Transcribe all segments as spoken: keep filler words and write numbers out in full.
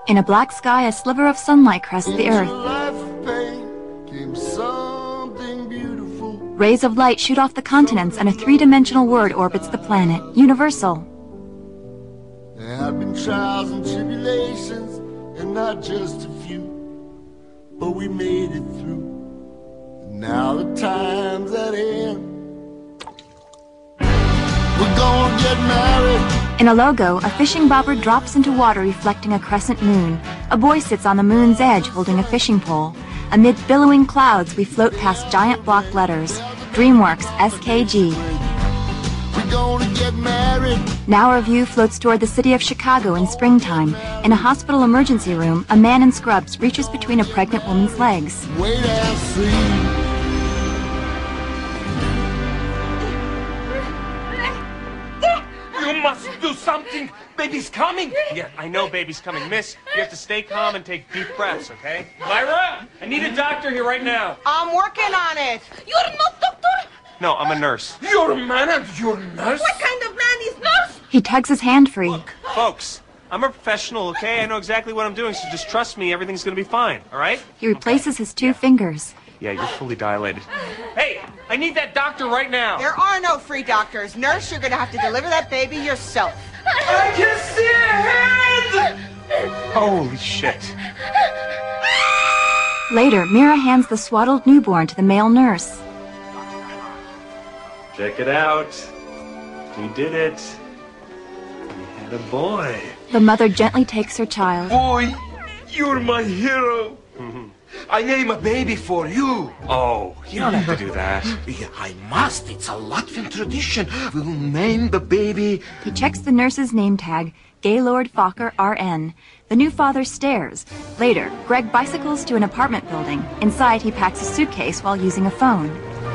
In a black sky, a sliver of sunlight crosses the earth. Rays of light shoot off the continents, and a three-dimensional word orbits the planet, Universal. There have been trials and tribulations, and not just a few, but we made it through. And now the time's at end. We're gonna get married. In a logo, a fishing bobber drops into water reflecting a crescent moon. A boy sits on the moon's edge holding a fishing pole. Amid billowing clouds, we float past giant block letters. DreamWorks S K G. We're gonna get married. Now our view floats toward the city of Chicago in springtime. In a hospital emergency room, a man in scrubs reaches between a pregnant woman's legs. Wait and see. You must do something. Baby's coming. Yeah, I know baby's coming. Miss, you have to stay calm and take deep breaths, okay? Myra, I need a doctor here right now. I'm working on it. You're not doctor? No, I'm a nurse. You're a man and you're a nurse? What kind of man is nurse? He tugs his hand free. Look, folks, I'm a professional, okay? I know exactly what I'm doing, so just trust me. Everything's going to be fine, all right? He replaces his two fingers. Yeah, you're fully dilated. Hey, I need that doctor right now. There are no free doctors. Nurse, you're going to have to deliver that baby yourself. I can see a head! Holy shit. Later, Mira hands the swaddled newborn to the male nurse. Check it out. We did it. We had a boy. The mother gently takes her child. Boy, you're my hero. I name a baby for you. Oh, you don't have to do that. Yeah, I must. It's a Latvian tradition. We'll name the baby. He checks the nurse's name tag, Gaylord Fokker R N. The new father stares. Later, Greg bicycles to an apartment building. Inside, he packs a suitcase while using a phone.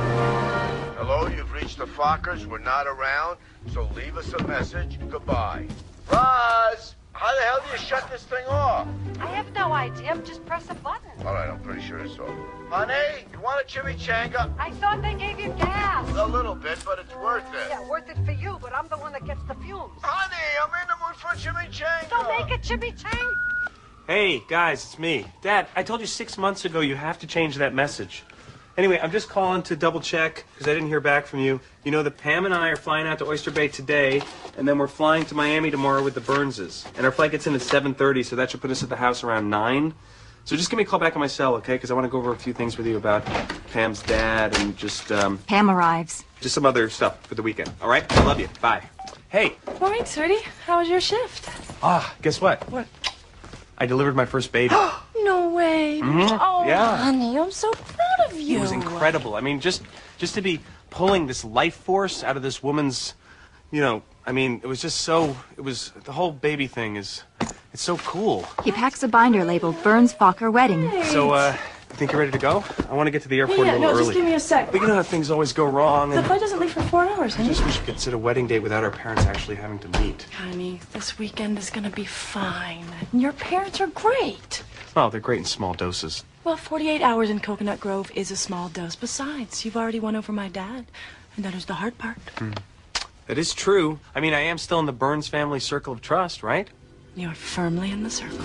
Hello, you've reached the Fockers. We're not around, so leave us a message. Goodbye. Roz, how the hell do you shut this thing off? I have no idea. Just press a button. All right, I'm pretty sure it's off. Honey, you want a chimichanga? I thought they gave you gas. A little bit, but it's worth it. Yeah, worth it for you, but I'm the one that gets the fumes. Honey, I'm in the mood for a chimichanga. So make a chimichanga. Hey, guys, it's me. Dad, I told you six months ago you have to change that message. Anyway, I'm just calling to double check, because I didn't hear back from you. You know that Pam and I are flying out to Oyster Bay today, and then we're flying to Miami tomorrow with the Burnses. And our flight gets in at seven thirty, so that should put us at the house around nine. So just give me a call back on my cell, okay? Because I want to go over a few things with you about Pam's dad and just, um... Pam arrives. just some other stuff for the weekend, all right? I love you. Bye. Hey. Morning, sweetie. How was your shift? Ah, guess what? What? I delivered my first baby. No way. Mhm. Oh, Yeah. honey, I'm so proud of you. It was incredible. I mean, just just to be pulling this life force out of this woman's, you know, I mean, it was just so, it was, the whole baby thing is, it's so cool. He packs a binder labeled Burns Fokker Wedding. So, uh, you think you're ready to go? I want to get to the airport Yeah, a little no, early. just give me a sec. But you know how things always go wrong. The And flight doesn't leave for four hours, I honey. just wish we could set a wedding date without our parents actually having to meet. Honey, this weekend is gonna be fine. Your parents are great. Oh, they're great in small doses. Well, forty-eight hours in Coconut Grove is a small dose. Besides, you've already won over my dad. And that is the hard part. Mm. That is true. I mean, I am still in the Burns family circle of trust, right? You're firmly in the circle.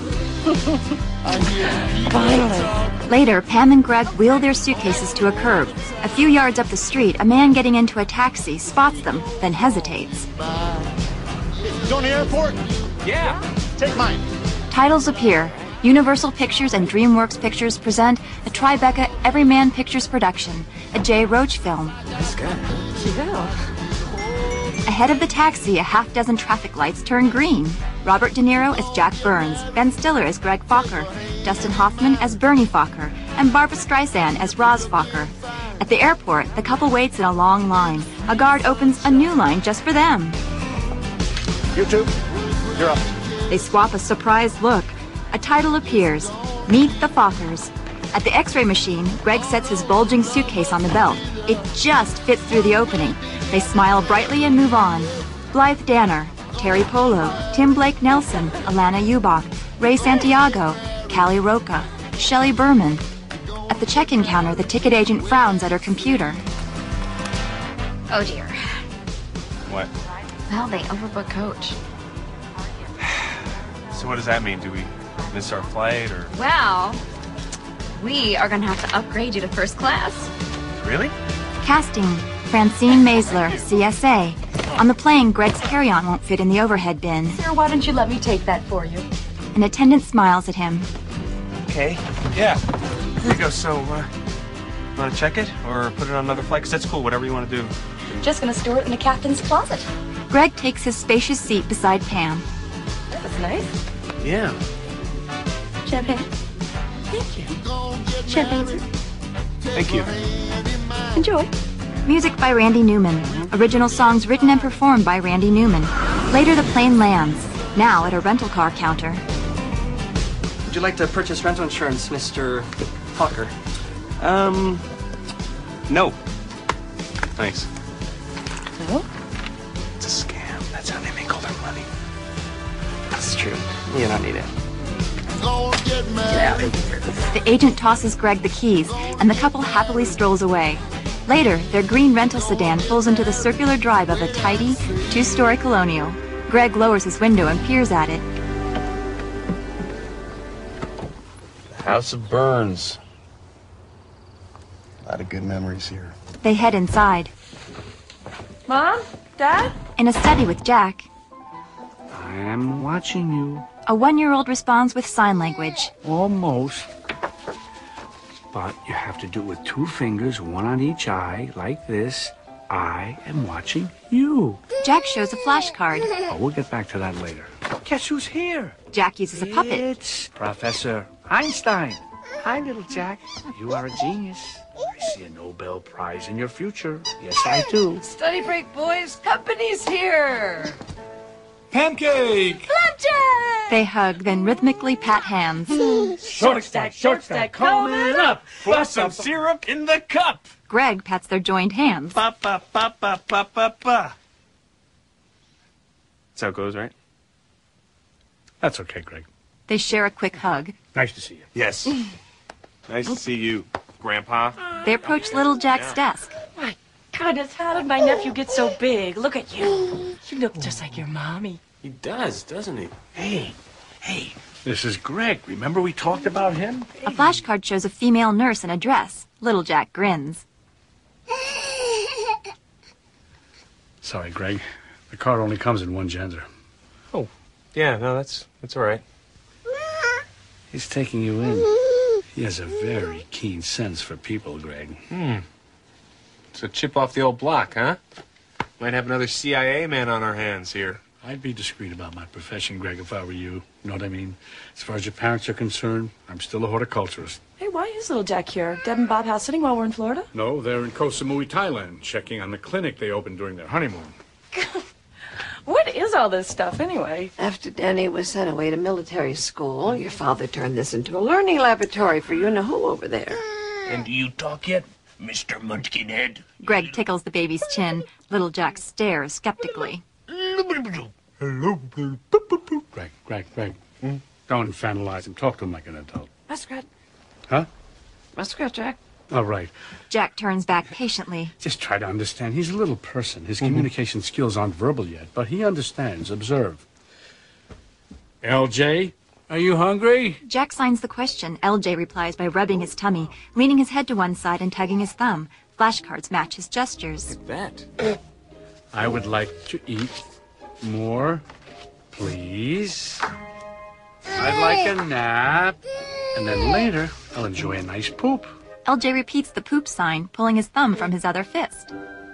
Finally. Later, Pam and Greg wheel their suitcases to a curb. A few yards up the street, a man getting into a taxi spots them, then hesitates. Going to the airport? Yeah. Take mine. Titles appear. Universal Pictures and DreamWorks Pictures present a Tribeca Everyman Pictures production, a Jay Roach film. Nice guy. Yeah. Ahead of the taxi, a half dozen traffic lights turn green. Robert De Niro as Jack Burns, Ben Stiller as Greg Fokker, Dustin Hoffman as Bernie Fokker, and Barbra Streisand as Roz Fokker. At the airport, the couple waits in a long line. A guard opens a new line just for them. You two, you're up. They swap a surprised look. A title appears, Meet the Fokkers. At the x-ray machine, Greg sets his bulging suitcase on the belt. It just fits through the opening. They smile brightly and move on. Blythe Danner, Terry Polo, Tim Blake Nelson, Alana Ubach, Ray Santiago, Callie Roca, Shelley Berman. At the check-in counter, the ticket agent frowns at her computer. Oh dear. What? Well, they overbooked Coach. So what does that mean? Do we miss our flight or... Well, we are going to have to upgrade you to first class. Really? Casting, Francine Maisler, C S A. On the plane, Greg's carry-on won't fit in the overhead bin. Sir, why don't you let me take that for you? An attendant smiles at him. Okay. Yeah. Here you go. So, uh, want to check it or put it on another flight? Because that's cool. Whatever you want to do. Just gonna store it in the captain's closet. Greg takes his spacious seat beside Pam. That's nice. Yeah. Champagne. Thank you. Champagne, sir. Thank you. Enjoy. Music by Randy Newman. Original songs written and performed by Randy Newman. Later, the plane lands. Now at a rental car counter. Would you like to purchase rental insurance, Mister Hawker? Um, no. Thanks. No? It's a scam. That's how they make all their money. That's true. You don't need it. Get out of here. The agent tosses Greg the keys, and the couple happily strolls away. Later, their green rental sedan pulls into the circular drive of a tidy, two-story colonial. Greg lowers his window and peers at it. House of Burns. A lot of good memories here. They head inside. Mom? Dad? In a study with Jack, I'm watching you. a one-year-old responds with sign language. Almost. But you have to do it with two fingers, one on each eye, like this. I am watching you. Jack shows a flashcard. Oh, we'll get back to that later. Guess who's here? Jack uses a puppet. It's Professor Einstein. Hi, little Jack. You are a genius. I see a Nobel Prize in your future. Yes, I do. Study break, boys. Company's here. Pancake! Flapjack! They hug, then rhythmically pat hands. Short stack, short stack, coming up. Pour some syrup in the cup. Greg pats their joined hands. Pa pa pa pa pa pa pa. That's how it goes, right? That's okay, Greg. They share a quick hug. Nice to see you. Yes. Nice to see you, Grandpa. They approach little Jack's desk. My goodness, how did my nephew get so big? Look at you. You look just like your mommy. He does, doesn't he? Hey, hey, this is Greg. Remember we talked about him? A flashcard shows a female nurse in a dress. Little Jack grins. Sorry, Greg. The card only comes in one gender. Oh, yeah, no, that's that's all right. He's taking you in. He has a very keen sense for people, Greg. Hmm. It's a chip off the old block, huh? Might have another C I A man on our hands here. I'd be discreet about my profession, Greg, if I were you. You know what I mean? As far as your parents are concerned, I'm still a horticulturist. Hey, why is little Jack here? Deb and Bob house sitting while we're in Florida? No, they're in Koh Samui, Thailand, checking on the clinic they opened during their honeymoon. What is all this stuff, anyway? After Danny was sent away to military school, your father turned this into a learning laboratory for you-know-who over there. And do you talk yet, Mister Munchkinhead? Greg tickles the baby's chin. Little Jack stares skeptically. Hello, Greg, Greg, Greg. Hmm? Don't infantilize him. Talk to him like an adult. Muskrat. Huh? Muskrat, Jack. All right. Jack turns back patiently. Just try to understand. He's a little person. His communication skills aren't verbal yet, but he understands. Observe. L J, are you hungry? Jack signs the question. L J replies by rubbing his tummy, leaning his head to one side and tugging his thumb. Flashcards match his gestures. Bet. I would like to eat more, please. I'd like a nap. And then later, I'll enjoy a nice poop. L J repeats the poop sign, pulling his thumb from his other fist.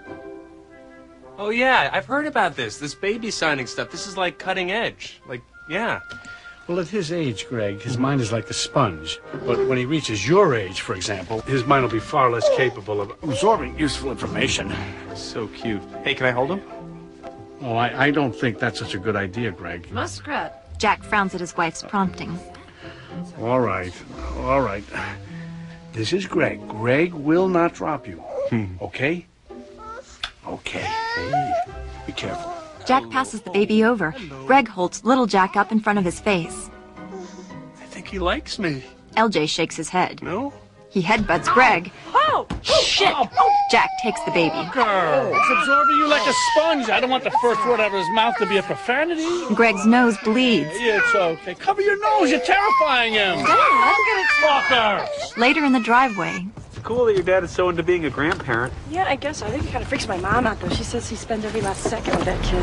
Oh, yeah, I've heard about this. This baby signing stuff. This is like cutting edge. Like, yeah. Well, at his age, Greg, his mind is like a sponge. But when he reaches your age, for example, his mind will be far less capable of absorbing useful information. So cute. Hey, can I hold him? Oh, I, I don't think that's such a good idea, Greg. Muskrat. Jack frowns at his wife's prompting. All right, all right. This is Greg. Greg will not drop you. Okay? Okay. Hey, be careful. Jack passes the baby over. Greg holds little Jack up in front of his face. I think he likes me. L J shakes his head. No? He headbutts Greg. Oh, shit! Jack takes the baby. It's absorbing you like a sponge. I don't want the first word out of his mouth to be a profanity. Greg's nose bleeds. Yeah, it's okay. Cover your nose. You're terrifying him. Dad? Fucker! Later in the driveway. It's cool that your dad is so into being a grandparent. Yeah, I guess so. I think it kind of freaks my mom out, though. She says he spends every last second with that kid.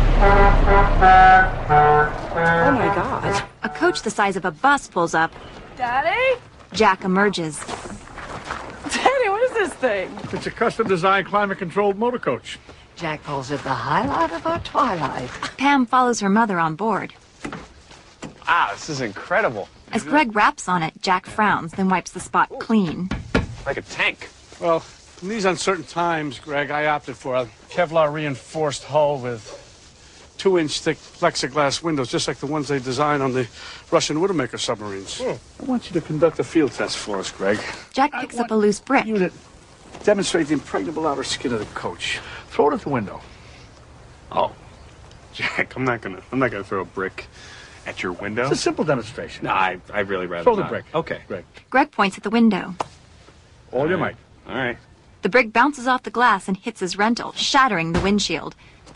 Oh, my God. A coach the size of a bus pulls up. Daddy? Jack emerges. Daddy, what is this thing? It's a custom-designed, climate-controlled motor coach. Jack calls it the highlight of our twilight. Pam follows her mother on board. Wow, this is incredible. As Greg raps on it, Jack frowns, then wipes the spot clean. Like a tank. Well, in these uncertain times, Greg, I opted for a Kevlar reinforced hull with two-inch thick plexiglass windows, just like the ones they designed on the Russian Widowmaker submarines. Hmm. I want you to conduct a field test for us, Greg. Jack picks up a loose brick. You to demonstrate the impregnable outer skin of the coach. Throw it at the window. Oh, Jack, I'm not gonna. I'm not gonna throw a brick at your window. It's a simple demonstration. No, I. I really rather throw the not. brick. Okay, Greg. Greg points at the window. All, All your right. might. All right. The brick bounces off the glass and hits his rental, shattering the windshield.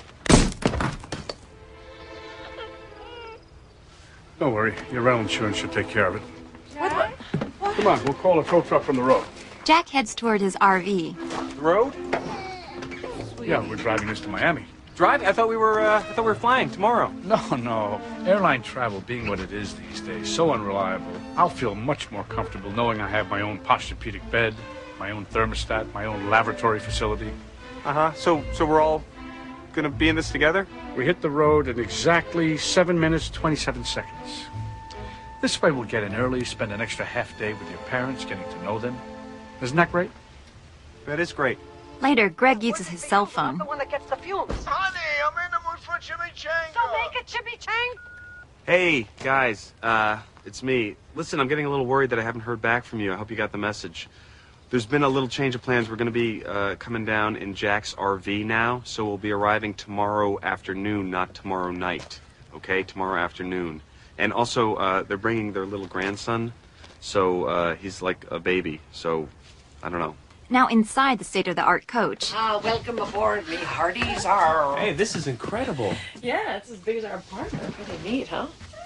Don't worry. Your rental insurance should take care of it. What? What? Come on, we'll call a tow truck from the road. Jack heads toward his R V. The road? Yeah, we're driving this to Miami. Drive? I thought we were. Uh, I thought we were flying tomorrow. No, no. Airline travel being what it is these days, so unreliable. I'll feel much more comfortable knowing I have my own Posturepedic bed, my own thermostat, my own laboratory facility. Uh huh. So, so we're all gonna be in this together? We hit the road in exactly seven minutes, twenty-seven seconds. This way we'll get in early, spend an extra half day with your parents, getting to know them. Isn't that great? That is great. Later, Greg uses his cell phone. The one that gets the fumes. Honey, I'm in the mood for chimichanga. So make a chimichanga. Hey, guys. Uh, it's me. Listen, I'm getting a little worried that I haven't heard back from you. I hope you got the message. There's been a little change of plans. We're going to be uh, coming down in Jack's R V now, so we'll be arriving tomorrow afternoon, not tomorrow night. Okay, tomorrow afternoon. And also, uh, they're bringing their little grandson, so uh, he's like a baby. So, I don't know. Now inside the state-of-the-art coach. Ah, welcome aboard, me hearties are. Hey, this is incredible. Yeah, it's as big as our apartment. Pretty neat, huh?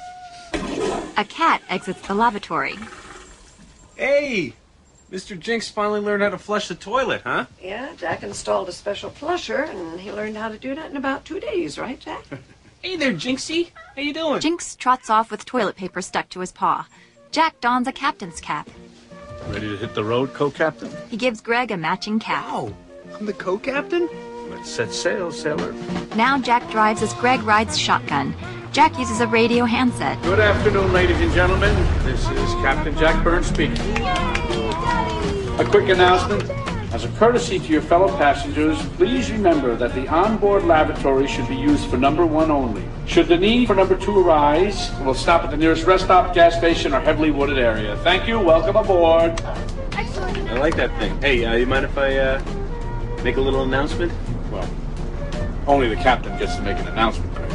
A cat exits the lavatory. Hey! Mister Jinx finally learned how to flush the toilet, huh? Yeah, Jack installed a special flusher, and he learned how to do that in about two days, right, Jack? Hey there, Jinxie. How you doing? Jinx trots off with toilet paper stuck to his paw. Jack dons a captain's cap. Ready to hit the road, co-captain? He gives Greg a matching cap. Wow, I'm the co-captain? Let's set sail, sailor. Now Jack drives as Greg rides shotgun. Jack uses a radio handset. Good afternoon, ladies and gentlemen. This is Captain Jack Burns speaking. A quick announcement. As a courtesy to your fellow passengers, please remember that the onboard lavatory should be used for number one only. Should the need for number two arise, we'll stop at the nearest rest stop, gas station, or heavily wooded area. Thank you. Welcome aboard. I like that thing. Hey, uh, you mind if I uh, make a little announcement? Well, only the captain gets to make an announcement. Right?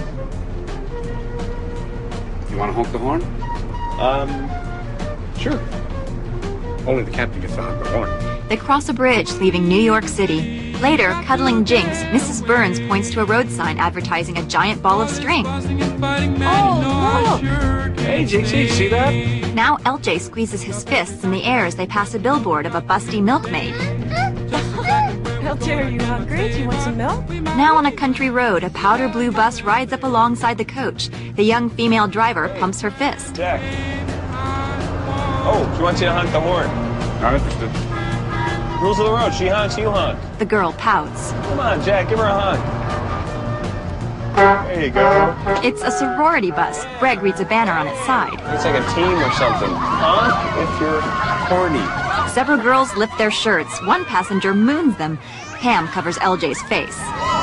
You want to honk the horn? Um, sure. Only the captain gets to honk the horn. They cross a bridge, leaving New York City. Later, cuddling Jinx, Missus Burns points to a road sign advertising a giant ball of string. Oh, look! Hey, Jinxie, see that? Now L J squeezes his fists in the air as they pass a billboard of a busty milkmaid. L J, are you hungry? Do you want some milk? Now on a country road, a powder blue bus rides up alongside the coach. The young female driver pumps her fist. Jack. Oh, she wants you to honk the horn. Not interested. Rules of the road. She honks, you honk. The girl pouts. Come on, Jack, give her a honk. There you go. It's a sorority bus. Greg reads a banner on its side. It's like a team or something. Honk if you're horny. Several girls lift their shirts. One passenger moons them. Pam covers L J's face.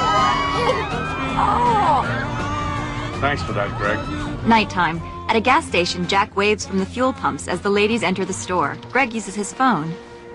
Oh! Thanks for that, Greg. Nighttime. At a gas station, Jack waves from the fuel pumps as the ladies enter the store. Greg uses his phone.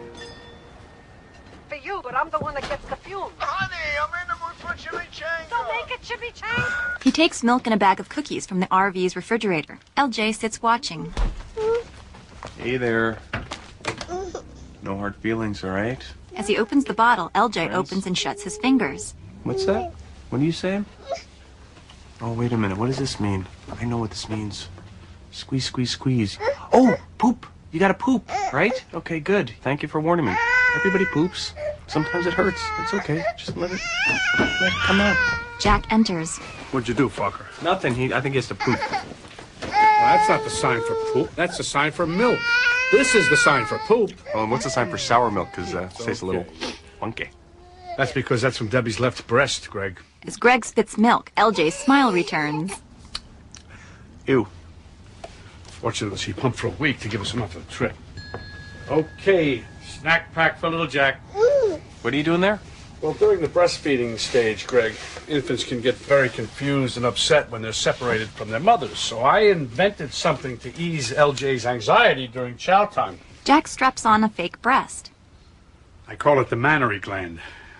For you, but I'm the one that gets the fumes. Honey, I'm in the mood for chimichanga. So make a chimichanga. He takes milk and a bag of cookies from the R V's refrigerator. L J sits watching. Hey there. No hard feelings, all right? As he opens the bottle, L J Friends? opens and shuts his fingers. What's that? What are you saying? Oh, wait a minute. What does this mean? I know what this means. Squeeze, squeeze, squeeze. Oh, poop. You gotta poop, right? Okay, good. Thank you for warning me. Everybody poops. Sometimes it hurts. It's okay. Just let it, let it come out. Jack enters. What'd you do, fucker? Nothing. He, I think he has to poop. Well, that's not the sign for poop. That's the sign for milk. This is the sign for poop. Oh, and what's the sign for sour milk? Because uh, it tastes a little funky. That's because that's from Debbie's left breast, Greg. As Greg spits milk, L J's smile returns. Ew. Fortunately, she pumped for a week to give us enough for the trip. Okay, snack pack for little Jack. What are you doing there? Well, during the breastfeeding stage, Greg, infants can get very confused and upset when they're separated from their mothers. So I invented something to ease L J's anxiety during chow time. Jack straps on a fake breast. I call it the mammary gland.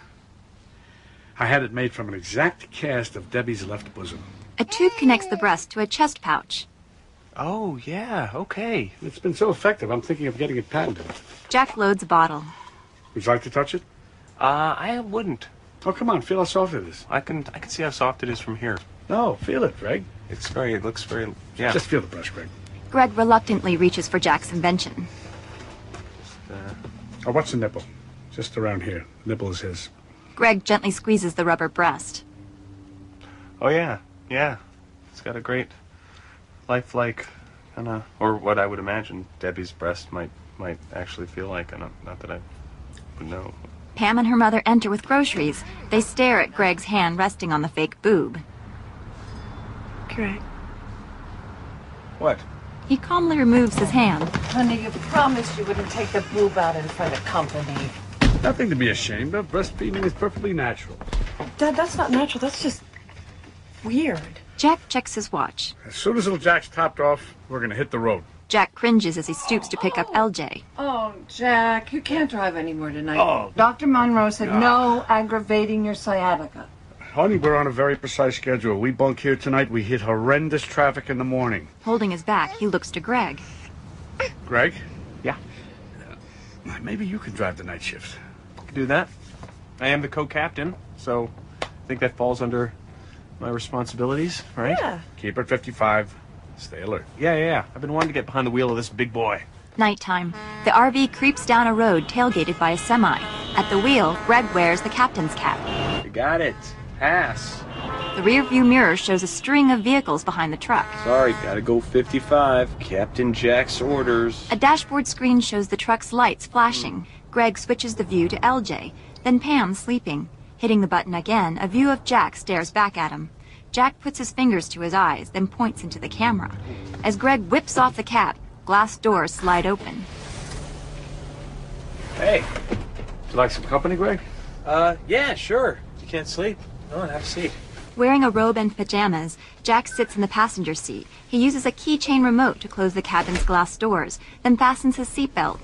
I had it made from an exact cast of Debbie's left bosom. A tube connects the breast to a chest pouch. Oh, yeah, okay. It's been so effective, I'm thinking of getting it patented. Jack loads a bottle. Would you like to touch it? Uh, I wouldn't. Oh, come on, feel how soft it is. I can I can see how soft it is from here. No, feel it, Greg. It's very, it looks very, yeah. Just feel the brush, Greg. Greg reluctantly reaches for Jack's invention. Uh, oh, what's the nipple? Just around here. The nipple is his. Greg gently squeezes the rubber breast. Oh, yeah, yeah. It's got a great, lifelike, kind of, or what I would imagine Debbie's breast might might actually feel like. And not that I would know. Pam and her mother enter with groceries. They stare at Greg's hand resting on the fake boob. Greg. What? He calmly removes his hand. Honey, you promised you wouldn't take the boob out in front of company. Nothing to be ashamed of. Breastfeeding is perfectly natural. Dad, that's not natural. That's just weird. Jack checks his watch. As soon as little Jack's topped off, we're going to hit the road. Jack cringes as he stoops to pick up L J. Oh, Jack, you can't drive anymore tonight. Oh. Doctor Monroe said No. no aggravating your sciatica. Honey, we're on a very precise schedule. We bunk here tonight. We hit horrendous traffic in the morning. Holding his back, he looks to Greg. Greg? Yeah? Uh, maybe you can drive the night shift. I can do that. I am the co-captain, so I think that falls under my responsibilities, right? Yeah. Keep it fifty-five. Stay alert. Yeah, yeah, yeah. I've been wanting to get behind the wheel of this big boy. Nighttime. The R V creeps down a road tailgated by a semi. At the wheel, Greg wears the captain's cap. You got it. Pass. The rear view mirror shows a string of vehicles behind the truck. Sorry, gotta go fifty-five. Captain Jack's orders. A dashboard screen shows the truck's lights flashing. Greg switches the view to L J. Then Pam sleeping. Hitting the button again, a view of Jack stares back at him. Jack puts his fingers to his eyes, then points into the camera. As Greg whips off the cap, glass doors slide open. Hey. Would you like some company, Greg? Uh, yeah, sure. You can't sleep. Go on, have a seat. Wearing a robe and pajamas, Jack sits in the passenger seat. He uses a keychain remote to close the cabin's glass doors, then fastens his seatbelt.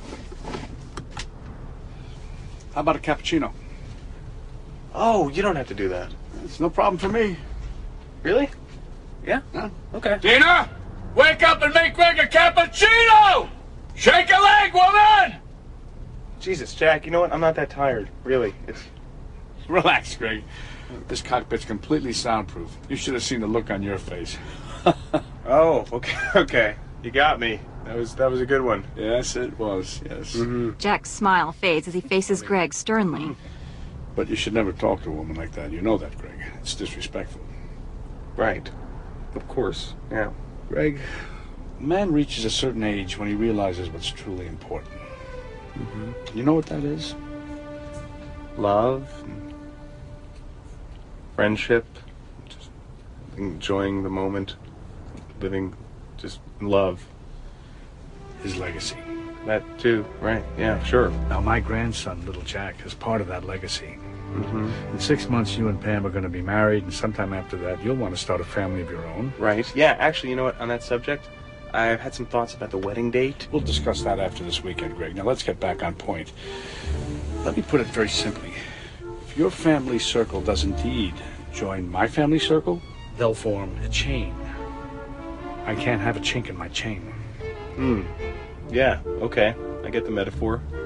How about a cappuccino? Oh, you don't have to do that. It's no problem for me. Really? Yeah? Huh? Okay. Tina, wake up and make Greg a cappuccino! Shake a leg, woman! Jesus, Jack, you know what? I'm not that tired. Really. It's... Relax, Greg. This cockpit's completely soundproof. You should have seen the look on your face. Oh, okay, okay. You got me. That was that was a good one. Yes, it was, yes. Mm-hmm. Jack's smile fades as he faces Greg sternly. But you should never talk to a woman like that. You know that, Greg. It's disrespectful. Right. Of course. Yeah. Greg, a man reaches a certain age when he realizes what's truly important. Mm-hmm. You know what that is? Love. And friendship. Just enjoying the moment. Living just in love. His legacy. That too, right? Yeah, sure. Now, my grandson, little Jack, is part of that legacy. Mm-hmm. In six months, you and Pam are going to be married, and sometime after that, you'll want to start a family of your own. Right. Yeah, actually, you know what? On that subject, I've had some thoughts about the wedding date. We'll discuss that after this weekend, Greg. Now, let's get back on point. Let me put it very simply. If your family circle does indeed join my family circle, they'll form a chain. I can't have a chink in my chain. Hmm. Yeah, okay. I get the metaphor.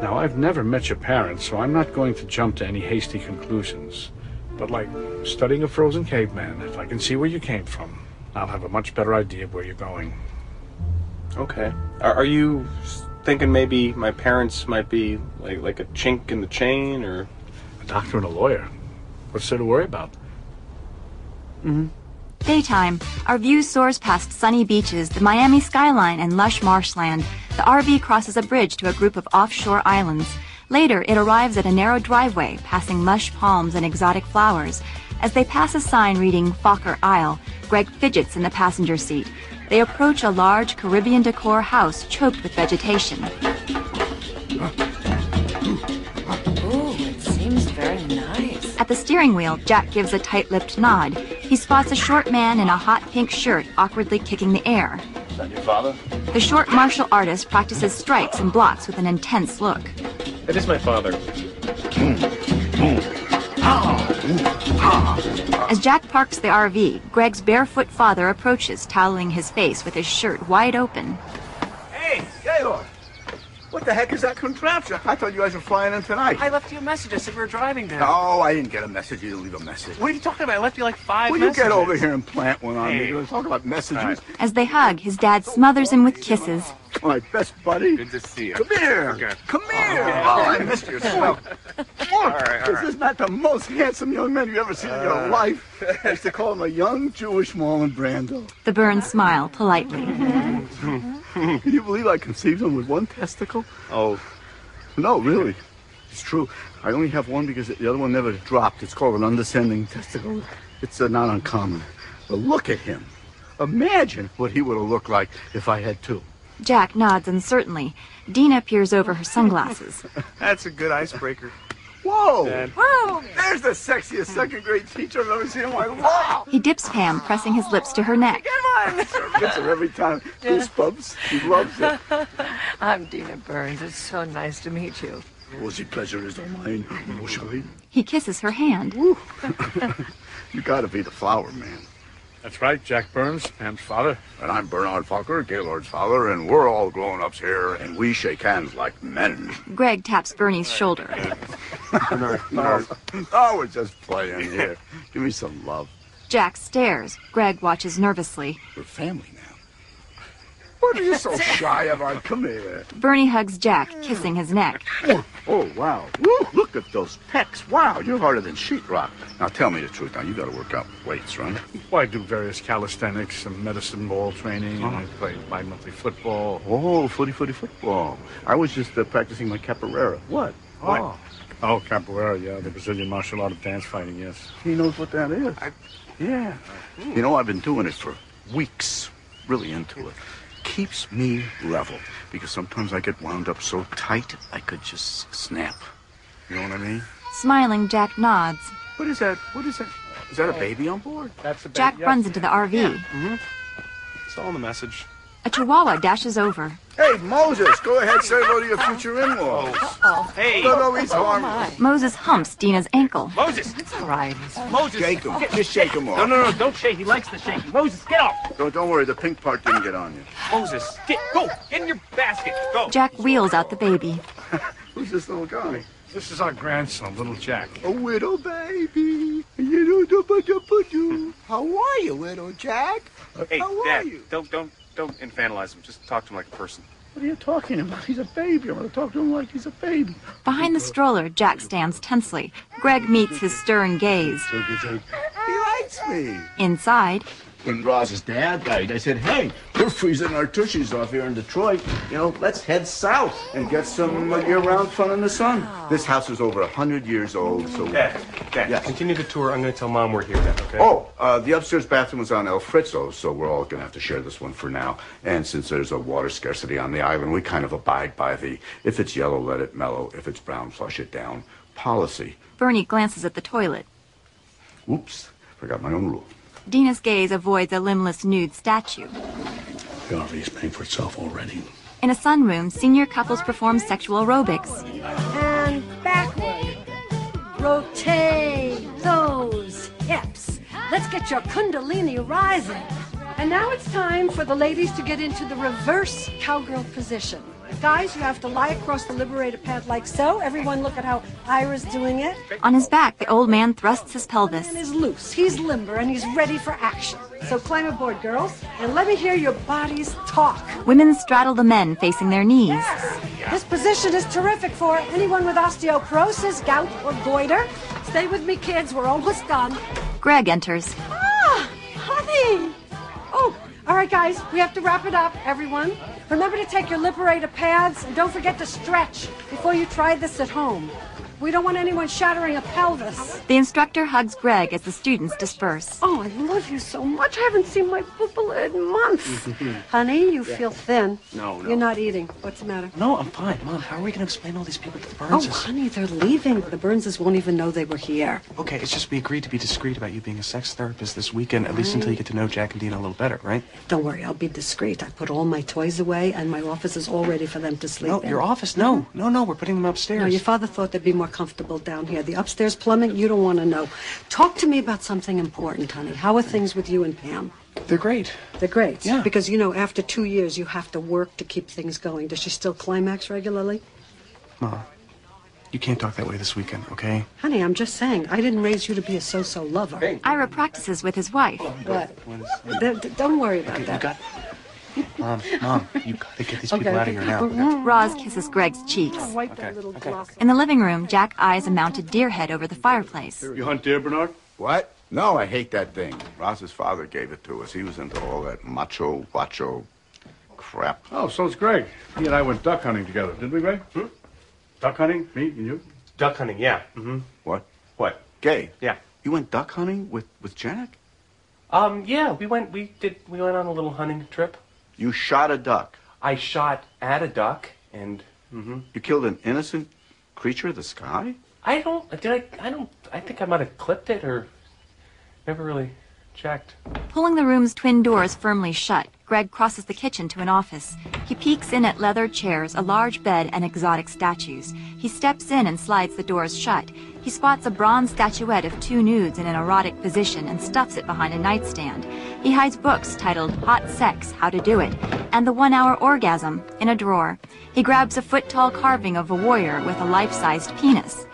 Now, I've never met your parents, so I'm not going to jump to any hasty conclusions. But like studying a frozen caveman, if I can see where you came from, I'll have a much better idea of where you're going. Okay. Are, are you thinking maybe my parents might be like like a chink in the chain, or a doctor and a lawyer? What's there to worry about? Mm-hmm. Daytime, our view soars past sunny beaches, the Miami skyline, and lush marshland. The R V crosses a bridge to a group of offshore islands. Later, it arrives at a narrow driveway, passing lush palms and exotic flowers. As they pass a sign reading Fokker Isle, Greg fidgets in the passenger seat. They approach a large Caribbean decor house choked with vegetation. Ooh, it seems very nice. At the steering wheel, Jack gives a tight-lipped nod. He spots a short man in a hot pink shirt awkwardly kicking the air. Is that your father? The short martial artist practices strikes and blocks with an intense look. It is my father. As Jack parks the R V, Greg's barefoot father approaches, toweling his face with his shirt wide open. Hey, Gaylord! What the heck is that contraption? I thought you guys were flying in tonight. I left you a message. I said we were driving down. No, I didn't get a message. You didn't leave a message. What are you talking about? I left you like five Will messages. you get over here and plant one on Hey. me? Let's talk about messages. Right. As they hug, his dad smothers him with kisses. My best buddy. Good to see you. Come here. Okay. Come here. Oh, I missed your smell. Look, all right, all this right. is not the most handsome young man you've ever seen in your life. I used to call him a young Jewish Marlon Brando. The Burns smile politely. Can you believe I conceived him with one testicle? Oh. No, really. It's true. I only have one because the other one never dropped. It's called an undescending testicle. It's uh, not uncommon. But look at him. Imagine what he would have looked like if I had two. Jack nods uncertainly. Dina peers over her sunglasses. That's a good icebreaker. Whoa! Dad. Whoa! There's the sexiest second grade teacher I've ever seen in my life. He dips Pam, pressing his lips to her neck. Come on! Gets her every time. Goosebumps. She loves it. I'm Dina Burns. It's so nice to meet you. Oh, the pleasure is all mine. Emotionally. He kisses her hand. You gotta be the flower man. That's right, Jack Burns, Pam's father. And I'm Bernard Fokker, Gaylord's father, and we're all grown-ups here, and we shake hands like men. Greg taps Bernie's shoulder. Bernard, Bernard. Oh, we're just playing here. Give me some love. Jack stares. Greg watches nervously. We're family now. What are you so shy about? Come here. Bernie hugs Jack, kissing his neck. Oh, oh wow. Woo, look at those pecs. Wow, you're harder than sheetrock. Now, tell me the truth. Now, you got to work out with weights, right? Well, I do various calisthenics, some medicine ball training, and I play bi-monthly football. Oh, footy, footy, football. I was just uh, practicing my capoeira. What? Oh. Oh, capoeira, yeah, the Brazilian martial art of dance fighting, yes. He knows what that is. I, yeah. You know, I've been doing it for weeks. Really into it. Keeps me level. Because sometimes I get wound up so tight, I could just snap. You know what I mean? Smiling, Jack nods. What is that? What is that? Is that a baby on board? That's a baby. Jack yes. runs into the R V. Yeah. Mm-hmm. It's all in the message. A chihuahua dashes over. Hey, Moses, go ahead, say hello to your future in-laws. Uh-oh. Hey. No, no, he's harmless. Moses humps Dina's ankle. Moses! It's all right. Moses! Shake him. Just shake him off. No, no, no, don't shake. He likes the shaking. Moses, get off! Don't, don't worry, the pink part didn't get on you. Moses, get, go! Get in your basket. Go! Jack wheels out the baby. Who's this little guy? This is our grandson, little Jack. A little baby. How are you, little Jack? Hey, How Dad, are you? don't, don't, don't infantilize him. Just talk to him like a person. What are you talking about? He's a baby. I'm going to talk to him like he's a baby. Behind the stroller, Jack stands tensely. Greg meets his stern gaze. He likes me. Inside, When Roz's dad died, I said, hey, we're freezing our tushies off here in Detroit. You know, let's head south and get some uh, year-round fun in the sun. This house is over a hundred years old, so... Dad, Dad, Yes. continue the tour. I'm going to tell Mom we're here then, okay? Oh, uh, the upstairs bathroom is on El Frizzo, so we're all going to have to share this one for now. And since there's a water scarcity on the island, we kind of abide by the, if it's yellow, let it mellow. If it's brown, flush it down policy. Bernie glances at the toilet. Oops, forgot my own rule. Dina's gaze avoids a limbless nude statue. The R V is paying for itself already. In a sunroom, senior couples perform sexual aerobics. And backward. Rotate those hips. Let's get your kundalini rising. And now it's time for the ladies to get into the reverse cowgirl position. Guys, you have to lie across the liberator pad like so. Everyone look at how Ira's doing it. On his back, the old man thrusts his pelvis. The man is loose, he's limber, and he's ready for action. So climb aboard, girls, and let me hear your bodies talk. Women straddle the men facing their knees. Yes. This position is terrific for anyone with osteoporosis, gout, or goiter. Stay with me, kids. We're almost done. Greg enters. Ah, honey. Oh, all right, guys. We have to wrap it up, everyone. Remember to take your liberator pads, and don't forget to stretch before you try this at home. We don't want anyone shattering a pelvis. The instructor hugs Greg as the students disperse. Oh, I love you so much. I haven't seen my pupil in months. Honey, you feel thin. No, no. You're not eating. What's the matter? No, I'm fine. Mom, how are we going to explain all these people to the Oh, Burnses? honey, they're leaving. The Burnses won't even know they were here. Okay, it's just we agreed to be discreet about you being a sex therapist this weekend, at least until you get to know Jack and Dina a little better, right? Don't worry, I'll be discreet. I put all my toys away, and my office is all ready for them to sleep No, in. your office? No, no, no, we're putting them upstairs. No, your father thought they'd be more comfortable down here. The upstairs plumbing, you don't want to know. Talk to me about something important, honey. How are things with you and Pam? They're great. They're great? Yeah. Because, you know, after two years, you have to work to keep things going. Does she still climax regularly? Mom, you can't talk that way this weekend, okay? Honey, I'm just saying, I didn't raise you to be a so-so lover. Ira practices with his wife. What? D- d- don't worry about Okay, that. you got... Mom, Mom, you gotta get these people Okay, out of okay. here now. Okay? Roz kisses Greg's cheeks. Oh, wipe that Okay, little okay. gloss. In the living room, Jack eyes a mounted deer head over the fireplace. You hunt deer, Bernard? What? No, I hate that thing. Ross's father gave it to us. He was into all that macho, macho crap. Oh, so it's Greg. He and I went duck hunting together, didn't we, Greg? Hmm? Duck hunting? Me and you? Duck hunting, yeah. Mm-hmm. What? What? Gay? Yeah. You went duck hunting with, with Jack? Um, yeah, we went, we did, we went on a little hunting trip. You shot a duck. I shot at a duck, and, mm-hmm. You killed an innocent creature of the sky? I don't, did I, I don't, I think I might have clipped it, or never really checked. Pulling the room's twin doors firmly shut, Greg crosses the kitchen to an office. He peeks in at leather chairs, a large bed, and exotic statues. He steps in and slides the doors shut. He spots a bronze statuette of two nudes in an erotic position and stuffs it behind a nightstand. He hides books titled Hot Sex, How to Do It, and The One-Hour Orgasm in a drawer. He grabs a foot-tall carving of a warrior with a life-sized penis.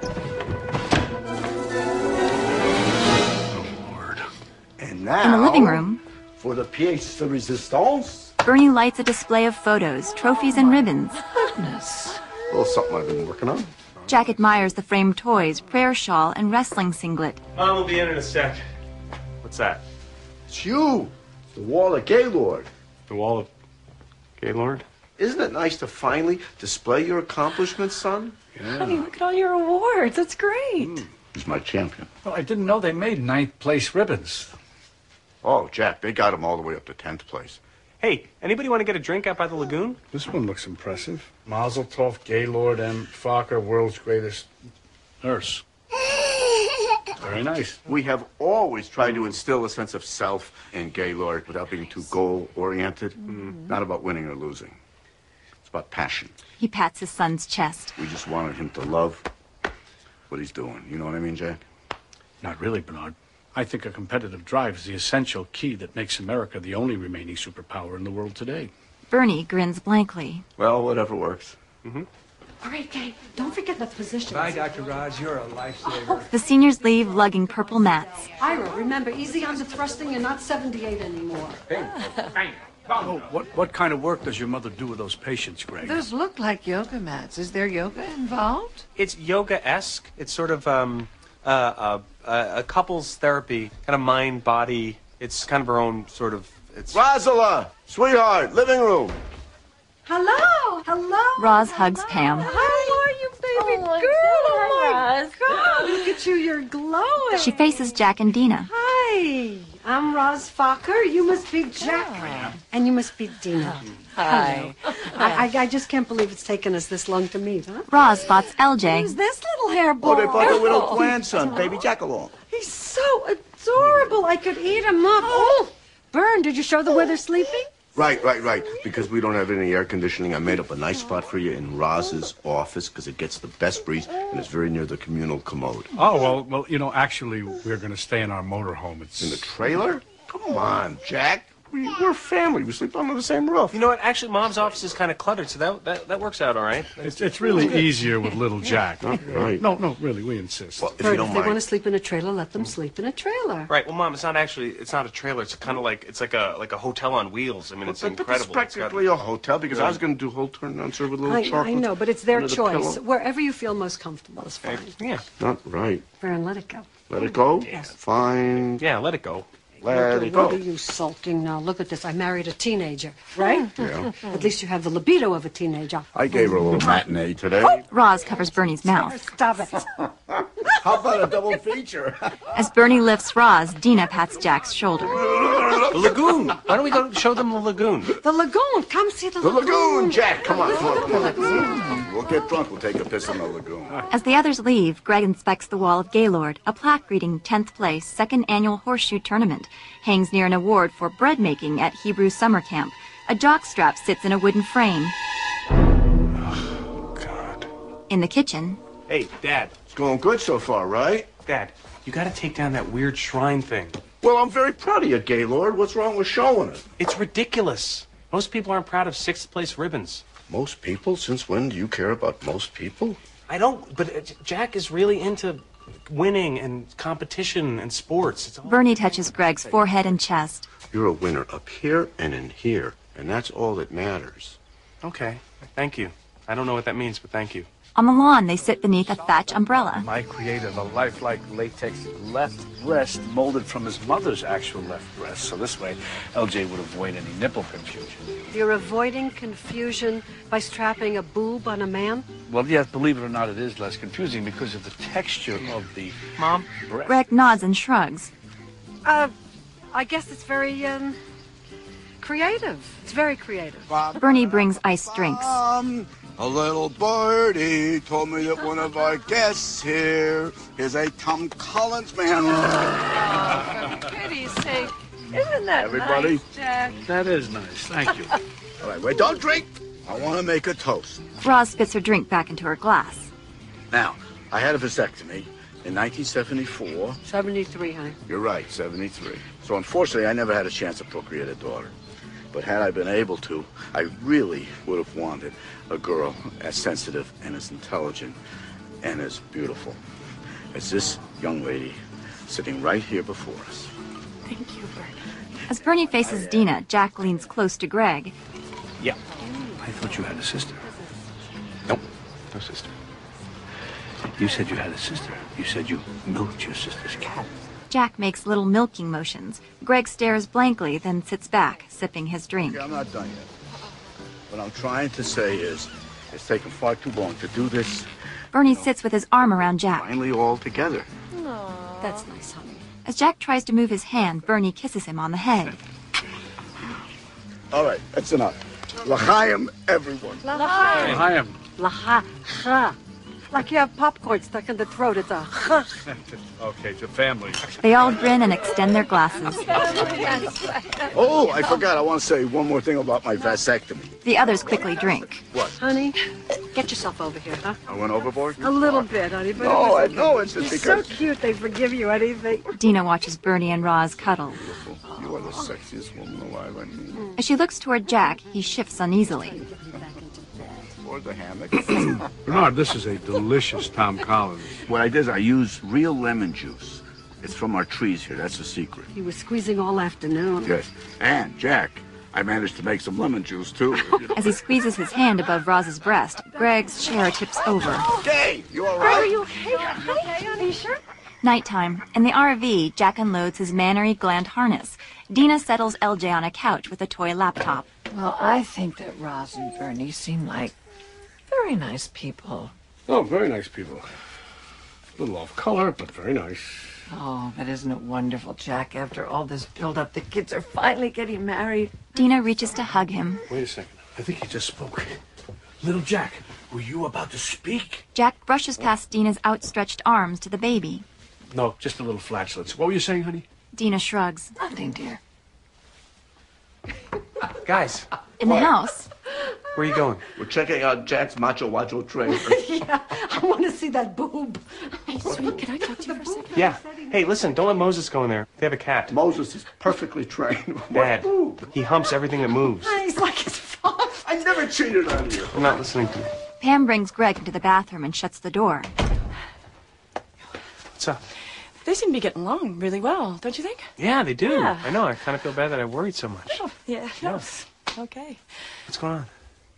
And now... In the living room, for the pièce de résistance. Bernie lights a display of photos, trophies, and ribbons. Goodness. A little something I've been working on. Jack admires the framed toys, prayer shawl, and wrestling singlet. Mom will be in in a sec. What's that? It's you. It's the wall of Gaylord. The wall of Gaylord? Isn't it nice to finally display your accomplishments, son? Honey, look at all your awards. That's great. Mm. He's my champion. Well, I didn't know they made ninth place ribbons. Oh, Jack, they got him all the way up to tenth place. Hey, anybody want to get a drink out by the lagoon? This one looks impressive. Mazel Tov, Gaylord M. Fokker, world's greatest nurse. Very nice. We have always tried to instill a sense of self in Gaylord without being too goal-oriented. Mm. Not about winning or losing. It's about passion. He pats his son's chest. We just wanted him to love what he's doing. You know what I mean, Jack? Not really, Bernard. I think a competitive drive is the essential key that makes America the only remaining superpower in the world today. Bernie grins blankly. Well, whatever works. Mm-hmm. All right, Kay, don't forget the positions. Bye, Doctor Roz. You're a lifesaver. The seniors leave, lugging purple mats. Ira, remember, easy on the thrusting. You're not seventy-eight anymore. Oh, what, what kind of work does your mother do with those patients, Greg? Those look like yoga mats. Is there yoga involved? It's yoga-esque. It's sort of um, uh, uh, a couples therapy, kind of mind, body. It's kind of her own sort of... It's... Rosala, sweetheart, living room. Hello, hello. Roz hugs Pam. How are you, baby Oh, girl? Oh, my Roz. God, look at you. You're glowing. She faces Jack and Dina. Hi, I'm Roz Fokker. You must be Jack. And you must be Dina. Hi. I, I, I just can't believe it's taken us this long to meet, huh? Roz spots L J. Who's this little hair boy? Oh, they brought their little grandson, baby Jack, along. He's so adorable. I could eat him up. Oh, Bern, did you show them where they're sleeping? Right, right, right. Because we don't have any air conditioning, I made up a nice spot for you in Roz's office because it gets the best breeze and it's very near the communal commode. Oh, well, well, you know, actually, we're going to stay in our motorhome. It's in the trailer? Come on, Jack. We, we're family. We sleep under the same roof. You know what? Actually, Mom's office is kind of cluttered, so that, that that works out all right. It's, it's really easier with little Jack. Not right. No, no, really, we insist. Well, if Bert, you don't if they mind. want to sleep in a trailer, let them sleep in a trailer. Right. Well, Mom, it's not actually. It's not a trailer. It's kind of like it's like a like a hotel on wheels. I mean, it's But- but incredible. It's practically a hotel because I was going to do whole turn on serve with a little I, chocolate. I know, but it's their under the choice. pillow. Wherever you feel most comfortable is fine. Yeah. Not right. Baron, let it go. Let it go? Yes. Fine. Yeah, let it go. Let Look, it go. What are you sulking now? Look at this. I married a teenager, right? Yeah. At least you have the libido of a teenager. I gave her a little matinee today. Roz covers Bernie's mouth. Stop it. How about a double feature? As Bernie lifts Roz, Dina pats Jack's shoulder. The lagoon. Why don't we go show them the lagoon? The lagoon. Come see the, The lagoon, Jack. Come on, come on, come on. We'll get drunk. We'll take a piss in the lagoon. As the others leave, Greg inspects the wall of Gaylord. A plaque reading tenth place, second annual horseshoe tournament, hangs near an award for bread making at Hebrew summer camp. A jockstrap sits in a wooden frame. Oh, God. In the kitchen, Hey, Dad. It's going good so far, right? Dad, you got to take down that weird shrine thing. Well, I'm very proud of you, Gaylord. What's wrong with showing it? It's ridiculous. Most people aren't proud of sixth place ribbons. Most people? Since when do you care about most people? I don't. But uh, Jack is really into winning and competition and sports. It's all... Bernie touches Greg's forehead and chest. You're a winner up here and in here, and that's all that matters. Okay. Thank you. I don't know what that means, but thank you. On the lawn, they sit beneath a thatch umbrella. My created a lifelike latex left breast molded from his mother's actual left breast, so this way L J would avoid any nipple confusion. You're avoiding confusion by strapping a boob on a man? Well, yes, believe it or not, it is less confusing because of the texture of the Mom? breast. Greg nods and shrugs. Uh, I guess it's very, um, creative. It's very creative. Bernie brings iced drinks. Um, a little birdie told me that one of our guests here is a Tom Collins man. For pity's sake. Isn't that Everybody? nice, Jack? That is nice. Thank you. All right, wait, don't drink. I want to make a toast. Roz spits her drink back into her glass. Now, I had a vasectomy in nineteen seventy-four. seventy-three, honey. You're right, seventy-three. So unfortunately, I never had a chance to procreate a daughter. But had I been able to, I really would have wanted a girl as sensitive and as intelligent and as beautiful as this young lady sitting right here before us. Thank you, Bernie. As Bernie faces Dina, Jack leans close to Greg. Yeah. I thought you had a sister. Nope. No sister. You said you had a sister. You said you milked your sister's cat. Jack makes little milking motions. Greg stares blankly, then sits back, sipping his drink. Okay, I'm not done yet. What I'm trying to say is, it's taken far too long to do this. Bernie sits with his arm around Jack. Finally all together. That's nice, honey. As Jack tries to move his hand, Bernie kisses him on the head. All right, that's enough. L'chaim, everyone. L'chaim. L'chaim. L'chaim. Like you have popcorn stuck in the throat. It's a Okay, to family. They all grin and extend their glasses. Oh, I forgot. I want to say one more thing about my vasectomy. The others quickly drink. What? Honey, get yourself over here, huh? I went overboard? A little bit, honey. But No, it I was know it's just You're because... so cute. They forgive you anything. Dina watches Bernie and Roz cuddle. You are the sexiest woman alive, I mean. As she looks toward Jack, he shifts uneasily. Or the hammock. Bernard, this is a delicious Tom Collins. What I did is I used real lemon juice. It's from our trees here. That's the secret. He was squeezing all afternoon. Yes. And, Jack, I managed to make some lemon juice, too. As he squeezes his hand above Roz's breast, Greg's chair tips over. Hey, you all Greg, are right? you okay? honey? Are you sure? Nighttime. In the R V, Jack unloads his mammary gland harness. Dina settles L J on a couch with a toy laptop. Well, I think that Roz and Bernie seem like very nice people. Oh, very nice people. A little off color, but very nice. Oh, but isn't it wonderful, Jack? After all this build-up, the kids are finally getting married. Dina reaches to hug him. Wait a second. I think he just spoke. Little Jack, were you about to speak? Jack brushes past Dina's outstretched arms to the baby. No, just a little flatulence. What were you saying, honey? Dina shrugs. Nothing, dear. Guys, In the house, where are you going? We're checking out Jack's Macho Wacho trailer. Yeah, I want to see that boob. Hey, sweet, can I talk to you for a second? Yeah. Hey, listen, don't let Moses go in there. They have a cat. Moses is perfectly trained. Dad, he humps everything that moves. He's like his father. I never cheated on you. I'm not listening to you. Pam brings Greg into the bathroom and shuts the door. What's up? They seem to be getting along really well, don't you think? Yeah, they do. Yeah. I know. I kind of feel bad that I worried so much. Oh, yeah, no. Yeah. Okay. What's going on?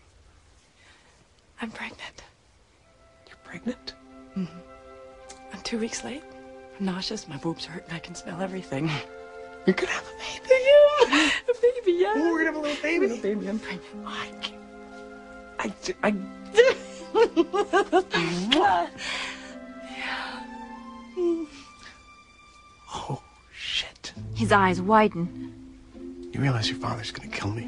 I'm pregnant. You're pregnant? Mm-hmm. I'm two weeks late. I'm nauseous, my boobs hurt, and I can smell everything. You're gonna have a baby. Yeah, a baby, yeah. Oh, we're gonna have a little baby. Little baby, I'm pregnant. I can't. I, I... Oh, shit. His eyes widen. You realize your father's gonna kill me?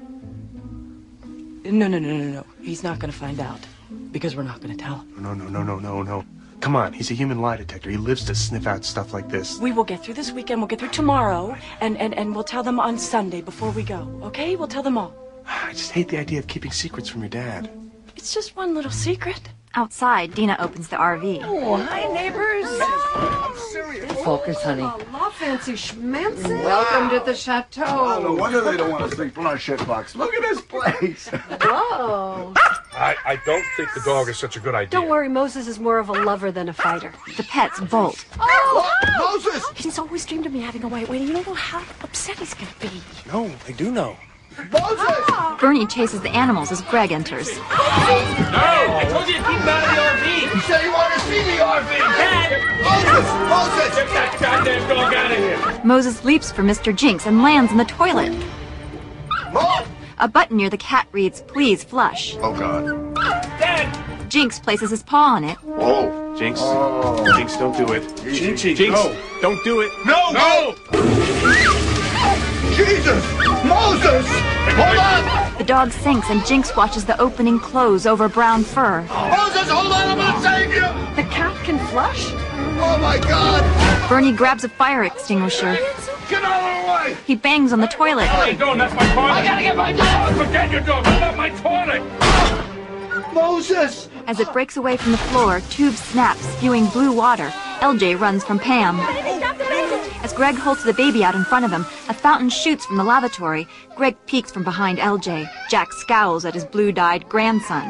No, no, no, no, no. He's not going to find out because we're not going to tell him. No, no, no, no, no, no. Come on, he's a human lie detector. He lives to sniff out stuff like this. We will get through this weekend. We'll get through tomorrow, and, and, and we'll tell them on Sunday before we go, okay? We'll tell them all. I just hate the idea of keeping secrets from your dad. It's just one little secret. Outside, Dina opens the R V. Oh, hi, neighbors. I'm serious. Focus, honey. Oh, love fancy schmancy. Welcome to the chateau. Oh, no wonder they don't want to sleep in our shit box. Look at this place. Whoa. I, I don't think the dog is such a good idea. Don't worry, Moses is more of a lover than a fighter. The pets bolt. Oh! Moses! He's always dreamed of me having a white waiting. You don't know how upset he's going to be. No, I do know. Moses! Bernie chases the animals as Greg enters. No! I told you to keep him out of the R V! You said you wanted to see the R V! Dad! Moses! Moses! Get that goddamn dog out of here! Moses leaps for Mister Jinx and lands in the toilet. Mom! A button near the cat reads, "Please flush." Oh, God. Dad! Jinx places his paw on it. Oh. Jinx. Oh. Jinx, don't do it. Jinx, Jinx, no. don't do it. No! No! Jesus! Moses! Hold on! The dog sinks and Jinx watches the opening close over brown fur. Moses, hold on! I'm gonna save you! The cat can flush? Oh, my God! Bernie grabs a fire extinguisher. Get out of the way! He bangs on the toilet. What are you doing? That's my toilet. I gotta get my dog! Forget your dog. Hold up my toilet. Moses! As it breaks away from the floor, tubes snap, spewing blue water. L J runs from Pam. As Greg holds the baby out in front of him, a fountain shoots from the lavatory. Greg peeks from behind L J. Jack scowls at his blue-dyed grandson.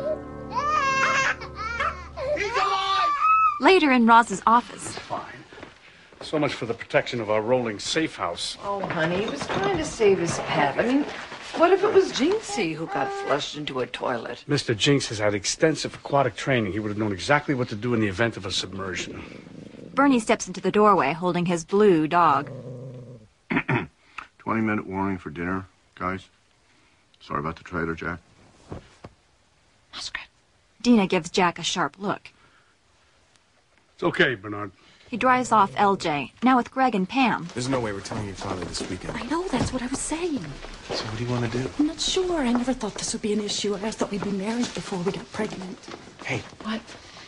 He's alive! Later in Roz's office. Fine. So much for the protection of our rolling safe house. Oh, honey, he was trying to save his pet. I mean, what if it was Jinxie who got flushed into a toilet? Mister Jinx has had extensive aquatic training. He would have known exactly what to do in the event of a submersion. Bernie steps into the doorway holding his blue dog. twenty-minute warning for dinner, guys. Sorry about the trailer, Jack. Muskrat. Dina gives Jack a sharp look. It's okay, Bernard. He drives off L J, now with Greg and Pam. There's no way we're telling your father this weekend. I know, that's what I was saying. So what do you want to do? I'm not sure. I never thought this would be an issue. I thought we'd be married before we got pregnant. Hey, What?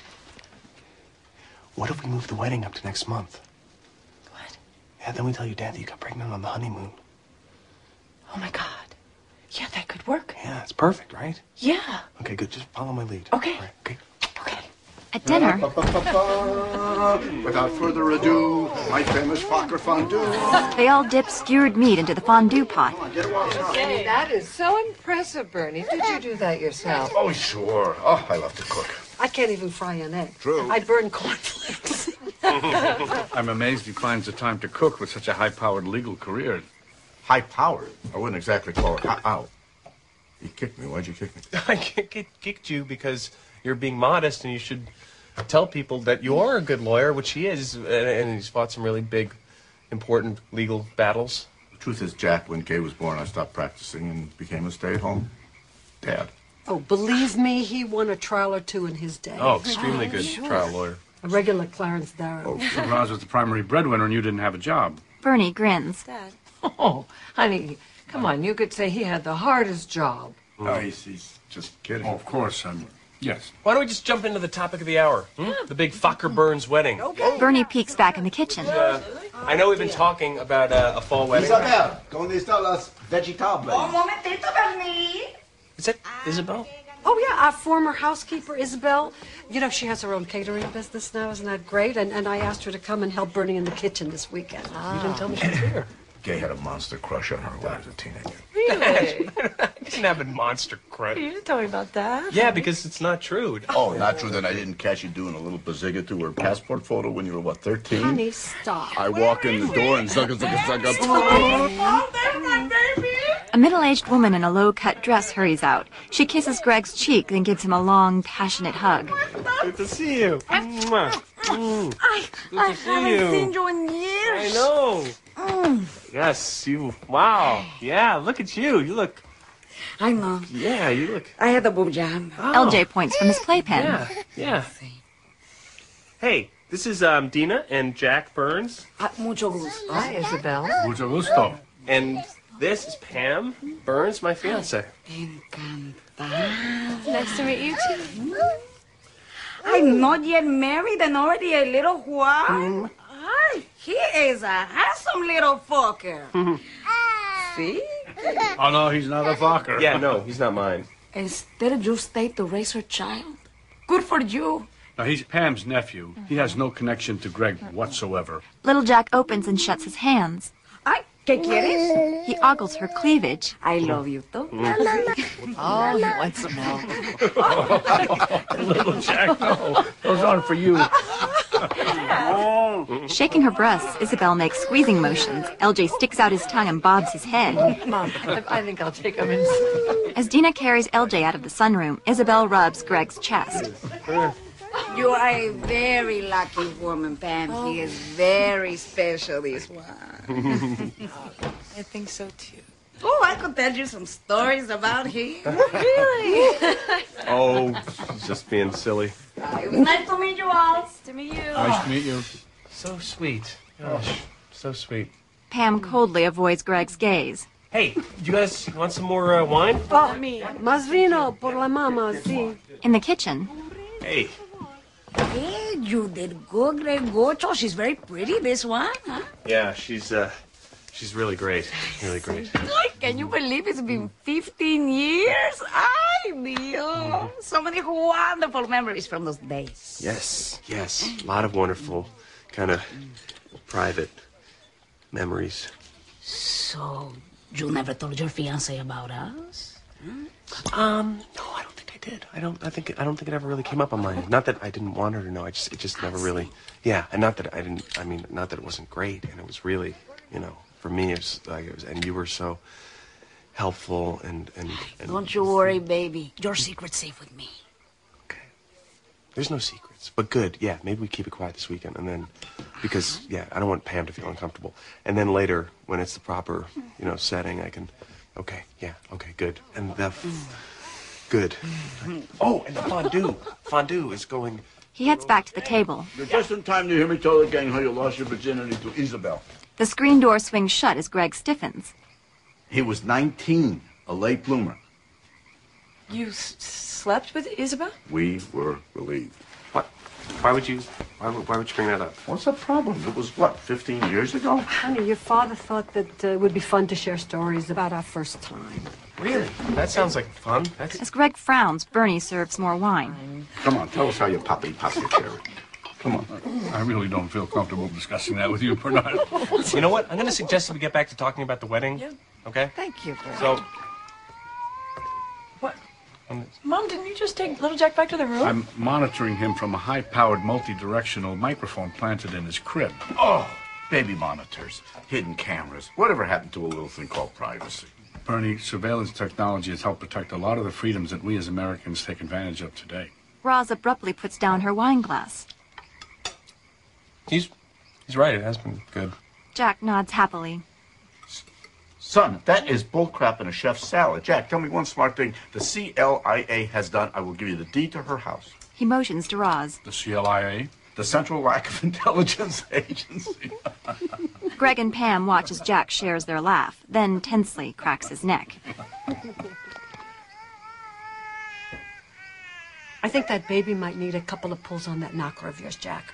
what if we move the wedding up to next month? What? Yeah, then we tell your dad that you got pregnant on the honeymoon. Oh, my God. Yeah, that could work. Yeah, it's perfect, right? Yeah. Okay, good. Just follow my lead. Okay. All right, okay. Okay. At dinner, Without further ado, my famous Fokker fondue. they all dip skewered meat into the fondue pot. Get it while it's hot. Hey, that is so impressive, Bernie. Did you do that yourself? Oh, sure. Oh, I love to cook. I can't even fry an egg. True. I burn cornflakes. I'm amazed he finds the time to cook with such a high-powered legal career. High-powered? I wouldn't exactly call it. Ow. You kicked me. Why'd you kick me? I kicked you because you're being modest and you should tell people that you are a good lawyer, which he is, and he's fought some really big, important legal battles. The truth is, Jack, when Kay was born, I stopped practicing and became a stay-at-home dad. Oh, believe me, he won a trial or two in his day. Oh, extremely good trial lawyer. A regular Clarence Darrow. Oh, So Roz was the primary breadwinner and you didn't have a job. Bernie grins. Dad. Oh, honey, come on. You could say he had the hardest job. No, he's, he's just kidding. Oh, of course. Um, yes. Why don't we just jump into the topic of the hour? Hmm? The big Fokker Burns wedding. Bernie peeks back in the kitchen. Uh, I know we've been talking about uh, a fall wedding. Isabel, ¿dónde están las vegetables? Un momentito, Bernie. Is that Isabel? Oh, yeah, our former housekeeper, Isabel. You know, she has her own catering business now. Isn't that great? And, and I asked her to come and help Bernie in the kitchen this weekend. Ah. You didn't tell me she was here. Gay had a monster crush on her when I was a teenager. Really? I didn't have a monster crush. You didn't tell me about that. Yeah, because it's not true. Oh, not true that I didn't catch you doing a little bazziga to her passport photo when you were, what, thirteen? Honey, stop. I walk in the door and sucka, sucka, sucka. Oh, there's my baby! A middle-aged woman in a low-cut dress hurries out. She kisses Greg's cheek, then gives him a long, passionate hug. Good to see you. Mwah. Mm. I, Good I to see haven't you. seen you in years. I know. Mm. Yes, you. Wow. Yeah, look at you. You look. I know. Yeah, you look. I had a boob job. Oh. L J points from his playpen. Yeah, yeah. Hey, this is um, Dina and Jack Burns. Uh, mucho gusto. Hi, Isabel. Mucho gusto. And this is Pam Burns, my fiance. Nice to meet you too. I'm not yet married and already a little while. Ay, he is a handsome little fucker. See? Oh, no, he's not a fucker. Yeah, no, he's not mine. Instead you stay to raise her child. Good for you. Now, he's Pam's nephew. He has no connection to Greg whatsoever. Little Jack opens and shuts his hands. Ay, ¿qué quieres? He ogles her cleavage. I love you too. Oh, he wants some milk. Little Jack, no. Those aren't for you. Shaking her breasts, Isabel makes squeezing motions. L J sticks out his tongue and bobs his head. Mom, I, I think I'll take him inside. As Dina carries L J out of the sunroom, Isabel rubs Greg's chest. You are a very lucky woman, Pam. Oh. He is very special, this one. I think so too. Oh, I could tell you some stories about him. Really? Oh, he's just being silly. It was nice to meet you all. Nice to meet you. Nice to meet you. So sweet. Gosh, so sweet. Pam coldly avoids Greg's gaze. Hey, you guys want some more uh, wine? Oh, más vino por la mama, sí. In the kitchen, Hey. Hey, you did good, Gregocho. She's very pretty, this one, huh? Yeah, she's uh, she's really great. Really great. Can you believe it's been fifteen years? Ay, Dios. So many wonderful memories from those days. Yes, yes. A lot of wonderful, kind of private memories. So, you never told your fiancé about us? Um, no, I don't think I did. I don't. I think. I don't think it ever really came up on my. Not that I didn't want her to know. I just. It just never really. Yeah, and not that I didn't. I mean, not that it wasn't great, and it was really. You know, for me, it was like it was. And you were so helpful, and and. and Don't you worry, baby. Your secret's safe with me. There's no secrets, but good. Yeah, maybe we keep it quiet this weekend, and then because yeah, I don't want Pam to feel uncomfortable. And then later, when it's the proper, you know, setting, I can. Okay, yeah, okay, good. And the f- good. Oh, and the fondue. Fondue is going. he heads back to the table. You're just in time to hear me tell the gang how you lost your virginity to Isabel. The screen door swings shut as Greg stiffens. He was nineteen, a late bloomer. You s- slept with Isabel? We were relieved. What? Why would you? Why would, why would you bring that up? What's the problem? It was, what, fifteen years ago? Honey, your father thought that uh, it would be fun to share stories about our first time. Really? That sounds like fun. That's. As Greg frowns, Bernie serves more wine. Come on, tell us how you poppy pop your cherry. Come on. I really don't feel comfortable discussing that with you, Bernard. You know what? I'm going to suggest that we get back to talking about the wedding. Yeah. Okay? Thank you, Greg. So. What? Um, Mom, didn't you just take little Jack back to the room? I'm monitoring him from a high-powered multi-directional microphone planted in his crib. Oh, baby monitors, hidden cameras. Whatever happened to a little thing called privacy? Bernie, surveillance technology has helped protect a lot of the freedoms that we as Americans take advantage of today. Roz abruptly puts down her wine glass. he's he's right. It has been good. Jack nods happily. Son, that is bullcrap in a chef's salad. Jack, tell me one smart thing the C L I A has done. I will give you the deed to her house. He motions to Roz. The C L I A? The Central Lack of Intelligence Agency. Greg and Pam watch as Jack shares their laugh, then tensely cracks his neck. I think that baby might need a couple of pulls on that knocker of yours, Jack.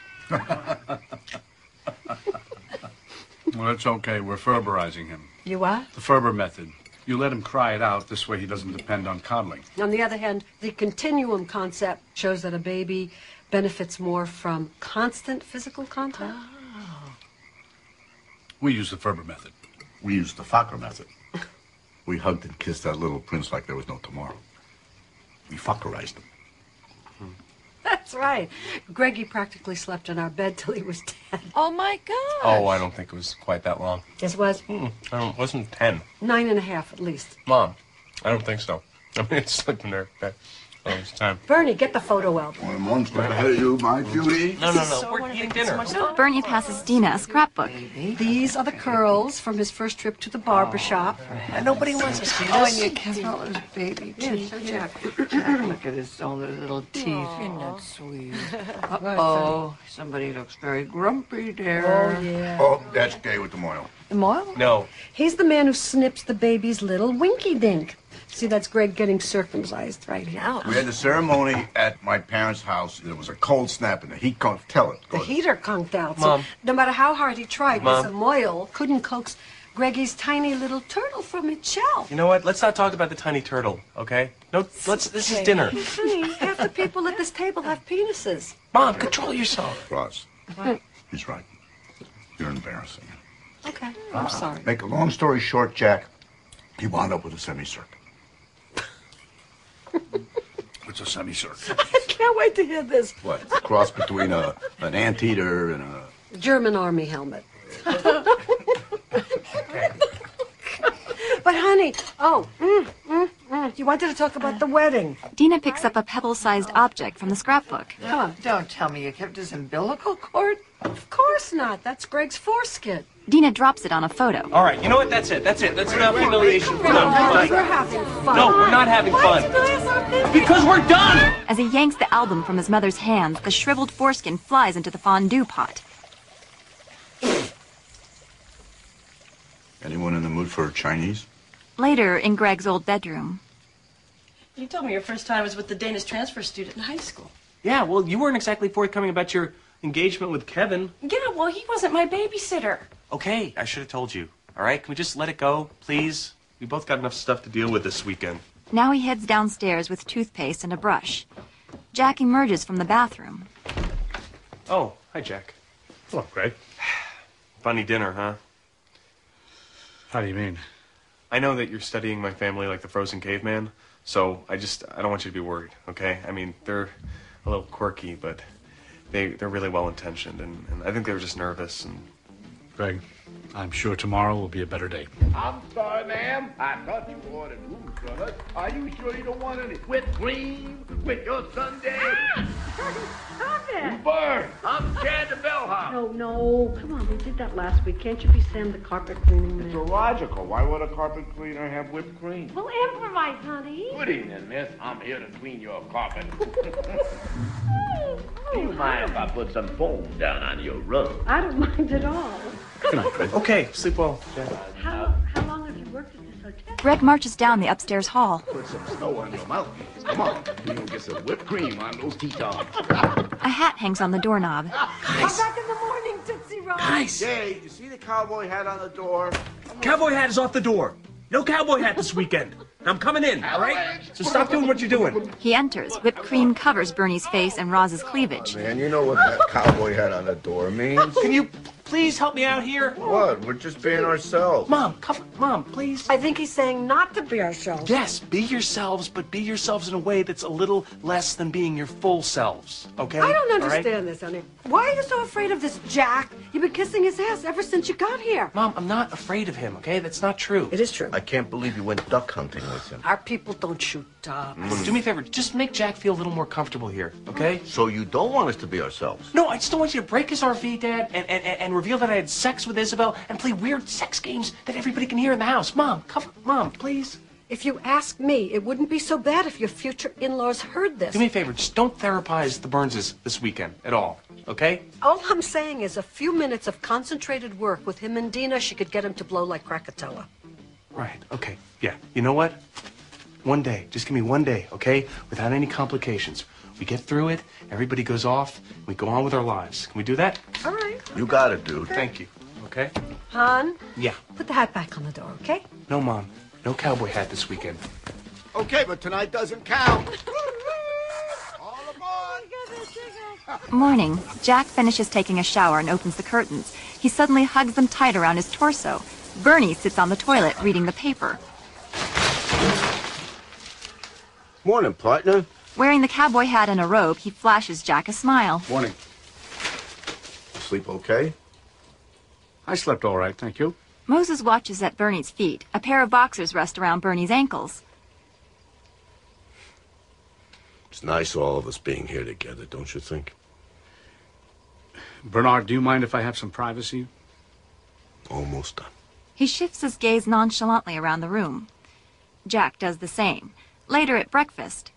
Well, it's okay. We're Ferberizing him. You what? The Ferber method. You let him cry it out. This way he doesn't depend on coddling. On the other hand, the continuum concept shows that a baby benefits more from constant physical contact. Oh. We use the Ferber method. We use the Fokker method. We hugged and kissed that little prince like there was no tomorrow. We Fockerized him. That's right. Greggy practically slept in our bed till he was ten. Oh, my God. Oh, I don't think it was quite that long. Yes, it was. Mm, I don't, it wasn't ten. Nine and a half, at least. Mom, I don't think so. I mean, it's slept in their bed all this time. Bernie, get the photo album. One month's right ahead of you, my beauty. No, no, no. We're eating dinner. Bernie passes Dina a scrapbook. These are the curls from his first trip to the barber shop. And nobody wants to see Oh, this. and you kissed all those baby teeth. Yeah, Jack. Jack, look at his all those little teeth. Isn't that sweet? Uh-oh, somebody looks very grumpy there. Oh, yeah. Oh, that's gay with the moil. The moil? No. He's the man who snips the baby's little winky dink. See, that's Greg getting circumcised right here. We had the ceremony at my parents' house. There was a cold snap and the heat conked. Tell it. The heater conked out. Mom. So no matter how hard he tried, Mom. Mister Moyle couldn't coax Greggy's tiny little turtle from its shell. You know what? Let's not talk about the tiny turtle, okay? No, let's. This is dinner. Honey, half the people at this table have penises. Mom, control yourself. Ross. He's right. You're embarrassing. Okay, I'm sorry. Make a long story short, Jack, he wound up with a semicircle. It's a semicircle. I can't wait to hear this. What? A cross between a an anteater and a... German army helmet. But honey, oh, mm, mm, mm. You wanted to talk about the wedding. Dina picks up a pebble-sized object from the scrapbook. Come on, don't tell me you kept his umbilical cord. Of course not. That's Greg's foreskin. Dina drops it on a photo. All right, you know what? That's it. That's it. That's enough humiliation. We're done. Oh, We're we're done. having fun. No, we're not having fun. Because we're done! As he yanks the album from his mother's hands, the shriveled foreskin flies into the fondue pot. Anyone in the mood for Chinese? Later, in Greg's old bedroom. You told me your first time was with the Danish transfer student in high school. Yeah, well, you weren't exactly forthcoming about your engagement with Kevin. Yeah, well, he wasn't my babysitter. Okay, I should have told you. All right, can we just let it go, please? We both got enough stuff to deal with this weekend. Now he heads downstairs with toothpaste and a brush. Jack emerges from the bathroom. Oh, hi, Jack. Hello, Greg. Funny dinner, huh? How do you mean? I know that you're studying my family like the frozen caveman, so I just, I don't want you to be worried, okay? I mean, they're a little quirky, but they, they're really well-intentioned, and, and I think they were just nervous, and... Greg, I'm sure tomorrow will be a better day. I'm sorry, ma'am. I thought you ordered room service. Are you sure you don't want any whipped cream with your sundae? Stop it. Bird, I'm scared the bellhop. No, no. Come on, we did that last week. Can't you be Sam the carpet cleaning man? It's illogical. Why would a carpet cleaner have whipped cream? Well, improvise, honey. Good evening, miss. I'm here to clean your carpet. Do you mind if I put some foam down on your rug? I don't mind at all. Good night, Greg. Okay, sleep well, Jack. How, how long have you worked at this hotel? Greg marches down the upstairs hall. Put some snow on your mouth. Come on. You're going to get some whipped cream on those Tetons. A hat hangs on the doorknob. Come back in the morning, Tootsie Roll. Guys! Jay, you see the cowboy hat on the door? Cowboy hat is off the door. No cowboy hat this weekend. I'm coming in, all right? So stop doing what you're doing. He enters. Whipped cream covers Bernie's face and Roz's cleavage. Man, you know what that cowboy hat on the door means? Can you please help me out here? What? We're just being ourselves. Mom, come, Mom, please. I think he's saying not to be ourselves. Yes, be yourselves, but be yourselves in a way that's a little less than being your full selves, okay? I don't All right? understand this, honey. Why are you so afraid of this Jack? You've been kissing his ass ever since you got here. Mom, I'm not afraid of him, okay? That's not true. It is true. I can't believe you went duck hunting with him. Our people don't shoot ducks. Look, do me a favor. Just make Jack feel a little more comfortable here, okay? So you don't want us to be ourselves? No, I just don't want you to break his R V, Dad, and, and, and reveal that I had sex with Isabel and play weird sex games that everybody can hear in the house. Mom, come, Mom, please. If you ask me, it wouldn't be so bad if your future in-laws heard this. Do me a favor. Just don't therapize the Burnses this weekend at all, okay? All I'm saying is a few minutes of concentrated work with him and Dina, she could get him to blow like Krakatoa. Right, okay. Yeah, you know what? One day. Just give me one day, okay? Without any complications. We get through it, everybody goes off, we go on with our lives. Can we do that? All right. You got it, dude. Thank you. Okay? Han, Yeah. put the hat back on the door, okay? No, Mom. No cowboy hat this weekend. Okay, but tonight doesn't count. Morning. Jack finishes taking a shower and opens the curtains. He suddenly hugs them tight around his torso. Bernie sits on the toilet reading the paper. Morning, partner. Wearing the cowboy hat and a robe, he flashes Jack a smile. Morning. Sleep okay? I slept all right, thank you. Moses watches at Bernie's feet. A pair of boxers rest around Bernie's ankles. It's nice all of us being here together, don't you think? Bernard, do you mind if I have some privacy? Almost done. He shifts his gaze nonchalantly around the room. Jack does the same. Later at breakfast.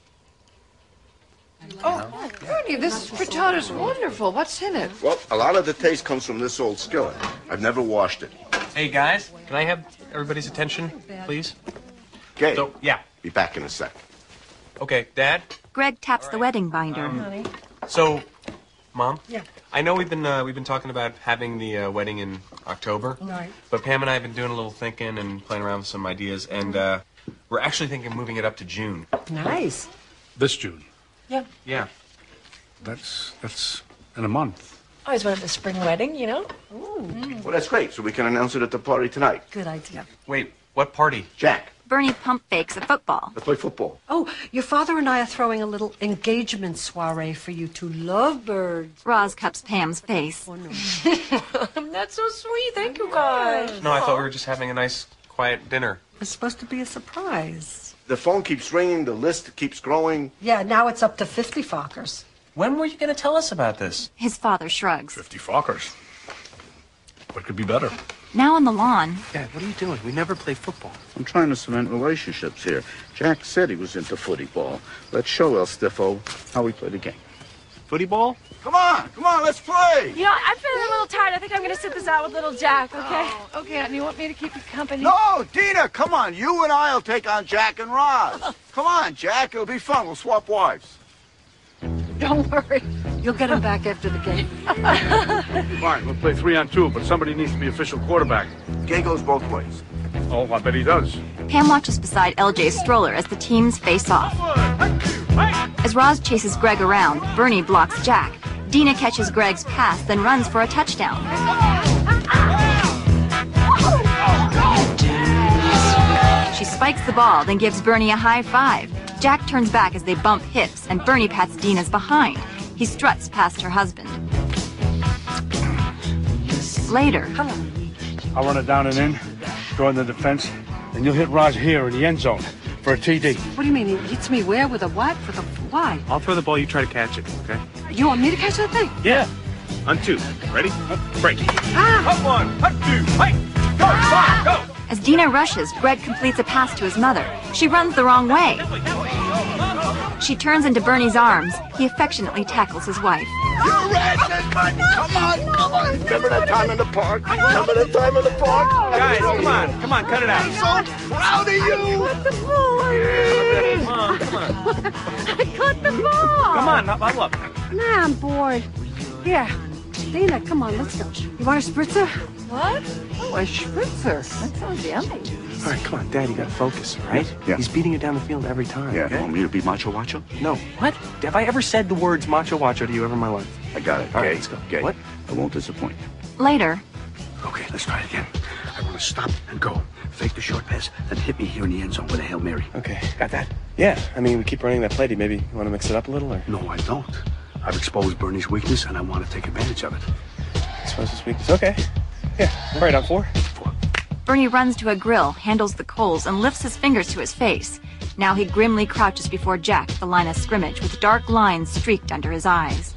Oh, Bernie, this frittata is wonderful. What's in it? Well, a lot of the taste comes from this old skillet. I've never washed it. Hey, guys, can I have everybody's attention, please? Okay. So, yeah. Be back in a sec. Okay, Dad? Greg taps the wedding binder. Um, So, Mom? Yeah. I know we've been uh, we've been talking about having the uh, wedding in October. Right. But Pam and I have been doing a little thinking and playing around with some ideas, and uh, we're actually thinking of moving it up to June. Nice. This June. Yeah. Yeah. That's that's in a month. I always wanted a spring wedding, you know? Well, that's great. So we can announce it at the party tonight. Good idea. Wait, what party? Jack, Bernie pump fakes a football. let's play football. Oh, your father and I are throwing a little engagement soiree for you two lovebirds. Roz cups Pam's face. Oh, no. That's so sweet. Thank you, guys. No, I thought we were just having a nice, quiet dinner. It's supposed to be a surprise. The phone keeps ringing. The list keeps growing. Yeah, now it's up to fifty Fockers. When were you going to tell us about this? His father shrugs. Fifty Fockers. What could be better? Now on the lawn, Dad, what are you doing? We never play football. I'm trying to cement relationships here. Jack said he was into footy ball. Let's show El Stiffo how we play the game. Footy ball? Come on, come on, let's play. You know, I'm feeling a little tired. I think I'm going to sit this out with little Jack, okay? Oh, okay, and you want me to keep you company? No, Dina, come on. You and I'll take on Jack and Roz. Come on, Jack. It'll be fun. We'll swap wives. Don't worry. You'll get him back after the game. Fine, we'll play three on two, but somebody needs to be official quarterback. Game goes both ways. Oh, I bet he does. Pam watches beside L J's stroller as the teams face off. As Roz chases Greg around, Bernie blocks Jack. Dina catches Greg's pass, then runs for a touchdown. She spikes the ball, then gives Bernie a high five. Jack turns back as they bump hips, and Bernie pats Dina's behind. He struts past her husband. Later. I'll run it down and in, go in the defense, and you'll hit Roz here in the end zone for a T D. What do you mean? He hits me where? With a what? With a why? I'll throw the ball, you try to catch it, okay? You want me to catch that thing? Yeah. On two. Ready? Break. Ah! Up one, up two, hey! Go, five, go! As Dina rushes, Greg completes a pass to his mother. She runs the wrong way. She turns into Bernie's arms. He affectionately tackles his wife. You ratchet, man! Come on, come on! Remember that time in the park? Remember that time in the park? Guys, come on, come on, cut it out. I'm so proud of you! Cut the ball! Come on, come on. I cut the ball! Come on, bubble up. Nah, I'm bored. Here, Dina, come on, let's go. You want a spritzer? What? Oh, a spritzer. That sounds yummy. All right, come on, Dad, you gotta focus, all right? Yeah. He's beating you down the field every time, Yeah, okay? want me to be macho macho? No. What? Have I ever said the words macho wacho to you ever in my life? I got it. All right, Okay, let's go. okay. What? I won't disappoint you. Later. Okay, let's try it again. I want to stop and go. Fake the short pass, then hit me here in the end zone with a Hail Mary. Okay, got that? Yeah, I mean, we keep running that play. Do you maybe want to mix it up a little, or? No, I don't. I've exposed Bernie's weakness, and I want to take advantage of it. I suppose this weakness. Okay. Yeah, all right, on four. Four. Bernie runs to a grill, handles the coals, and lifts his fingers to his face. Now he grimly crouches before Jack at the line of scrimmage with dark lines streaked under his eyes.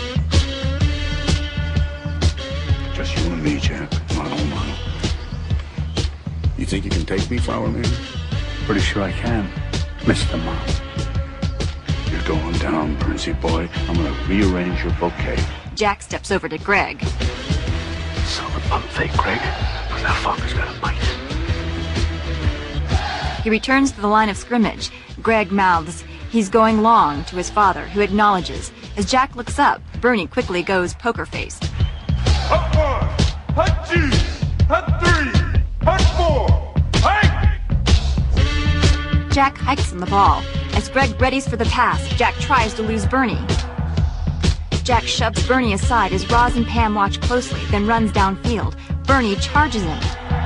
Just you and me, Jack. Mano, mano. You think you can take me, Flower Man? Pretty sure I can, Mister Mom. You're going down, Bernsey boy. I'm gonna rearrange your bouquet. Jack steps over to Greg. Solid pump fake, Greg. But that fucker's got a bite. He returns to the line of scrimmage. Greg mouths, "He's going long," to his father, who acknowledges. As Jack looks up, Bernie quickly goes poker-faced. Hut one, hut two, hut three, hut four, hey! Jack hikes on the ball. As Greg readies for the pass, Jack tries to lose Bernie. Jack shoves Bernie aside as Roz and Pam watch closely, then runs downfield. Bernie charges him.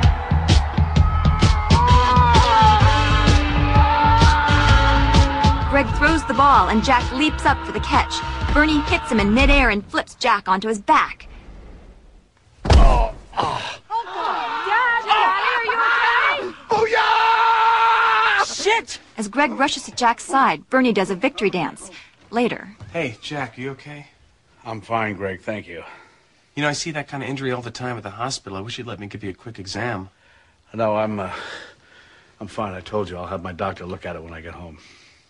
Greg throws the ball, and Jack leaps up for the catch. Bernie hits him in midair and flips Jack onto his back. Oh, oh. Dad, Daddy, are you okay? Oh, yeah! Shit! As Greg rushes to Jack's side, Bernie does a victory dance. Later. Hey, Jack, you okay? I'm fine, Greg, thank you. You know, I see that kind of injury all the time at the hospital. I wish you'd let me give you a quick exam. No, I'm, uh, I'm fine. I told you I'll have my doctor look at it when I get home.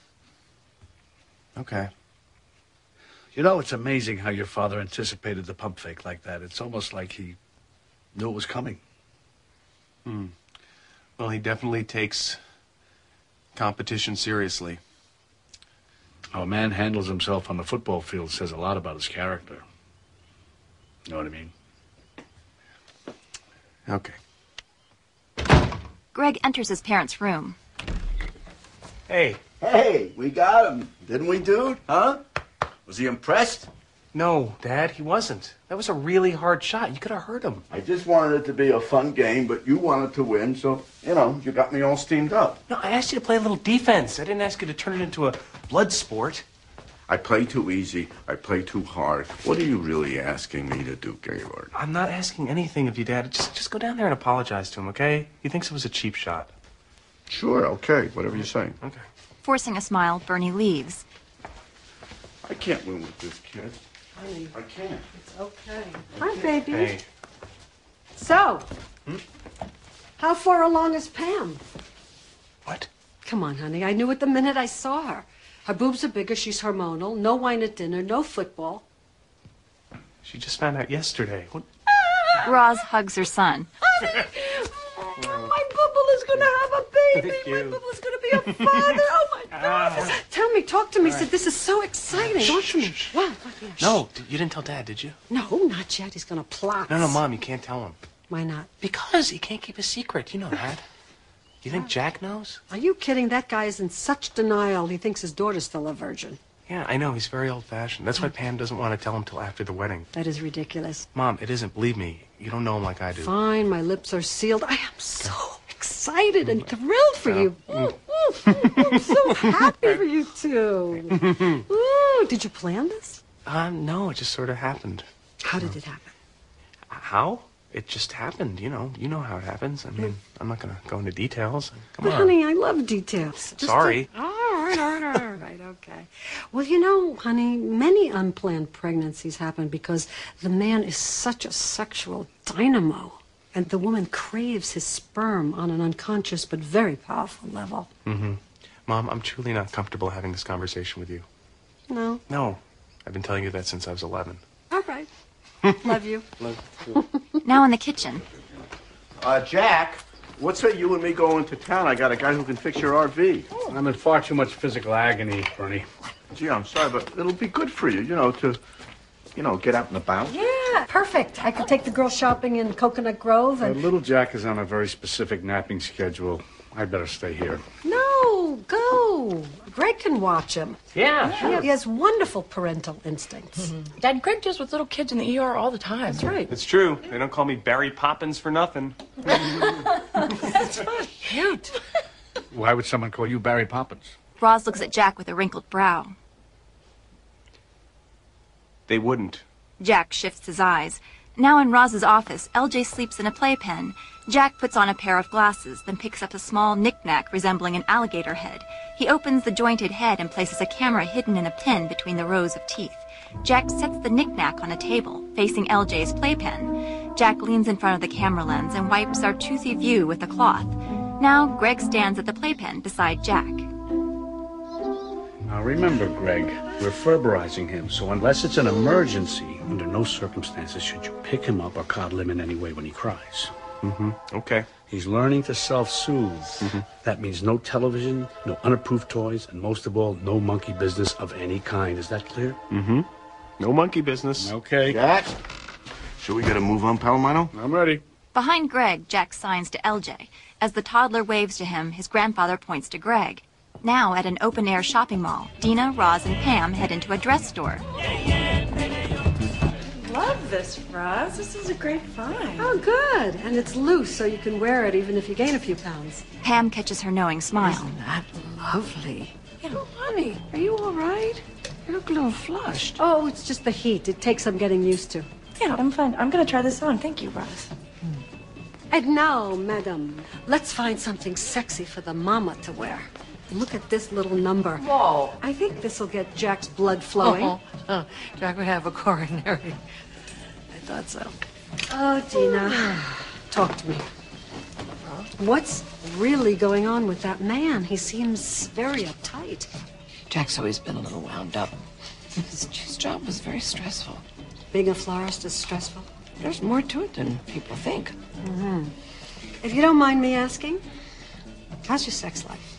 Okay. You know, it's amazing how your father anticipated the pump fake like that. It's almost like he knew it was coming. Hmm. Well, he definitely takes competition seriously. How a man handles himself on the football field says a lot about his character. You know what I mean? Okay. Greg enters his parents' room. Hey. Hey, we got him. Didn't we, dude? Huh? Was he impressed? No, Dad, he wasn't. That was a really hard shot. You could have hurt him. I just wanted it to be a fun game, but you wanted to win, so, you know, you got me all steamed up. No, I asked you to play a little defense. I didn't ask you to turn it into a blood sport. I play too easy. I play too hard. What are you really asking me to do, Gaylord? I'm not asking anything of you, Dad. Just, just go down there and apologize to him, okay? He thinks it was a cheap shot. Sure, okay. Whatever you say. Okay. Forcing a smile, Bernie leaves. I can't win with this kid. Honey, I can't. it's okay. Hi, baby. Hey. So, Hmm? how far along is Pam? What? Come on, honey. I knew it the minute I saw her. Her boobs are bigger. She's hormonal. No wine at dinner. No football. She just found out yesterday. What? Roz hugs her son. My bubble is going to have a baby. Thank My you. bubble is going to be a father. Oh, my God. Tell me, talk to me. Sid, this is so exciting. Talk to me. What? What? Yeah, shh. No, d- you didn't tell Dad, did you? No, not yet. He's going to plot. No, no, Mom, you can't tell him. Why not? Because he can't keep a secret. You know that. You think Jack knows? Are you kidding? That guy is in such denial. He thinks his daughter's still a virgin. Yeah, I know. He's very old-fashioned. That's why Pam doesn't want to tell him till after the wedding. That is ridiculous. Mom, it isn't. Believe me. You don't know him like I do. Fine, my lips are sealed. I am so excited and thrilled for you. Ooh, ooh, ooh, I'm so happy for you two. Ooh, did you plan this? Um, no, it just sort of happened. How did it happen? How? It just happened, you know. You know how it happens. I mean, I'm not going to go into details. Come But on. honey, I love details. Just Sorry. a- all right, all right, all right, okay. Well, you know, honey, many unplanned pregnancies happen because the man is such a sexual dynamo, and the woman craves his sperm on an unconscious but very powerful level. Mm-hmm. Mom, I'm truly not comfortable having this conversation with you. No? No. I've been telling you that since I was eleven. All right. Love you. Now in the kitchen. Uh, Jack, what say you and me go into town? I got a guy who can fix your R V. I'm in far too much physical agony, Bernie. Gee, I'm sorry, but it'll be good for you, you know, to, you know, get out and about. Yeah, perfect. I could take the girls shopping in Coconut Grove Uh, and... little Jack is on a very specific napping schedule. I'd better stay here. No, go. Greg can watch him. Yeah, He has wonderful parental instincts. Dad, Greg deals with little kids in the E R all the time. That's right. It's true. They don't call me Barry Poppins for nothing. That's cute. Why would someone call you Barry Poppins? Roz looks at Jack with a wrinkled brow. They wouldn't. Jack shifts his eyes. Now in Roz's office, L J sleeps in a playpen. Jack puts on a pair of glasses, then picks up a small knick-knack resembling an alligator head. He opens the jointed head and places a camera hidden in a pen between the rows of teeth. Jack sets the knick-knack on a table, facing L J's playpen. Jack leans in front of the camera lens and wipes our toothy view with a cloth. Now Greg stands at the playpen beside Jack. Now remember, Greg, we're ferberizing him, so unless it's an emergency, under no circumstances should you pick him up or coddle him in any way when he cries. Mm-hmm. Okay. He's learning to self-soothe. Mm-hmm. That means no television, no unapproved toys, and most of all, no monkey business of any kind. Is that clear? Mm-hmm. No monkey business. Okay. Jack, should we get a move on, Palomino? I'm ready. Behind Greg, Jack signs to L J. As the toddler waves to him, his grandfather points to Greg. Now, at an open-air shopping mall, Dina, Roz, and Pam head into a dress store. Love this, Roz. This is a great find. Oh, good. And it's loose, so you can wear it even if you gain a few pounds. Pam catches her knowing smile. Isn't that lovely? Oh, honey, are you all right? You look a little flushed. Oh, it's just the heat. It takes some getting used to. Yeah, I'm fine. I'm going to try this on. Thank you, Roz. And now, madam, let's find something sexy for the mama to wear. Look at this little number. Whoa. I think this will get Jack's blood flowing. Oh, oh, Jack would have a coronary. I thought so. Oh, Dina, talk to me. What's really going on with that man? He seems very uptight. Jack's always been a little wound up. His, his job was very stressful. Being a florist is stressful? There's more to it than people think. Mm-hmm. If you don't mind me asking, how's your sex life?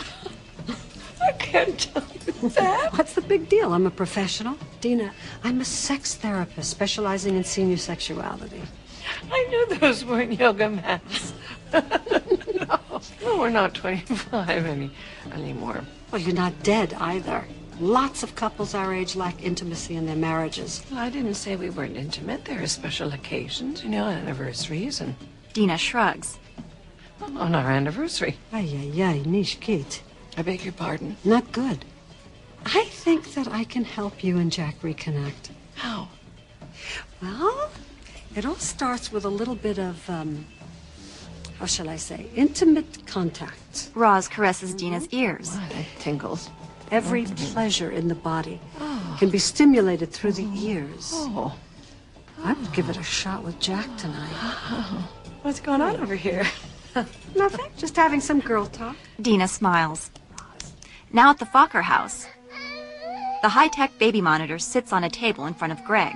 I can't tell you that. What's the big deal? I'm a professional. Dina, I'm a sex therapist specializing in senior sexuality. I knew those weren't yoga mats. no. no, we're not twenty-five any anymore. Well, you're not dead either. Lots of couples our age lack intimacy in their marriages. Well, I didn't say we weren't intimate. There are special occasions, you know, anniversaries and... Dina shrugs. Well, on our anniversary. Ay, ay, ay, nish kid. I beg your pardon? Not good. I think that I can help you and Jack reconnect. How? Well, it all starts with a little bit of, um, how shall I say, intimate contact. Roz caresses Dina's ears. Oh, that tingles. Every pleasure in the body oh. can be stimulated through the ears. Oh. I would give it a shot with Jack tonight. Oh. What's going on over here? Nothing. Just having some girl talk. Dina smiles. Now at the Fokker house. The high-tech baby monitor sits on a table in front of Greg.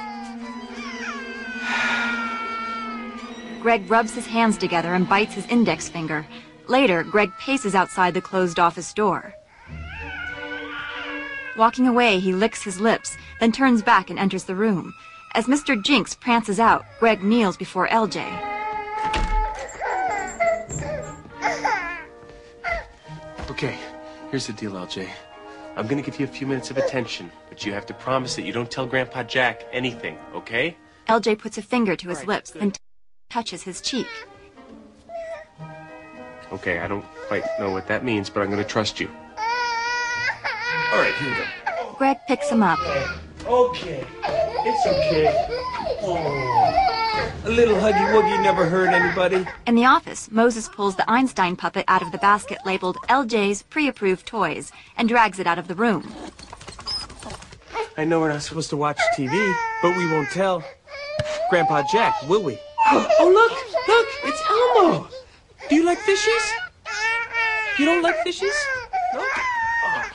Greg rubs his hands together and bites his index finger. Later, Greg paces outside the closed office door. Walking away, he licks his lips, then turns back and enters the room. As Mister Jinx prances out, Greg kneels before L J. Okay, here's the deal, L J. I'm gonna give you a few minutes of attention, but you have to promise that you don't tell Grandpa Jack anything, okay? L J puts a finger to his right, lips, good. then t- touches his cheek. Okay, I don't quite know what that means, but I'm gonna trust you. All right, here we go. Greg picks him up. Okay, it's okay. Oh, a little huggy-wuggy never hurt anybody. In the office, Moses pulls the Einstein puppet out of the basket labeled L J's pre-approved toys and drags it out of the room. I know we're not supposed to watch T V, but we won't tell Grandpa Jack, will we? Oh, look, look, it's Elmo. Do you like fishies? You don't like fishies? No? Oh.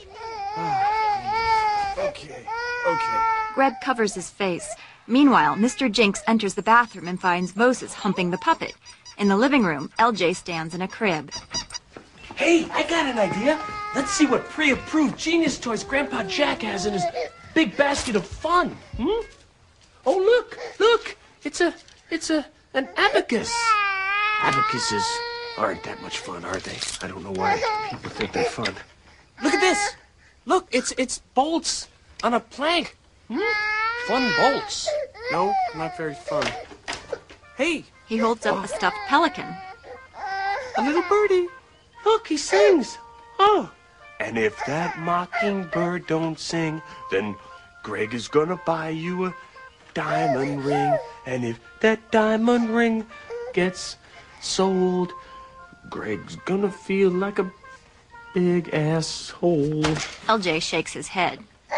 Oh. Okay, okay. Greg covers his face. Meanwhile, Mister Jinx enters the bathroom and finds Moses humping the puppet. In the living room, L J stands in a crib. Hey, I got an idea. Let's see what pre-approved genius toys Grandpa Jack has in his big basket of fun. Hmm? Oh, look, look. It's a, it's a, an abacus. Abacuses aren't that much fun, are they? I don't know why people think they're fun. Look at this. Look, it's, it's bolts on a plank. Hmm? Fun bolts. No, not very fun. Hey. He holds up a stuffed pelican. A little birdie. Look, he sings. Oh. And if that mockingbird don't sing, then Greg is gonna buy you a diamond ring. And if that diamond ring gets sold, Greg's gonna feel like a big asshole. L J shakes his head.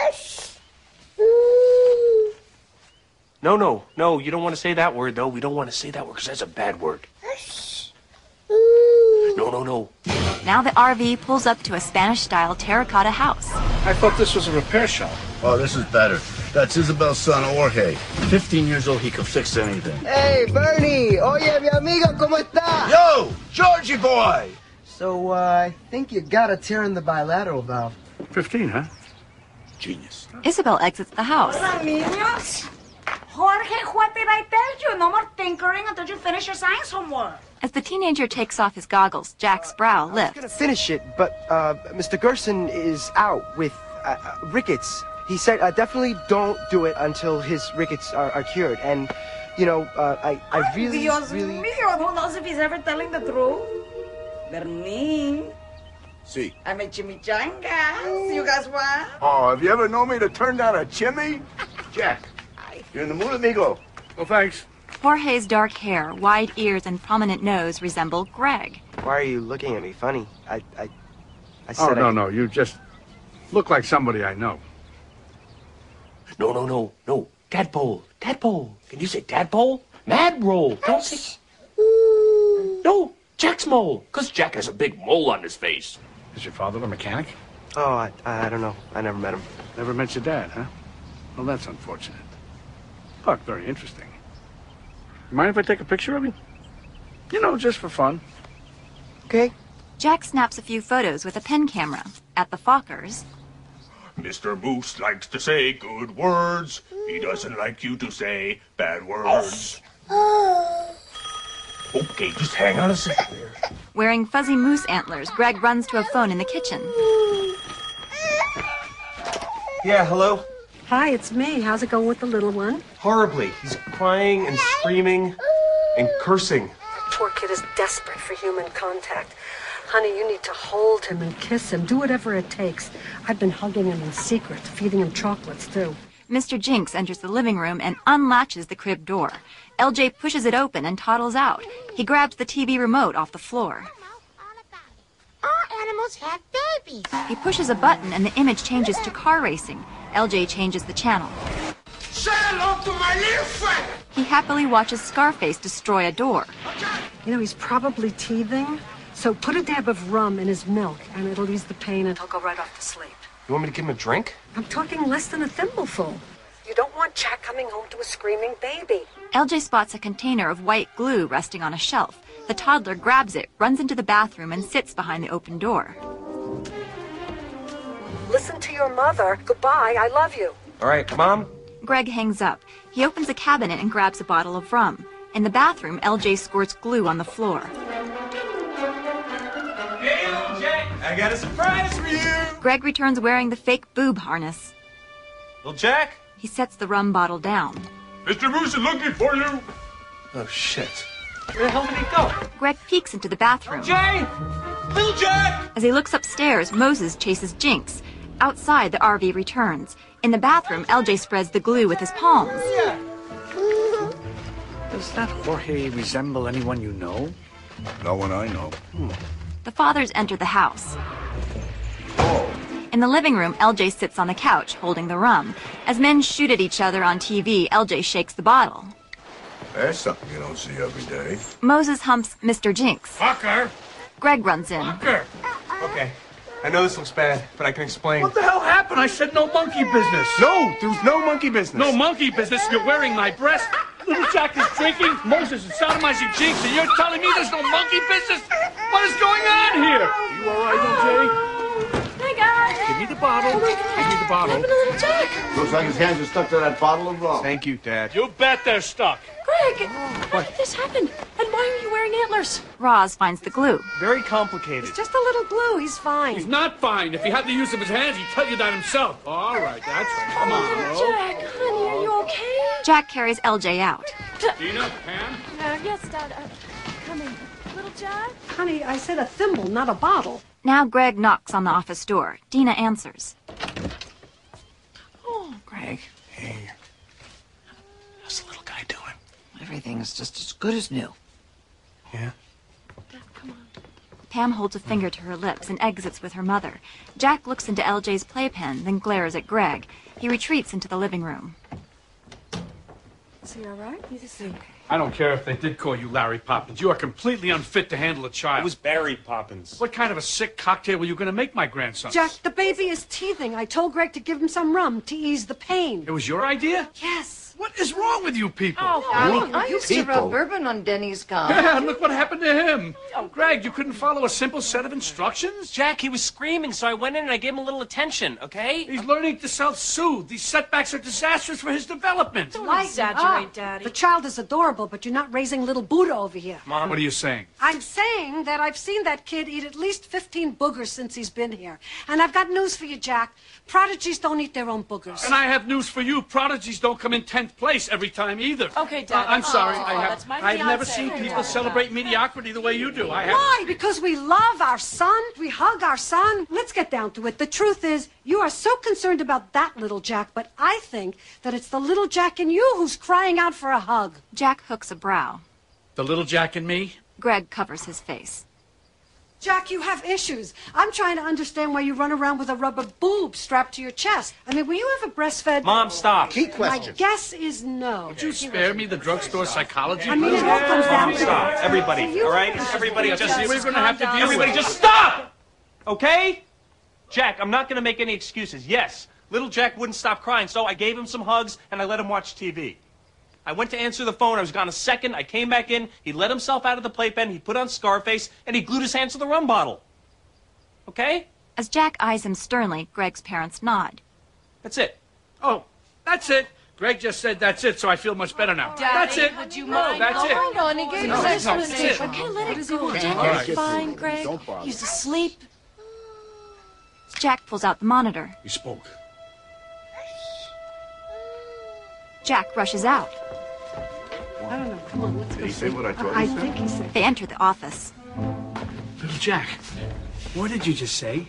No, no, no, you don't want to say that word, though. We don't want to say that word, because that's a bad word. No, no, no. Now the R V pulls up to a Spanish-style terracotta house. I thought this was a repair shop. Oh, this is better. That's Isabel's son, Jorge. Fifteen years old, he can fix anything. Hey, Bernie! Oye, mi amigo, ¿cómo está? Yo, Georgie boy! So, uh, I think you got a tear in the bilateral valve. Fifteen, huh? Genius. Isabel exits the house. Hola, niños. Jorge, what did I tell you? No more tinkering until you finish your science homework. As the teenager takes off his goggles, Jack's brow I was lifts. gonna finish it, but uh, Mister Gerson is out with uh, uh, rickets. He said, uh, definitely don't do it until his rickets are, are cured. And, you know, uh, I, I really, Dios really... mío, who knows if he's ever telling the truth? Bernin. See. I'm a chimichangas. You guys want? Oh, have you ever known me to turn down a chimney? Jack, you're in the mood, amigo. Well, thanks. Jorge's dark hair, wide ears, and prominent nose resemble Greg. Why are you looking at me funny? I, I, I Oh, said no, I... no, you just look like somebody I know. No, no, no, no. Tadpole. Tadpole. Can you say tadpole? Mad roll. Don't say... No, Jack's mole. Because Jack has a big mole on his face. Is your father a mechanic? Oh, I, I don't know. I never met him. Never met your dad, huh? Well, that's unfortunate. But very interesting. You mind if I take a picture of you? You know, just for fun. Okay. Jack snaps a few photos with a pen camera. At the Fockers, Mister Moose likes to say good words. He doesn't like you to say bad words. Okay, just hang on a second here. wearing fuzzy moose antlers, Greg runs to a phone in the kitchen. Yeah, hello? Hi, it's me. How's it going with the little one? Horribly. He's crying and screaming and cursing. That poor kid is desperate for human contact. Honey, you need to hold him and kiss him. Do whatever it takes. I've been hugging him in secret, feeding him chocolates, too. Mister Jinx enters the living room and unlatches the crib door. L J pushes it open and toddles out. He grabs the T V remote off the floor. All animals have babies. He pushes a button and the image changes to car racing. L J changes the channel. Say hello to my little friend. He happily watches Scarface destroy a door. You know, he's probably teething. So put a dab of rum in his milk, and it'll ease the pain, and he'll go right off to sleep. You want me to give him a drink? I'm talking less than a thimbleful. You don't want Jack coming home to a screaming baby. L J spots a container of white glue resting on a shelf. The toddler grabs it, runs into the bathroom, and sits behind the open door. Listen to your mother. Goodbye. I love you. All right, Mom? Greg hangs up. He opens a cabinet and grabs a bottle of rum. In the bathroom, L J squirts glue on the floor. Hey, L J! I got a surprise for you! Greg returns wearing the fake boob harness. Little Jack? He sets the rum bottle down. Mister Moose is looking for you! Oh, shit. Where the hell did he go? Greg peeks into the bathroom. Jay! Little Jack! As he looks upstairs, Moses chases Jinx. Outside, the R V returns. In the bathroom, L J spreads the glue with his palms. Does that Jorge resemble anyone you know? No one I know. Hmm. The fathers enter the house. In the living room, L J sits on the couch, holding the rum. As men shoot at each other on T V, L J shakes the bottle. There's something you don't see every day. Moses humps Mister Jinx. Fucker! Greg runs in. Fucker! Okay. I know this looks bad, but I can explain. What the hell happened? I said no monkey business. No, there was no monkey business. No monkey business. You're wearing my breast. Little Jack is drinking. Moses is sodomizing Jinx, and you're telling me there's no monkey business? What is going on here? You all right, L J? Hey, guys. Give me the bottle. Give me the bottle. Little Jack. Looks like his hands are stuck to that bottle of rum. Thank you, Dad. You bet they're stuck. Greg, how did this happen? And why are you wearing antlers? Roz finds the glue. Very complicated. It's just a little glue. He's fine. He's not fine. If he had the use of his hands, he'd tell you that himself. All right, that's right. Come on. Jack, honey, are you okay? Jack carries L J out. Dina, Pam? Uh, yes, Dad. Uh, coming. Little Jack? Honey, I said a thimble, not a bottle. Now Greg knocks on the office door. Dina answers. Oh, Greg, Hey, how's the little guy doing? everything's just as good as new. Yeah? Pam holds a finger to her lips and exits with her mother. Jack looks into L J's playpen, then glares at Greg. He retreats into the living room. Is he all right? He's okay. I don't care if they did call you Larry Poppins. You are completely unfit to handle a child. It was Barry Poppins. What kind of a sick cocktail were you going to make my grandson? Jack, the baby is teething. I told Greg to give him some rum to ease the pain. It was your idea? Yes. What is wrong with you people? Oh, Honey, I used to rub bourbon on Denny's car. Yeah, and look what happened to him. Oh, Greg, you couldn't follow a simple set of instructions? Jack, he was screaming, so I went in and I gave him a little attention, okay? He's learning to self-soothe. These setbacks are disastrous for his development. Don't exaggerate, Daddy. The child is adorable, but you're not raising little Buddha over here. Mom, what are you saying? I'm saying that I've seen that kid eat at least fifteen boogers since he's been here. And I've got news for you, Jack. Prodigies don't eat their own boogers. And I have news for you. Prodigies don't come in tenth place every time either. Okay, Dad. Uh, I'm sorry. Oh, I have, that's my I've never fiancé. seen people celebrate mediocrity the way you do. I have. Why? Because we love our son? We hug our son? Let's get down to it. The truth is, you are so concerned about that little Jack, but I think that it's the little Jack in you who's crying out for a hug. Jack hooks a brow. The little Jack and me? Greg covers his face. Jack, you have issues. I'm trying to understand why you run around with a rubber boob strapped to your chest. I mean, were you ever breastfed? Mom, stop. Key My question. guess is no. Would you spare me the drugstore psychology? I mean, it all comes down Mom, to stop. Everybody, You- all right? Everybody just... We're going to have to deal Everybody with it. just stop! Okay? Jack, I'm not going to make any excuses. Yes, little Jack wouldn't stop crying, so I gave him some hugs and I let him watch T V. I went to answer the phone. I was gone a second. I came back in. He let himself out of the playpen. He put on Scarface, and he glued his hands to the rum bottle. Okay? As Jack eyes him sternly, Greg's parents nod. That's it. Oh, that's it. Greg just said that's it, so I feel much better now. Daddy, that's it. would you No, mind? that's it. Hold on, he gave No, us no, that's it. Okay, let it go. Okay, Jack all right. is fine, Greg. Don't bother. He's asleep. Jack pulls out the monitor. He spoke. Jack rushes out. I don't know. Come on, let's go. Did he say see. what I thought I he said? think he said. They enter the office. Little Jack, what did you just say?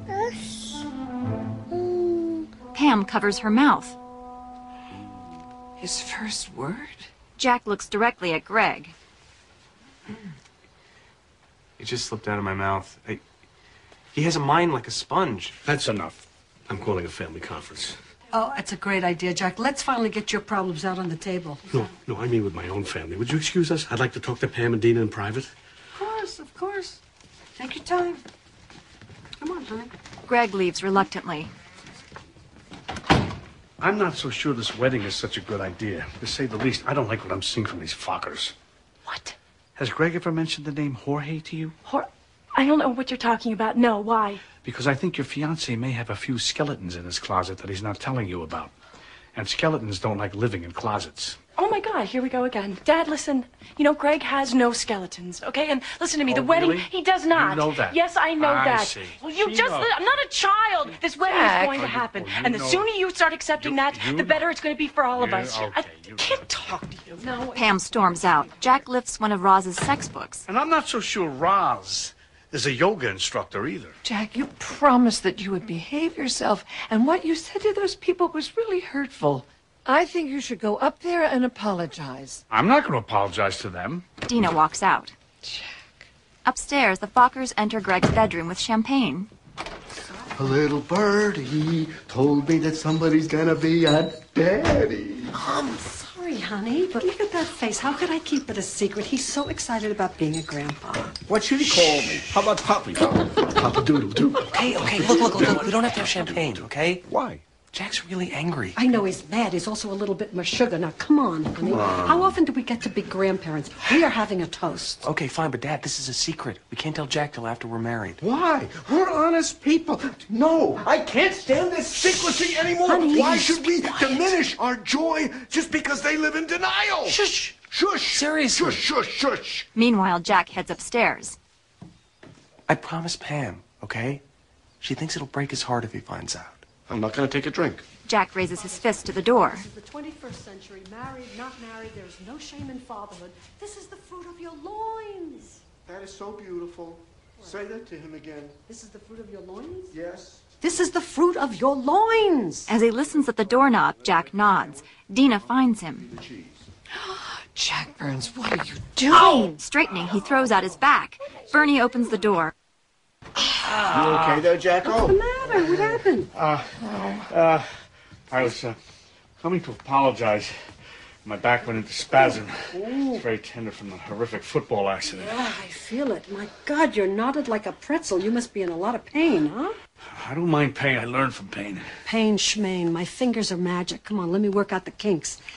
Pam covers her mouth. His first word? Jack looks directly at Greg. It just slipped out of my mouth. I, he has a mind like a sponge. That's enough. I'm calling a family conference. Oh, that's a great idea, Jack. Let's finally get your problems out on the table. No, no, I mean with my own family. Would you excuse us? I'd like to talk to Pam and Dina in private. Of course, of course. Take your time. Come on, honey. Greg leaves reluctantly. I'm not so sure this wedding is such a good idea. To say the least, I don't like what I'm seeing from these fuckers. What? Has Greg ever mentioned the name Jorge to you? Hor- I don't know what you're talking about. No, why? Because I think your fiancé may have a few skeletons in his closet that he's not telling you about. And skeletons don't like living in closets. Oh my God, here we go again. Dad, listen. You know, Greg has no skeletons, okay? And listen to me, Oh, the wedding, really? he does not. You know that. Yes, I know I that. see. Well, you She just, knows. li- I'm not a child. This wedding Jack. is going to Oh, you- happen. oh, you and the know. sooner you start accepting You- that, you the better know. it's going to be for all of Yeah, us. I okay, you can't talk to you. No. Pam storms out. Jack lifts one of Roz's sex books. And I'm not so sure Roz is a yoga instructor either. Jack, you promised that you would behave yourself, and what you said to those people was really hurtful. I think you should go up there and apologize. I'm not going to apologize to them. Dina walks out. Jack. Upstairs, the Fockers enter Greg's bedroom with champagne. A little birdie told me that somebody's gonna be a daddy. I'm sorry, honey, but look at that face. How could I keep it a secret? He's so excited about being a grandpa. What should he call me? How about Poppy? Papa Doodle Doo. Okay, okay, look, look, look, look. We don't have to have champagne, okay? Why? Jack's really angry. I know he's mad. He's also a little bit sugar. Now, come on, honey. How often do we get to be grandparents? We are having a toast. Okay, fine, but Dad, this is a secret. We can't tell Jack till after we're married. Why? We're honest people. No, I can't stand this secrecy anymore. Honey, Why please, should we diminish our joy just because they live in denial? Shush! Shush! Seriously. Shush, shush, shush. Meanwhile, Jack heads upstairs. I promised Pam, okay? She thinks it'll break his heart if he finds out. I'm not gonna take a drink. Jack raises his fist to the door. This is the twenty-first century. Married, not married. There is no shame in fatherhood. This is the fruit of your loins. That is so beautiful. Say that to him again. This is the fruit of your loins? Yes. This is the fruit of your loins. As he listens at the doorknob, Jack nods. Dina finds him. Jack Burns, what are you doing? Straightening, he throws out his back. Bernie opens the door. You okay there, Jacko? What's the matter? What happened? Uh, uh, I was uh, coming to apologize. My back went into spasm. It's very tender from the horrific football accident. Yeah, I feel it. My God, you're knotted like a pretzel. You must be in a lot of pain, huh? I don't mind pain. I learn from pain. Pain, schmain. My fingers are magic. Come on, let me work out the kinks.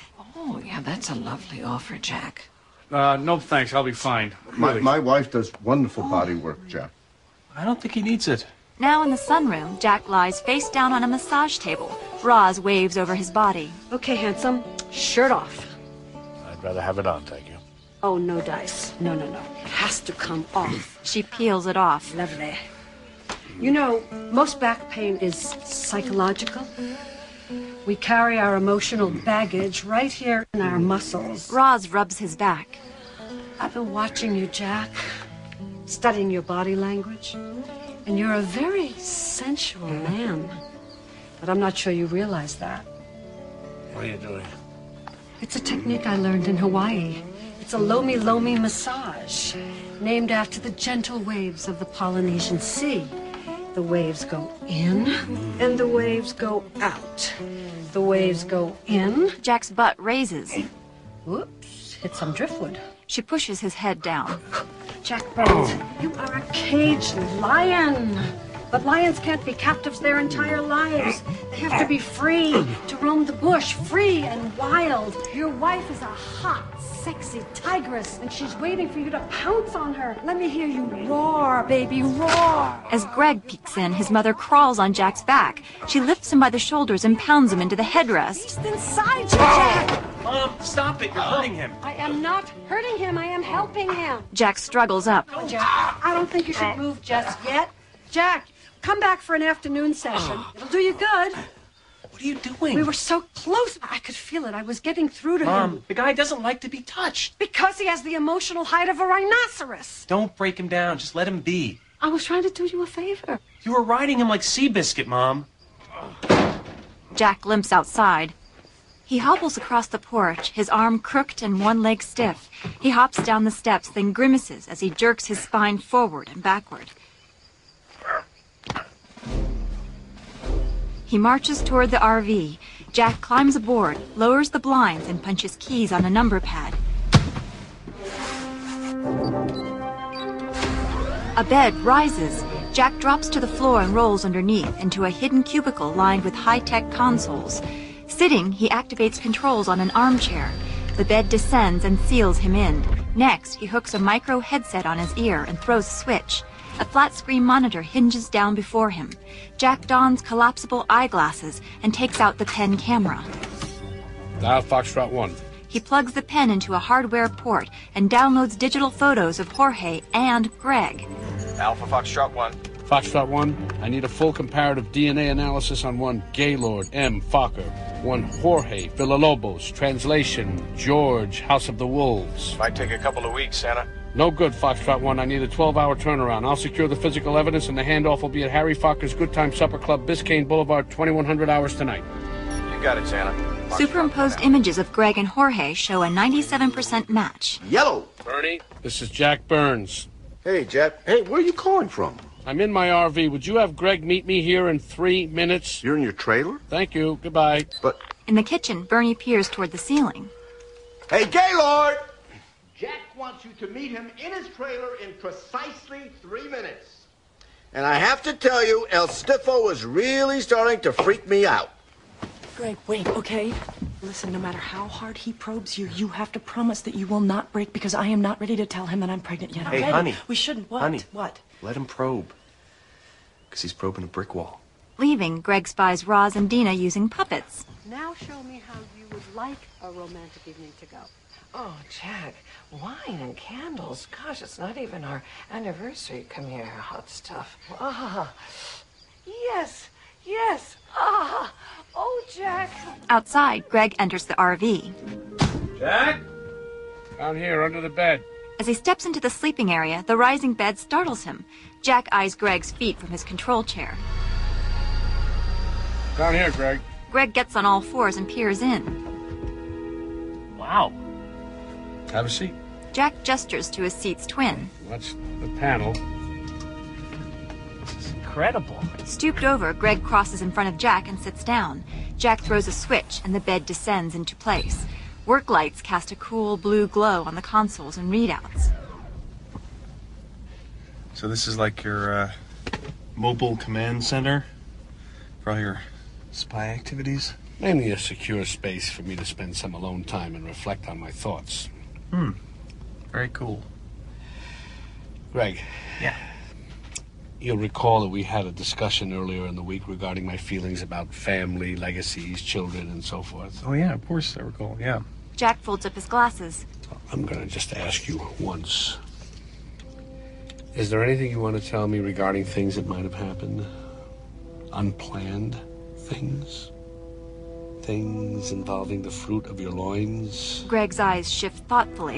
Oh, yeah, that's a lovely offer, Jack. Uh, no thanks, I'll be fine. My, Really. my wife does wonderful body work, Jack. I don't think he needs it. Now in the sunroom, Jack lies face down on a massage table. Roz waves over his body. Okay, handsome. Shirt off. I'd rather have it on, thank you. Oh, no dice. No, no, no. It has to come off. She peels it off. Lovely. You know, most back pain is psychological. We carry our emotional baggage right here in our muscles. Roz rubs his back. I've been watching you, Jack, studying your body language, and you're a very sensual man. But I'm not sure you realize that. What are you doing? It's a technique I learned in Hawaii. It's a Lomi Lomi massage, named after the gentle waves of the Polynesian Sea. The waves go in, and the waves go out. The waves go in. Jack's butt raises. Whoops, hit some driftwood. She pushes his head down. Jack Burns, you are a caged lion. But lions can't be captives their entire lives. They have to be free to roam the bush, free and wild. Your wife is a hot, sexy tigress, and she's waiting for you to pounce on her. Let me hear you roar, baby, roar. As Greg peeks in, his mother crawls on Jack's back. She lifts him by the shoulders and pounds him into the headrest. He's inside you, Jack. Mom, stop it. You're hurting him. I am not hurting him. I am helping him. Jack struggles up. Oh, Jack, I don't think you should move just yet. Jack, come back for an afternoon session. It'll do you good. What are you doing? We were so close. I could feel it. I was getting through to Mom, him. the guy doesn't like to be touched. Because he has the emotional height of a rhinoceros. Don't break him down. Just let him be. I was trying to do you a favor. You were riding him like Seabiscuit, Mom. Jack limps outside. He hobbles across the porch, his arm crooked and one leg stiff. He hops down the steps, then grimaces as he jerks his spine forward and backward. He marches toward the R V. Jack climbs aboard, lowers the blinds, and punches keys on a number pad. A bed rises. Jack drops to the floor and rolls underneath into a hidden cubicle lined with high-tech consoles. Sitting, he activates controls on an armchair. The bed descends and seals him in. Next, he hooks a micro headset on his ear and throws a switch. A flat-screen monitor hinges down before him. Jack dons collapsible eyeglasses and takes out the pen camera. Dial Foxtrot one. He plugs the pen into a hardware port and downloads digital photos of Jorge and Greg. Alpha Foxtrot one. Foxtrot one, I need a full comparative D N A analysis on one Gaylord M. Fokker, one Jorge Villalobos, translation George, House of the Wolves. Might take a couple of weeks, Santa. No good, Foxtrot one. I need a twelve-hour turnaround. I'll secure the physical evidence, and the handoff will be at Harry Fokker's Good Time Supper Club, Biscayne Boulevard, twenty-one hundred hours tonight. You got it, Santa. Foxtrot Superimposed images of Greg and Jorge show a ninety-seven percent match. Yellow. Bernie, this is Jack Burns. Hey, Jack. Hey, where are you calling from? I'm in my R V. Would you have Greg meet me here in three minutes? You're in your trailer? Thank you. Goodbye. But... In the kitchen, Bernie peers toward the ceiling. Hey, Gaylord! Jack wants you to meet him in his trailer in precisely three minutes. And I have to tell you, El Stiffo is really starting to freak me out. Greg, wait, okay? Listen, no matter how hard he probes you, you have to promise that you will not break because I am not ready to tell him that I'm pregnant yet. Hey, okay? honey. We shouldn't. What? Honey. What? Let him probe. Because he's probing a brick wall. Leaving, Greg spies Roz and Dina using puppets. Now show me how you would like a romantic evening to go. Oh, Jack, wine and candles. Gosh, it's not even our anniversary. Come here, hot stuff. Ah, yes, yes. Ah, oh, Jack. Outside, Greg enters the R V. Jack? Down here, under the bed. As he steps into the sleeping area, the rising bed startles him. Jack eyes Greg's feet from his control chair. Down here, Greg. Greg gets on all fours and peers in. Wow. Have a seat. Jack gestures to his seat's twin. That's the panel. This is incredible. Stooped over, Greg crosses in front of Jack and sits down. Jack throws a switch and the bed descends into place. Work lights cast a cool blue glow on the consoles and readouts. So this is like your uh, mobile command center for all your Spy activities? Mainly a secure space for me to spend some alone time and reflect on my thoughts. Hmm. Very cool. Greg. Yeah. You'll recall that we had a discussion earlier in the week regarding my feelings about family, legacies, children, and so forth. Oh, yeah, of course I recall, yeah. Jack folds up his glasses. I'm going to just ask you once. Is there anything you want to tell me regarding things that might have happened? Unplanned things? Things involving the fruit of your loins? Greg's eyes shift thoughtfully.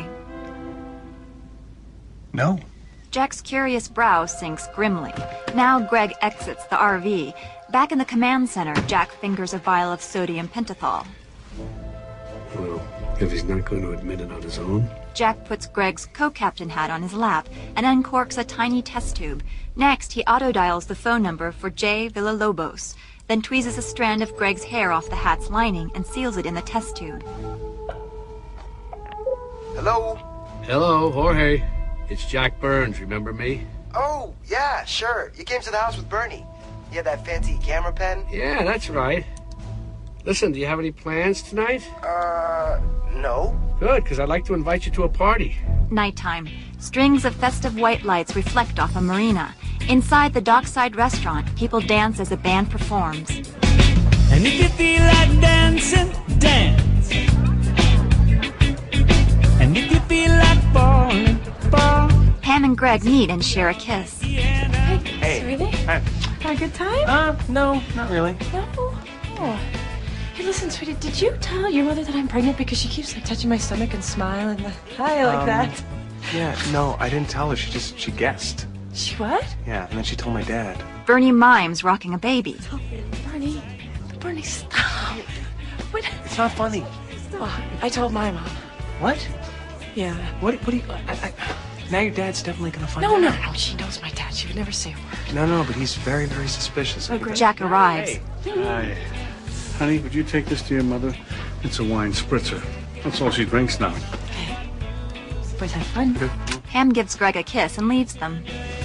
No. Jack's curious brow sinks grimly. Now Greg exits the R V. Back in the command center, Jack fingers a vial of sodium pentothal. Well, if he's not going to admit it on his own. Jack puts Greg's co-captain hat on his lap and uncorks a tiny test tube. Next, he auto-dials the phone number for Jay Villalobos, then tweezes a strand of Greg's hair off the hat's lining and seals it in the test tube. Hello? Hello, Jorge. It's Jack Burns, remember me? Oh, yeah, sure. You came to the house with Bernie. You had that fancy camera pen? Yeah, that's right. Listen, do you have any plans tonight? Uh, no. Good, because I'd like to invite you to a party. Nighttime. Strings of festive white lights reflect off a marina. Inside the dockside restaurant, people dance as a band performs. And if you feel like dancing, dance. And if you feel like falling, fall. Pam and Greg meet and share a kiss. Hey. Sweetie? Hi. Had a good time? Uh, no, not really. No? Oh. Hey, listen, sweetie, did you tell your mother that I'm pregnant? Because she keeps, like, touching my stomach and smiling. Like, hi, like Um, that. Yeah, no, I didn't tell her. She just, she guessed. She what? Yeah, and then she told my dad. Bernie mimes rocking a baby. Bernie. Bernie, stop. What? It's not funny. Oh, I told my mom. What? Yeah. What, what do you... I, I, now your dad's definitely gonna find No, out. no, no. She knows my dad. She would never say a word. No, no, but he's very, very suspicious. Oh, great. Jack arrives. Hi. Honey, would you take this to your mother? It's a wine spritzer. That's all she drinks now. Boys have fun. Pam gives Greg a kiss and leaves them.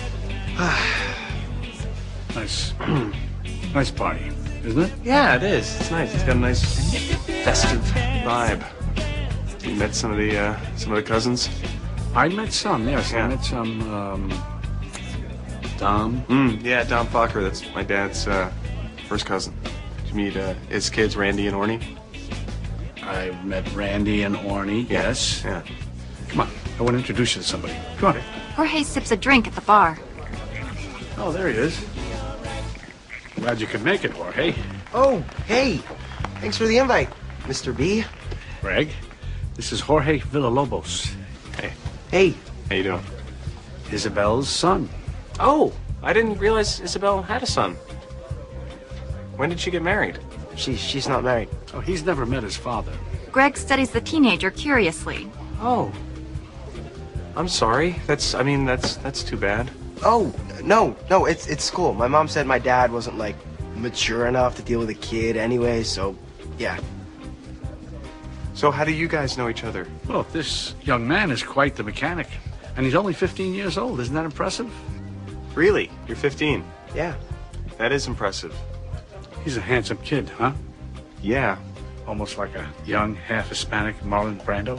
Nice. Nice party, isn't it? Yeah, it is. It's nice. It's got a nice festive vibe. You met some of the uh, some of the cousins? I met some, yes. Yeah. I met some, um... Dom. Mm, yeah, Dom Fokker. That's my dad's uh, first cousin. Did you meet uh, his kids, Randy and Orny? I met Randy and Orny, Yeah. yes. Yeah. Come on, I want to introduce you to somebody. Come on. Jorge sips a drink at the bar. Oh, there he is. Glad you could make it, Jorge. Oh, hey. Thanks for the invite, Mister B. Greg, this is Jorge Villalobos. Hey. Hey. How you doing? Isabel's son. Oh, I didn't realize Isabel had a son. When did she get married? She, she's not married. Oh, he's never met his father. Greg studies the teenager curiously. Oh. I'm sorry. That's, I mean, that's that's too bad. Oh, no, no, it's it's cool. My mom said my dad wasn't, like, mature enough to deal with a kid anyway, so, yeah. So how do you guys know each other? Well, this young man is quite the mechanic. And he's only fifteen years old. Isn't that impressive? Really? You're fifteen? Yeah. That is impressive. He's a handsome kid, huh? Yeah. Almost like a young, half-Hispanic Marlon Brando.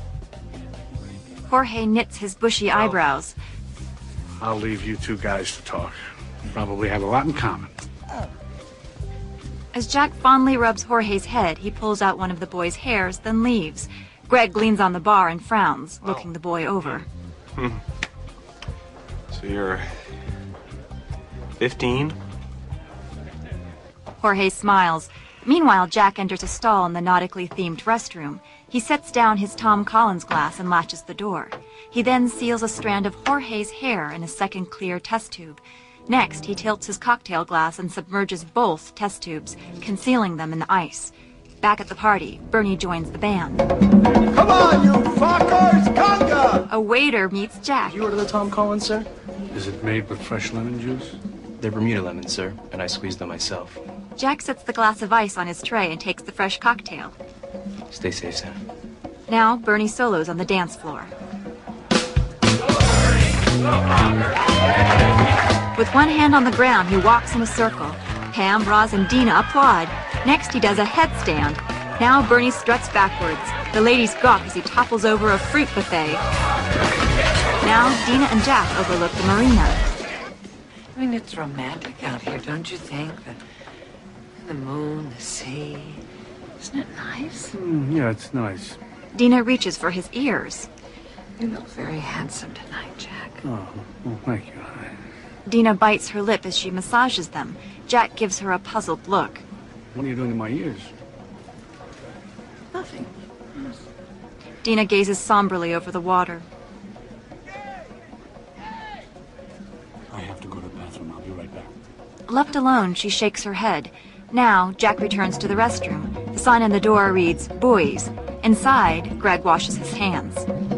Jorge knits his bushy eyebrows. I'll leave you two guys to talk. You probably have a lot in common. As Jack fondly rubs Jorge's head, he pulls out one of the boy's hairs, then leaves. Greg leans on the bar and frowns, looking the boy over. Hmm. So you're fifteen? Jorge smiles. Meanwhile, Jack enters a stall in the nautically themed restroom. He sets down his Tom Collins glass and latches the door. He then seals a strand of Jorge's hair in a second clear test tube. Next, he tilts his cocktail glass and submerges both test tubes, concealing them in the ice. Back at the party, Bernie joins the band. Come on, you fuckers! Conga! A waiter meets Jack. You order the Tom Collins, sir? Is it made with fresh lemon juice? They're Bermuda lemons, sir, and I squeezed them myself. Jack sets the glass of ice on his tray and takes the fresh cocktail. Stay safe, sir. Now, Bernie solos on the dance floor. With one hand on the ground, he walks in a circle. Pam, Roz, and Dina applaud. Next, he does a headstand. Now Bernie struts backwards. The ladies gawk as he topples over a fruit buffet. Now Dina and Jack overlook the marina. I mean, it's romantic out here, don't you think? The, the moon, the sea. Isn't it nice? Mm, yeah, it's nice. Dina reaches for his ears. You look very handsome tonight, Jack. Oh, well, thank you. Dina bites her lip as she massages them. Jack gives her a puzzled look. What are you doing to my ears? Nothing. Dina gazes somberly over the water. I have to go to the bathroom. I'll be right back. Left alone, she shakes her head. Now, Jack returns to the restroom. The sign on the door reads, Boys. Inside, Greg washes his hands.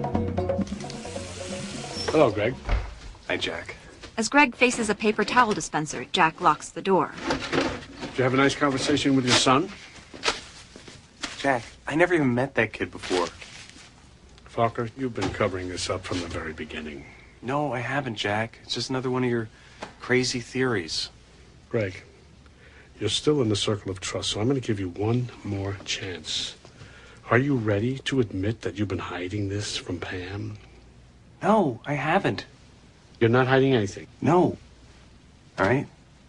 Hello, Greg. Hi, Jack. As Greg faces a paper towel dispenser, Jack locks the door. Did you have a nice conversation with your son? Jack, I never even met that kid before. Fokker, you've been covering this up from the very beginning. No, I haven't, Jack. It's just another one of your crazy theories. Greg, you're still in the circle of trust, so I'm going to give you one more chance. Are you ready to admit that you've been hiding this from Pam? No, I haven't. You're not hiding anything? No. All right?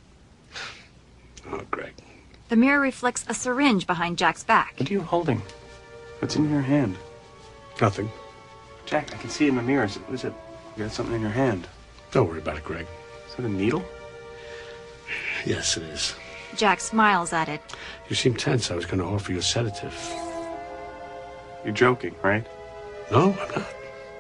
Oh, Greg. The mirror reflects a syringe behind Jack's back. What are you holding? What's in your hand? Nothing. Jack, I can see it in the mirror. What is it? You got something in your hand. Don't worry about it, Greg. Is that a needle? Yes, it is. Jack smiles at it. You seem tense. I was going to offer you a sedative. You're joking, right? No, I'm not.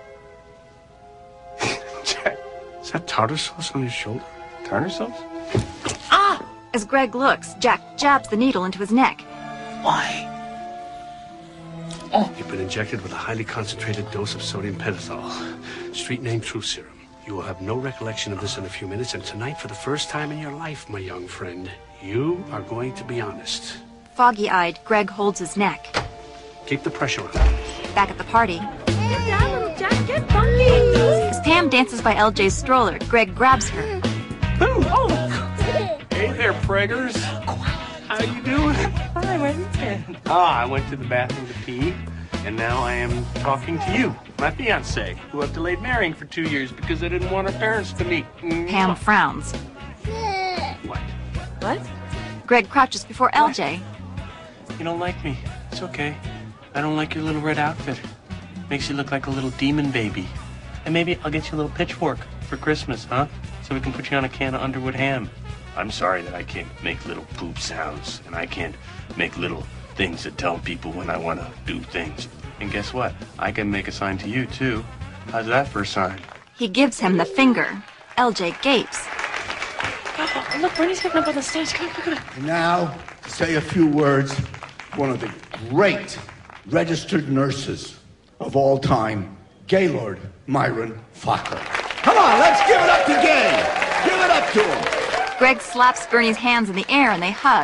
Jack, is that tartar sauce on your shoulder? Tartar sauce? Ah! As Greg looks, Jack jabs the needle into his neck. Why? Oh. You've been injected with a highly concentrated dose of sodium pentothal, street name True Serum. You will have no recollection of this in a few minutes, and tonight, for the first time in your life, my young friend, you are going to be honest. Foggy-eyed, Greg holds his neck. Keep the pressure on. Back at the party, Get down, little Jack, get funky! as Pam dances by L J's stroller, Greg grabs her. Boom! Oh. Hey there, preggers. How you doing? Hi, where you been? Ah, I went to the bathroom to pee, and now I am talking to you, my fiancée, who I've delayed marrying for two years because I didn't want her parents to meet. Pam frowns. What? What? Greg crouches before L J. You don't like me. It's okay. I don't like your little red outfit. Makes you look like a little demon baby. And maybe I'll get you a little pitchfork for Christmas, huh? So we can put you on a can of Underwood ham. I'm sorry that I can't make little poop sounds, and I can't make little things that tell people when I want to do things. And guess what? I can make a sign to you, too. How's that for a sign? He gives him the finger. L J gapes. Oh, look, Bernie's coming up on the stage. Come on, come on, come on. And now, to say a few words, one of the great registered nurses of all time, Gaylord Myron Fokker. Come on, let's give it up to Gay. Give it up to him. Greg slaps Bernie's hands in the air and they hug.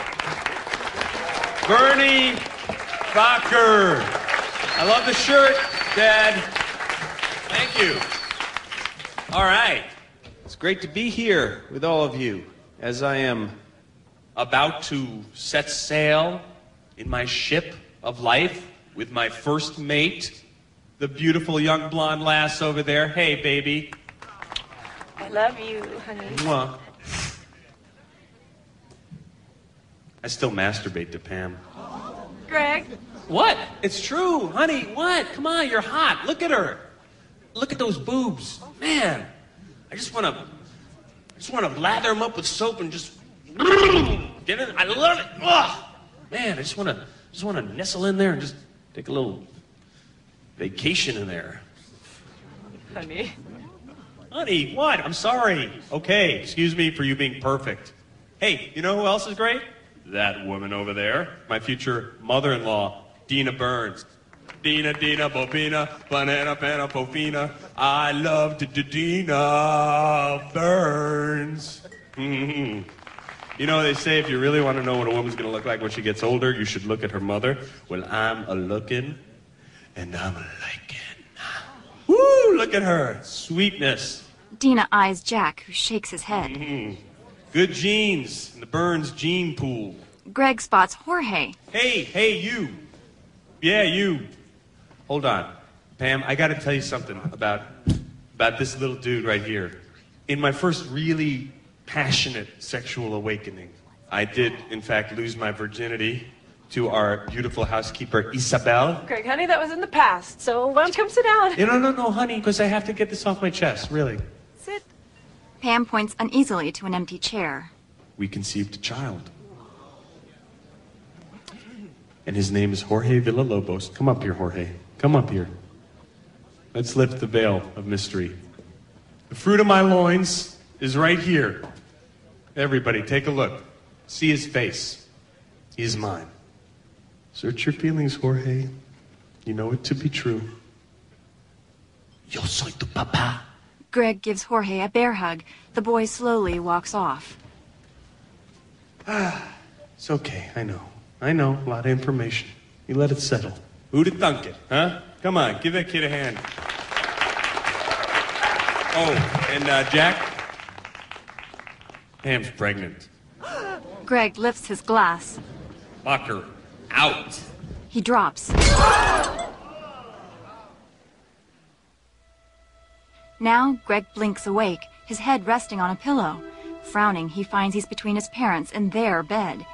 Bernie Fokker. I love the shirt, Dad. Thank you. All right. It's great to be here with all of you as I am about to set sail in my ship of life with my first mate, the beautiful young blonde lass over there. Hey, baby. I love you, honey. Mwah. I still masturbate to Pam. Greg? What? It's true, honey. What? Come on, you're hot. Look at her. Look at those boobs. Man, I just want to I just want to lather them up with soap and just get in. I love it. Ugh. Man, I just want to just want to nestle in there and just take a little vacation in there. Honey. Honey, what? I'm sorry. Okay, excuse me for you being perfect. Hey, you know who else is great? That woman over there. My future mother-in-law, Dina Burns. Dina, Dina, Bobina, Banana, Banana, Pofina. I love D- D- Dina Burns. Mm-hmm. You know, they say if you really want to know what a woman's going to look like when she gets older, you should look at her mother. Well, I'm a-looking, and I'm a-liking. Woo, look at her. Sweetness. Dina eyes Jack, who shakes his head. Mm-hmm. Good genes in the Burns gene pool. Greg spots Jorge. Hey, hey, you. Yeah, you. Hold on. Pam, I gotta tell you something about, about this little dude right here. In my first really passionate sexual awakening, I did, in fact, lose my virginity to our beautiful housekeeper, Isabel. Greg, honey, that was in the past, so why don't you come sit down? No, no, no, no, honey, because I have to get this off my chest, really. Sit. Pam points uneasily to an empty chair. We conceived a child. And his name is Jorge Villalobos. Come up here, Jorge. Come up here. Let's lift the veil of mystery. The fruit of my loins is right here. Everybody, take a look. See his face. He is mine. Search your feelings, Jorge. You know it to be true. Yo soy tu papá. Greg gives Jorge a bear hug. The boy slowly walks off. Ah, it's okay, I know. I know, a lot of information. You let it settle. Who'd have thunk it, huh? Come on, give that kid a hand. Oh, and uh, Jack? Pam's pregnant. Greg lifts his glass. Lock her out. He drops. Now, Greg blinks awake, his head resting on a pillow. Frowning, he finds he's between his parents in their bed.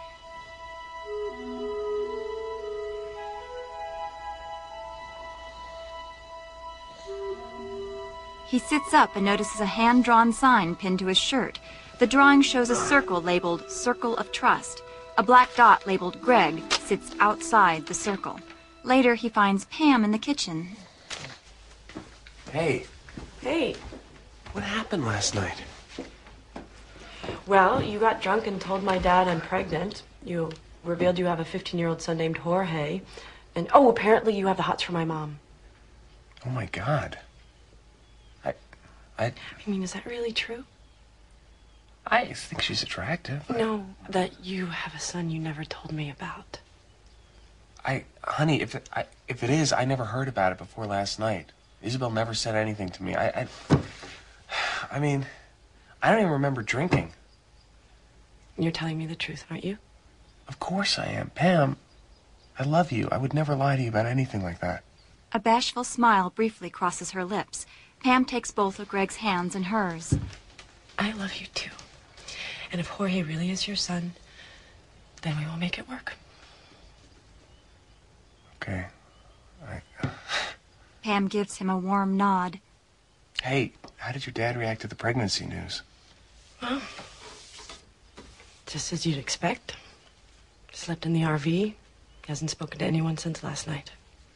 He sits up and notices a hand-drawn sign pinned to his shirt. The drawing shows a circle labeled Circle of Trust. A black dot labeled Greg sits outside the circle. Later, he finds Pam in the kitchen. Hey, Hey. what happened last night? Well, you got drunk and told my dad I'm pregnant. You revealed you have a fifteen-year-old son named Jorge. And, oh, apparently you have the hots for my mom. Oh, my God. I... I... I mean, is that really true? I think she's attractive. No, that you have a son you never told me about. I... Honey, if it, I, if it is, I never heard about it before last night. Isabel never said anything to me. I... I, I mean, I don't even remember drinking. You're telling me the truth, aren't you? Of course I am. Pam, I love you. I would never lie to you about anything like that. A bashful smile briefly crosses her lips. Pam takes both of Greg's hands in hers. I love you, too. And if Jorge really is your son, then we will make it work. Okay. I... Pam gives him a warm nod. Hey, how did your dad react to the pregnancy news? Well, just as you'd expect. Slept in the R V. Hasn't spoken to anyone since last night.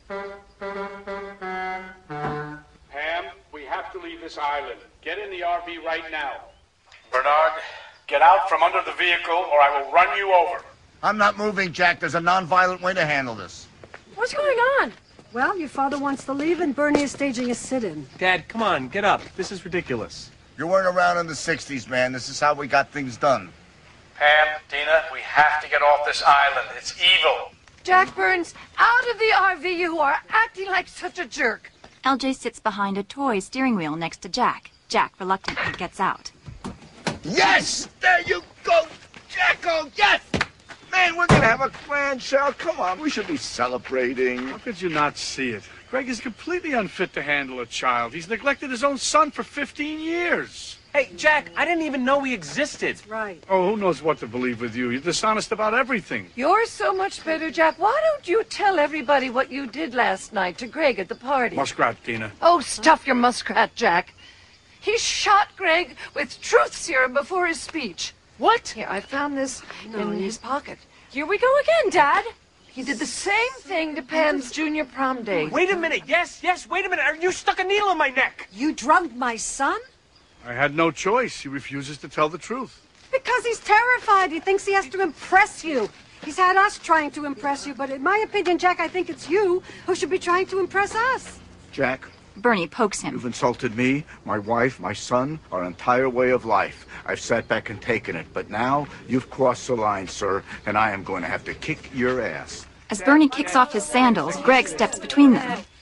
Pam, we have to leave this island. Get in the R V right now. Bernard, get out from under the vehicle or I will run you over. I'm not moving, Jack. There's a non-violent way to handle this. What's going on? Well, your father wants to leave and Bernie is staging a sit-in. Dad, come on, get up. This is ridiculous. You weren't around in the sixties, man. This is how we got things done. Pam, Dina, we have to get off this island. It's evil. Jack Burns, out of the R V. You are acting like such a jerk. L J sits behind a toy steering wheel next to Jack. Jack reluctantly gets out. Yes! There you go, Jacko! Yes! Man, we're gonna have a grand show. Come on, we should be celebrating. How could you not see it? Greg is completely unfit to handle a child. He's neglected his own son for fifteen years. Hey, Jack, I didn't even know we existed. Right. Oh, who knows what to believe with you? You're dishonest about everything. You're so much better, Jack. Why don't you tell everybody what you did last night to Greg at the party? Muskrat, Dina. Oh, stuff your muskrat, Jack. He shot Greg with truth serum before his speech. What? Here, I found this No, in you- his pocket. Here we go again, Dad. He did the same thing to Pam's junior prom date. Wait a minute. Yes, yes, wait a minute. Are you stuck a needle in my neck? You drugged my son? I had no choice. He refuses to tell the truth. Because he's terrified. He thinks he has to impress you. He's had us trying to impress you, but in my opinion, Jack, I think it's you who should be trying to impress us. Jack, Bernie pokes him. you've insulted me, my wife, my son, our entire way of life. I've sat back and taken it, but now you've crossed the line, sir, and I am going to have to kick your ass. As Bernie kicks off his sandals, Greg steps between them.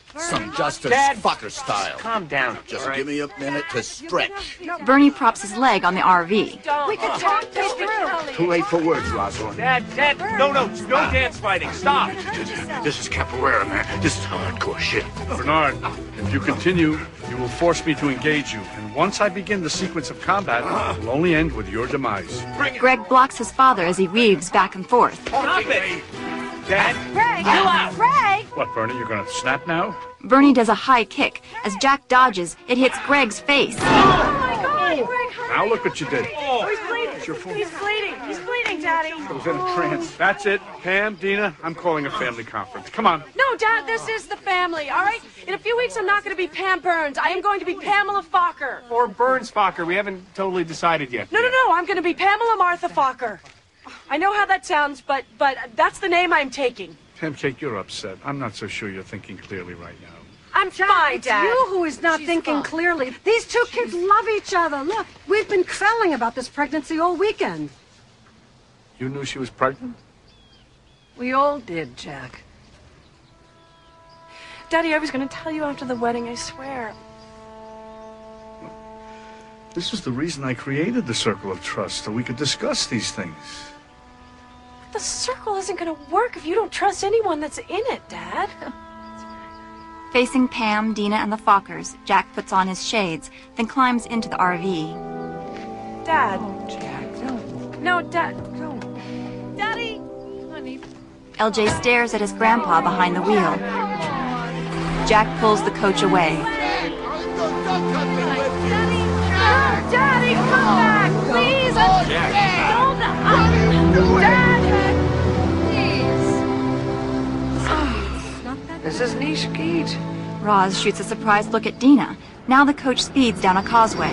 Some justice Dad. fucker style. Calm down. Just all right? give me a minute to stretch. Bernie props his leg on the R V. We could talk this through. Too late for words, Rosalind. Dad, Dad, no, no, no dance fighting. Stop. This is capoeira, man. This is hardcore shit. Bernard, if you continue, you will force me to engage you. And once I begin the sequence of combat, it will only end with your demise. Greg blocks his father as he weaves back and forth. Stop it. Dad, Greg! chill out. Greg! What, Bernie, you're gonna snap now? Bernie does a high kick. As Jack dodges, it hits Greg's face. Oh my God, Greg, hurry! Now look what you did. Oh, he's bleeding. It's your fault. He's bleeding. He's bleeding, Daddy. I was in a trance. That's it. Pam, Dina, I'm calling a family conference. Come on. No, Dad, this is the family, all right? In a few weeks, I'm not going to be Pam Burns. I am going to be Pamela Fokker. Or Burns Fokker. We haven't totally decided yet. No, no, no. I'm going to be Pamela Martha Fokker. I know how that sounds, but but that's the name I'm taking. Pancake, you're upset. I'm not so sure you're thinking clearly right now. I'm fine, It's Dad. you who is not She's thinking fine. clearly. These two kids love each other. Look, we've been quelling about this pregnancy all weekend. You knew she was pregnant? We all did, Jack. Daddy, I was going to tell you after the wedding, I swear. This is the reason I created the Circle of Trust, so we could discuss these things. The circle isn't going to work if you don't trust anyone that's in it, Dad. Facing Pam, Dina, and the Fokkers, Jack puts on his shades, then climbs into the R V. Dad. Oh, Jack, no. No, Dad. No. Daddy. Honey. L J stares at his grandpa behind the wheel. Jack pulls the coach away. Daddy, come back, please. Jack. Don't. Uh, Dad. Please. This is Nishkeet. Roz shoots a surprised look at Dina. Now the coach speeds down a causeway.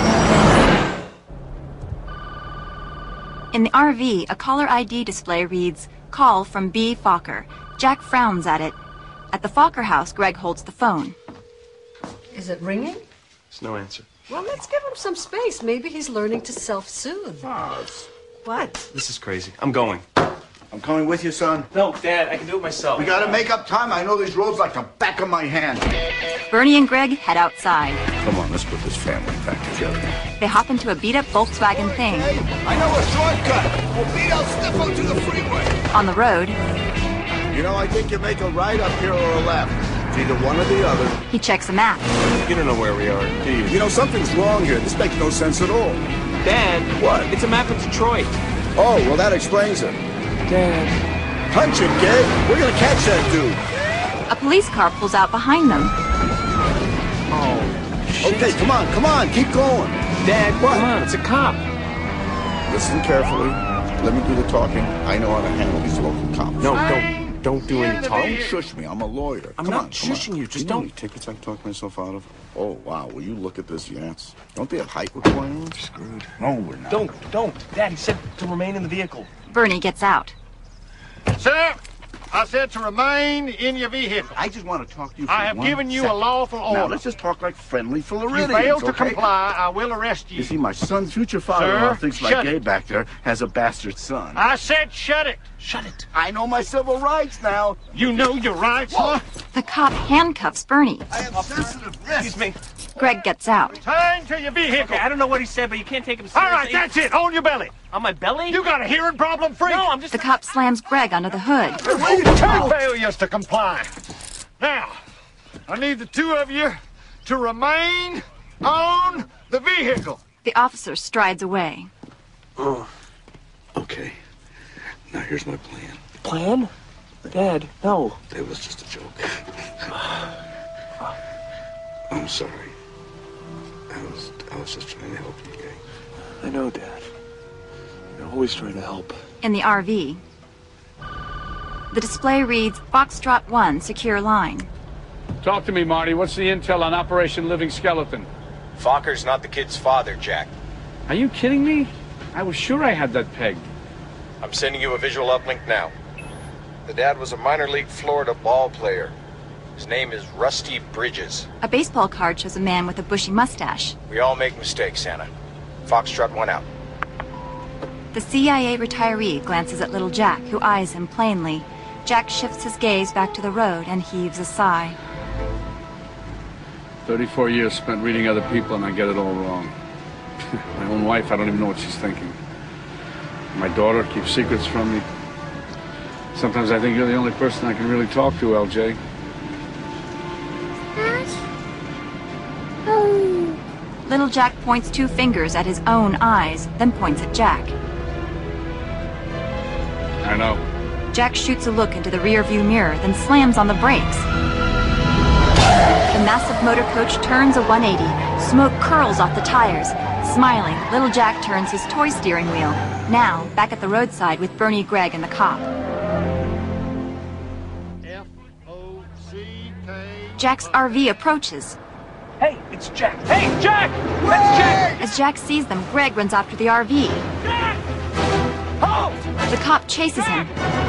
In the R V, a caller I D display reads, "Call from B. Fokker." Jack frowns at it. At the Fokker house, Greg holds the phone. Is it ringing? There's no answer. Well, let's give him some space. Maybe he's learning to self-soothe. Roz. What? This is crazy. I'm going. I'm coming with you, son. No, Dad, I can do it myself. We gotta make up time. I know these roads like the back of my hand. Bernie and Greg head outside. Come on, let's put this family back together. They hop into a beat-up Volkswagen Thing. Hey, I know a shortcut. We'll beat El Stiffo to the freeway. On the road, You know, I think you make a right up here or a left. It's either one or the other. he checks a map. You don't know where we are, do you? You know, something's wrong here. This makes no sense at all. Dad. What? It's a map of Detroit. Oh, well, that explains it. Dad. Punch it, Gabe. We're gonna catch that dude. A police car pulls out behind them. Oh, shit. Okay, come on, come on. Keep going. Dad, What? come on. It's a cop. Listen carefully. Let me do the talking. I know how to handle these local cops. No, don't. Don't do any Don't talking. shush me. I'm a lawyer. I'm come not on, come on. shushing you. Just you know how don't. many tickets I talked myself out of? Oh, wow. Will you look at this, Yats? Don't they have height requirements? Screwed. No, we're not. Don't, don't. Dad, he said to remain in the vehicle. Bernie gets out. Sir, I said to remain in your vehicle. I just want to talk to you for I have one given you second. a lawful order. Now, let's just talk like friendly If you Floridians, fail to okay? comply, I will arrest you. You see, my son's future father-in-law Sir, thinks my shut gay it. back there has a bastard son. I said shut it. Shut it. I know my civil rights now. You know your rights, huh? The cop handcuffs Bernie. I have sensitive Excuse me. Greg gets out. Return to your vehicle. Okay, I don't know what he said, but you can't take him All seriously. right, that's it. On your belly. On my belly? You got a hearing problem, freak? No, I'm just... The cop slams Greg under the hood. Two failures to comply. Now, I need the two of you to remain on the vehicle. The officer strides away. Oh, okay. Now here's my plan. Plan? Dad, no. It was just a joke. I'm sorry. I was I was just trying to help you, Gay. I know, Dad. You're always trying to help. In the R V, the display reads, Foxtrot one, secure line. Talk to me, Marty. What's the intel on Operation Living Skeleton? Fokker's not the kid's father, Jack. Are you kidding me? I was sure I had that pegged. I'm sending you a visual uplink now. The dad was a minor league Florida ball player. His name is Rusty Bridges. A baseball card shows a man with a bushy mustache. We all make mistakes, Anna. Foxtrot one out. The C I A retiree glances at little Jack, who eyes him plainly. Jack shifts his gaze back to the road and heaves a sigh. thirty-four years spent reading other people, and I get it all wrong. My own wife, I don't even know what she's thinking. My daughter keeps secrets from me. Sometimes I think you're the only person I can really talk to, L J. Little Jack points two fingers at his own eyes, then points at Jack. I know. Jack shoots a look into the rearview mirror, then slams on the brakes. The massive motor coach turns a one eighty. Smoke curls off the tires. Smiling, little Jack turns his toy steering wheel. Now, back at the roadside with Bernie, Greg, and the cop. Jack's R V approaches. Hey, it's Jack. Hey, Jack! That's Jack! As Jack sees them, Greg runs after the R V. Jack! Halt! The cop chases him.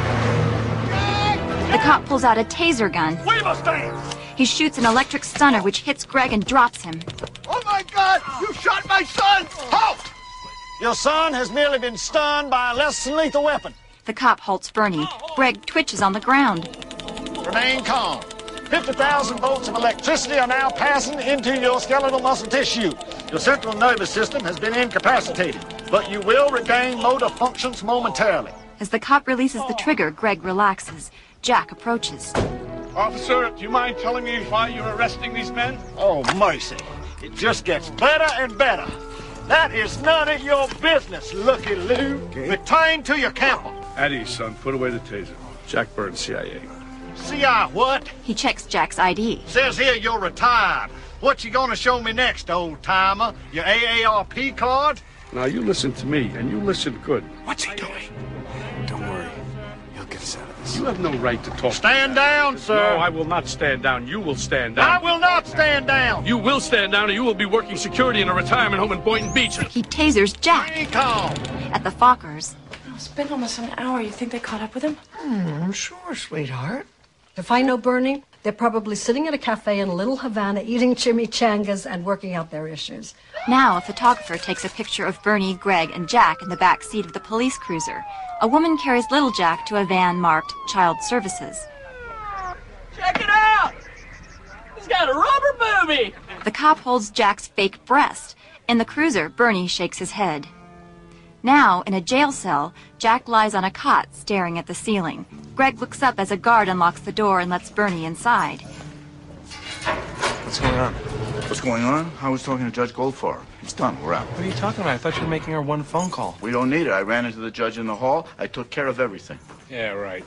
The cop pulls out a taser gun. We must stand! He shoots an electric stunner which hits Greg and drops him. Oh my God! You shot my son! Halt! Your son has merely been stunned by a less than lethal weapon. The cop halts Bernie. Greg twitches on the ground. Remain calm. fifty thousand volts of electricity are now passing into your skeletal muscle tissue. Your central nervous system has been incapacitated, but you will regain motor functions momentarily. As the cop releases the trigger, Greg relaxes. Jack approaches. Officer, do you mind telling me why you're arresting these men? Oh, mercy. It just gets better and better. That is none of your business, Looky Lou. Okay. Return to your camper. At ease, son. Put away the taser. Jack Burns, C I A. C I what? He checks Jack's I D. Says here you're retired. What you gonna show me next, old-timer? Your A A R P card? Now, you listen to me, and you listen good. What's he doing? Don't worry. He'll get us out of this. You have no right to talk. Stand down, sir. No, I will not stand down. You will stand down. I will not stand down. You will stand down, or you will be working security in a retirement home in Boynton Beach. He tasers Jack. Stay calm. At the Fockers. It's been almost an hour. You think they caught up with him? Hmm, sure, sweetheart. If I know Bernie, they're probably sitting at a cafe in Little Havana eating chimichangas and working out their issues. Now, a photographer takes a picture of Bernie, Greg, and Jack in the back seat of the police cruiser. A woman carries little Jack to a van marked Child Services. Check it out! He's got a rubber booby! The cop holds Jack's fake breast. In the cruiser, Bernie shakes his head. Now, in a jail cell, Jack lies on a cot staring at the ceiling. Greg looks up as a guard unlocks the door and lets Bernie inside. What's going on? What's going on? I was talking to Judge Goldfarb. It's done. We're out. What are you talking about? I thought you were making our one phone call. We don't need it. I ran into the judge in the hall. I took care of everything. Yeah, right.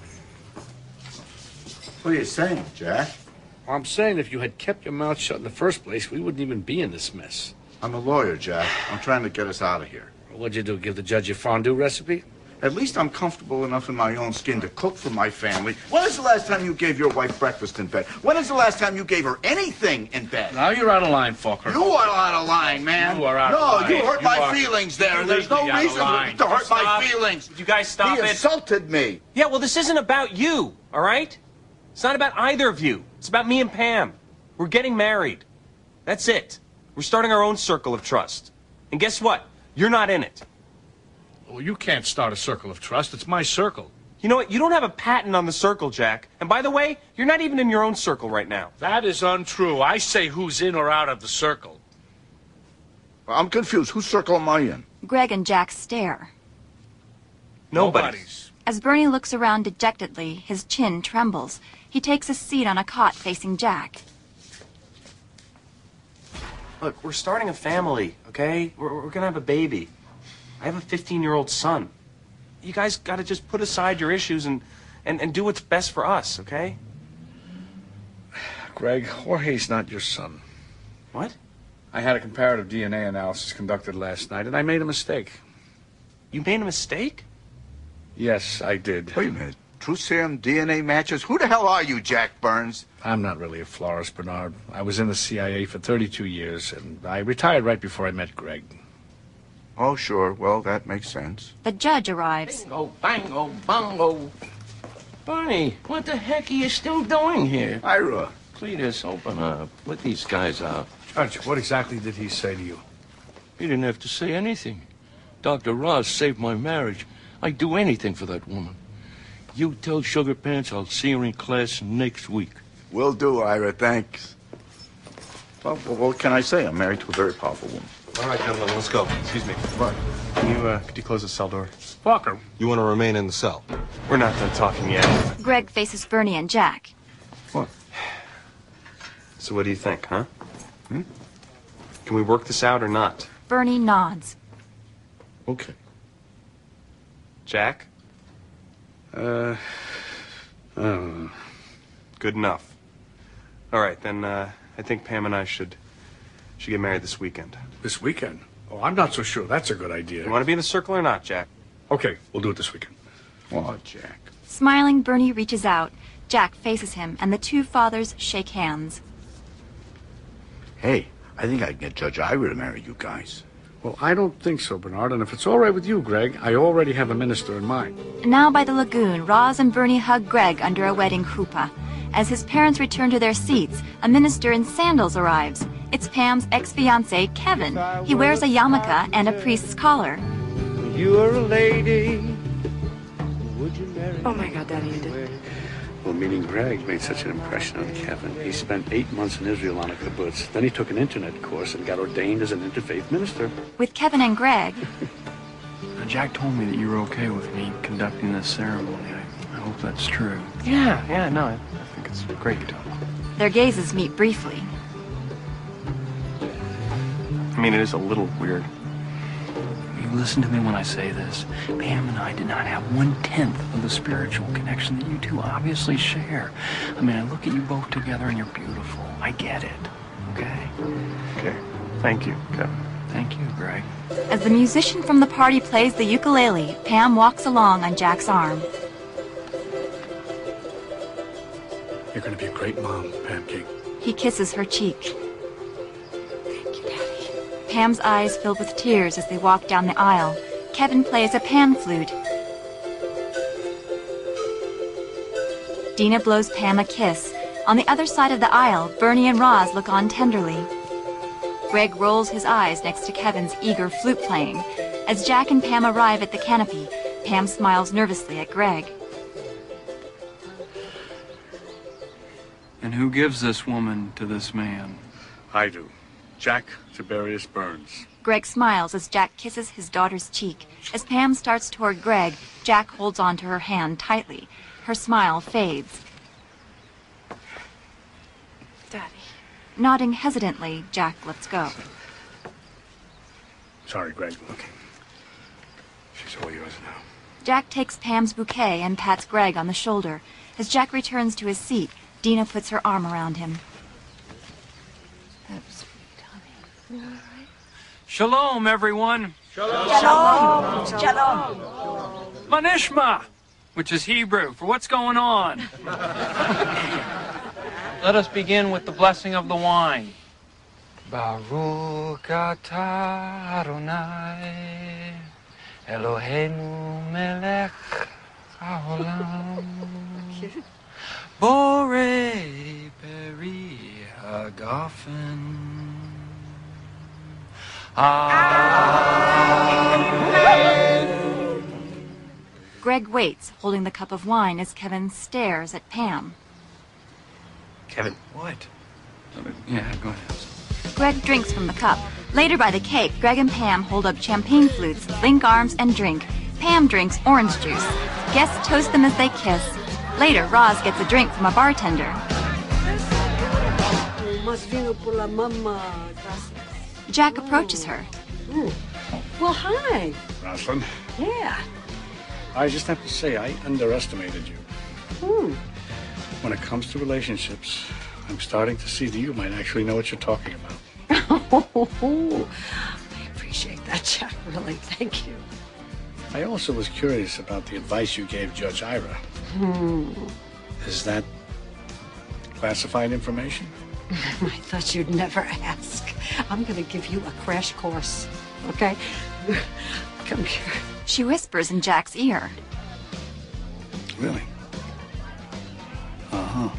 What are you saying, Jack? Well, I'm saying if you had kept your mouth shut in the first place, we wouldn't even be in this mess. I'm a lawyer, Jack. I'm trying to get us out of here. What'd you do, give the judge your fondue recipe? At least I'm comfortable enough in my own skin to cook for my family. When is the last time you gave your wife breakfast in bed? When is the last time you gave her anything in bed? Now you're out of line, Fokker. You are out of line, man. You are out no, of line. No, you hurt you my are... feelings there. You There's no reason to hurt stop. my feelings. You guys stop he it. He insulted me. Yeah, well, this isn't about you, all right? It's not about either of you. It's about me and Pam. We're getting married. That's it. We're starting our own circle of trust. And guess what? You're not in it. Well, you can't start a circle of trust. It's my circle. You know what? You don't have a patent on the circle, Jack. And by the way, you're not even in your own circle right now. That is untrue. I say who's in or out of the circle. I'm confused. Whose circle am I in? Greg and Jack stare. Nobody's. As Bernie looks around dejectedly, his chin trembles. He takes a seat on a cot facing Jack. Look, we're starting a family, okay? We're, we're gonna have a baby. I have a fifteen-year-old son. You guys gotta just put aside your issues and, and, and do what's best for us, okay? Greg, Jorge's not your son. What? I had a comparative D N A analysis conducted last night, and I made a mistake. You made a mistake? Yes, I did. Wait a minute. True serum D N A matches? Who the hell are you, Jack Burns? I'm not really a florist, Bernard. I was in the C I A for thirty-two years, and I retired right before I met Greg. Oh, sure. Well, that makes sense. The judge arrives. Bingo, bango, bongo. Bernie, what the heck are you still doing here? Ira. Cletus, open up. Let these guys out. Judge, what exactly did he say to you? He didn't have to say anything. Doctor Ross saved my marriage. I'd do anything for that woman. You tell Sugar Pants I'll see her in class next week. Will do, Ira. Thanks. Well, well, what can I say? I'm married to a very powerful woman. All right, gentlemen, let's go. Excuse me. What? Can you, uh, could you close the cell door? Fucker. You want to remain in the cell? We're not done talking yet. Greg faces Bernie and Jack. What? So what do you think, huh? Hmm? Can we work this out or not? Bernie nods. Okay. Jack? Uh, I don't know. Good enough. All right, then, uh, I think Pam and I should, should get married this weekend. This weekend? Oh, I'm not so sure. That's a good idea. You want to be in the circle or not, Jack? Okay, we'll do it this weekend. Oh, Jack. Smiling, Bernie reaches out. Jack faces him, and the two fathers shake hands. Hey, I think I can get Judge Ira to marry you guys. Well, I don't think so, Bernard. And if it's all right with you, Greg, I already have a minister in mind. Now by the lagoon, Roz and Bernie hug Greg under a wedding chuppah. As his parents return to their seats, a minister in sandals arrives. It's Pam's ex-fiancé, Kevin. He wears a yarmulke and a priest's collar. You are a lady. Would you marry Oh my God, Daddy, you did. Well, meeting Greg made such an impression on Kevin. He spent eight months in Israel on a kibbutz. Then he took an internet course and got ordained as an interfaith minister. With Kevin and Greg, Now, Jack told me that you were okay with me conducting this ceremony. I, I hope that's true. Yeah, yeah, no, I, I think it's great. their gazes meet briefly. I mean, it is a little weird. You listen to me when I say this. Pam and I did not have one-tenth of the spiritual connection that you two obviously share. I mean, I look at you both together and you're beautiful. I get it, okay? Okay. Thank you, Kevin. Thank you, Greg. As the musician from the party plays the ukulele, Pam walks along on Jack's arm. You're going to be a great mom, Pam King. He kisses her cheek. Pam's eyes fill with tears as they walk down the aisle. Kevin plays a pan flute. Dina blows Pam a kiss. On the other side of the aisle, Bernie and Roz look on tenderly. Greg rolls his eyes next to Kevin's eager flute playing. As Jack and Pam arrive at the canopy, Pam smiles nervously at Greg. And who gives this woman to this man? I do. Jack Tiberius Burns. Greg smiles as Jack kisses his daughter's cheek. As Pam starts toward Greg, Jack holds onto her hand tightly. Her smile fades. Daddy. Nodding hesitantly, Jack lets go. Sorry, Greg. Okay. She's all yours now. Jack takes Pam's bouquet and pats Greg on the shoulder. As Jack returns to his seat, Dina puts her arm around him. Shalom, everyone. Shalom. Shalom. Manishma, which is Hebrew for what's going on. Let us begin with the blessing of the wine. Baruch atah Adonai Eloheinu melech haolam Borei peri hagafen. Greg waits, holding the cup of wine as Kevin stares at Pam. Kevin. What? Yeah, go ahead. Greg drinks from the cup. Later by the cake, Greg and Pam hold up champagne flutes, link arms, and drink. Pam drinks orange juice. Guests toast them as they kiss. Later, Roz gets a drink from a bartender. Jack approaches her. Ooh. Well, hi. Rosalind, Yeah. I just have to say I underestimated you. Hmm. When it comes to relationships, I'm starting to see that you might actually know what you're talking about. I appreciate that, Jack. Really, thank you. I also was curious about the advice you gave Judge Ira. Hmm. Is that classified information? I thought you'd never ask. I'm going to give you a crash course, okay? Come here. She whispers in Jack's ear. Really? Uh-huh.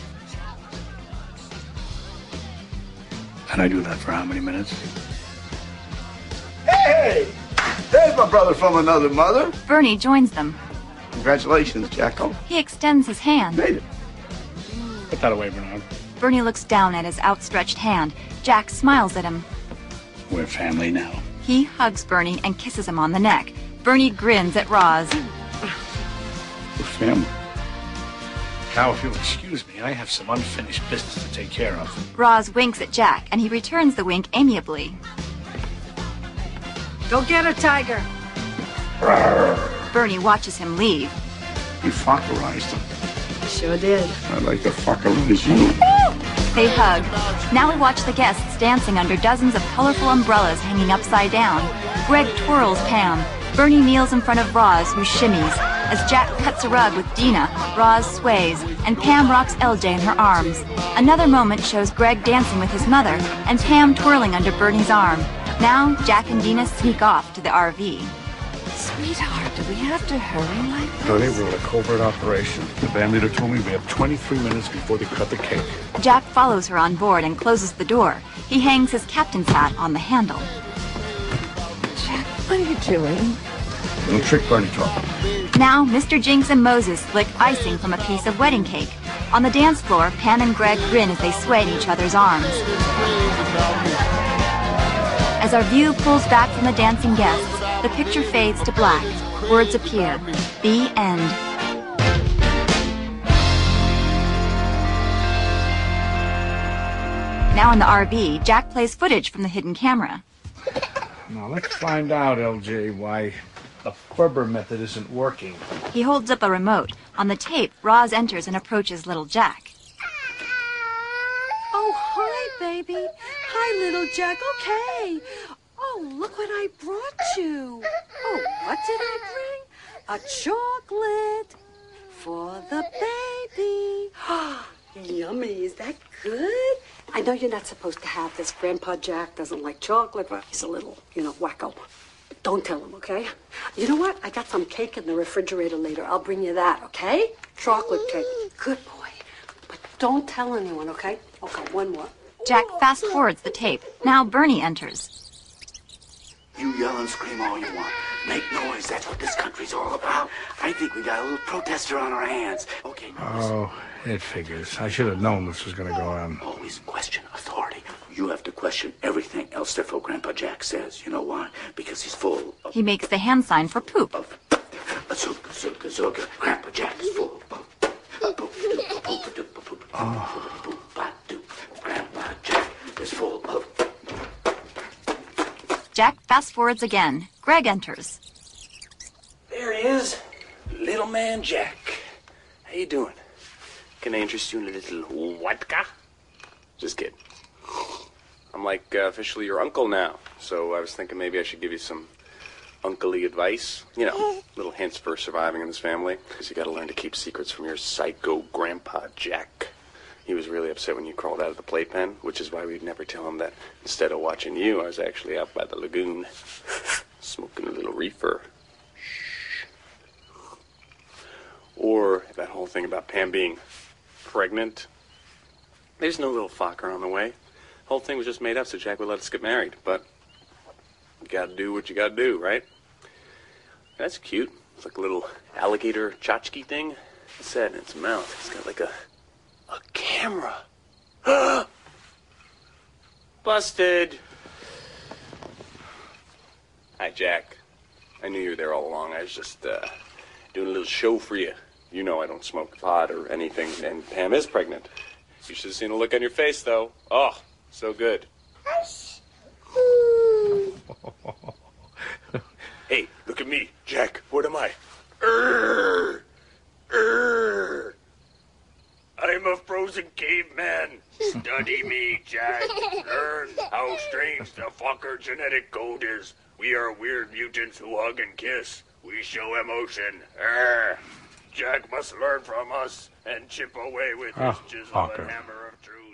And I do that for how many minutes? Hey! There's my brother from another mother. Bernie joins them. Congratulations, Jacko. He extends his hand. Made it. Put that away, Bernard. Bernie looks down at his outstretched hand. Jack smiles at him. We're family now. He hugs Bernie and kisses him on the neck. Bernie grins at Roz. We're family. Now, if you'll excuse me, I have some unfinished business to take care of. Roz winks at Jack, and he returns the wink amiably. Go get her, Tiger. Bernie watches him leave. You fuckerized him. Sure did. I'd like to fuckerize you. They hug. Now we watch the guests dancing under dozens of colorful umbrellas hanging upside down. Greg twirls Pam. Bernie kneels in front of Roz, who shimmies. As Jack cuts a rug with Dina, Roz sways, and Pam rocks L J in her arms. Another moment shows Greg dancing with his mother, and Pam twirling under Bernie's arm. Now, Jack and Dina sneak off to the R V. Sweetheart, do we have to hurry like this? Honey, we're in a covert operation. The band leader told me we have twenty-three minutes before they cut the cake. Jack follows her on board and closes the door. He hangs his captain's hat on the handle. Jack, what are you doing? Little trick Bernie talk. Now, Mister Jinx and Moses lick icing from a piece of wedding cake. On the dance floor, Pam and Greg grin as they sway in each other's arms. As our view pulls back from the dancing guests, the picture fades to black. Words appear. The end. Now in the R V, Jack plays footage from the hidden camera. Now let's find out, L J, why the Ferber method isn't working. He holds up a remote. On the tape, Roz enters and approaches little Jack. Oh, hi, baby. Hi, little Jack. Okay. Oh, look what I brought you. Oh, what did I bring? A chocolate for the baby. Yummy. Is that good? I know you're not supposed to have this. Grandpa Jack doesn't like chocolate, but he's a little, you know, wacko. Don't tell him, okay? You know what? I got some cake in the refrigerator later. I'll bring you that, okay? Chocolate cake. Good boy. But don't tell anyone, okay? Okay, one more. Jack fast forwards the tape. Now Bernie enters. You yell and scream all you want. Make noise. That's what this country's all about. I think we got a little protester on our hands. Okay. Oh, it figures. I should have known this was going to go on. Always question authority. You have to question everything else that Grandpa Jack says. You know why? Because he's full of... He makes the hand sign for poop. Azooka, azooka, azooka. Grandpa Jack is full of... Oh. Grandpa Jack is full of... Jack fast forwards again. Greg enters. There he is. Little man Jack. How you doing? Can I interest you in a little vodka? Just kidding. I'm like uh, officially your uncle now, so I was thinking maybe I should give you some uncle-y advice. You know, little hints for surviving in this family. Because you gotta learn to keep secrets from your psycho grandpa Jack. He was really upset when you crawled out of the playpen, which is why we'd never tell him that instead of watching you, I was actually out by the lagoon, smoking a little reefer. Shh. Or that whole thing about Pam being pregnant. There's no little fucker on the way. The whole thing was just made up so Jack would let us get married, but you gotta do what you gotta do, right? That's cute. It's like a little alligator tchotchke thing. What's that in its mouth? It's got like a a camera. Busted. Hi, Jack. I knew you were there all along. I was just uh, doing a little show for you. You know I don't smoke pot or anything, and Pam is pregnant. You should have seen the look on your face, though. Oh, so good. Hey, look at me, Jack. What am I? Urgh! Urgh! I'm a frozen caveman. Study me, Jack. Learn how strange the fucker genetic code is. We are weird mutants who hug and kiss. We show emotion. Urgh! Jack must learn from us and chip away with Oh, his chisel fucker. and hammer of truth.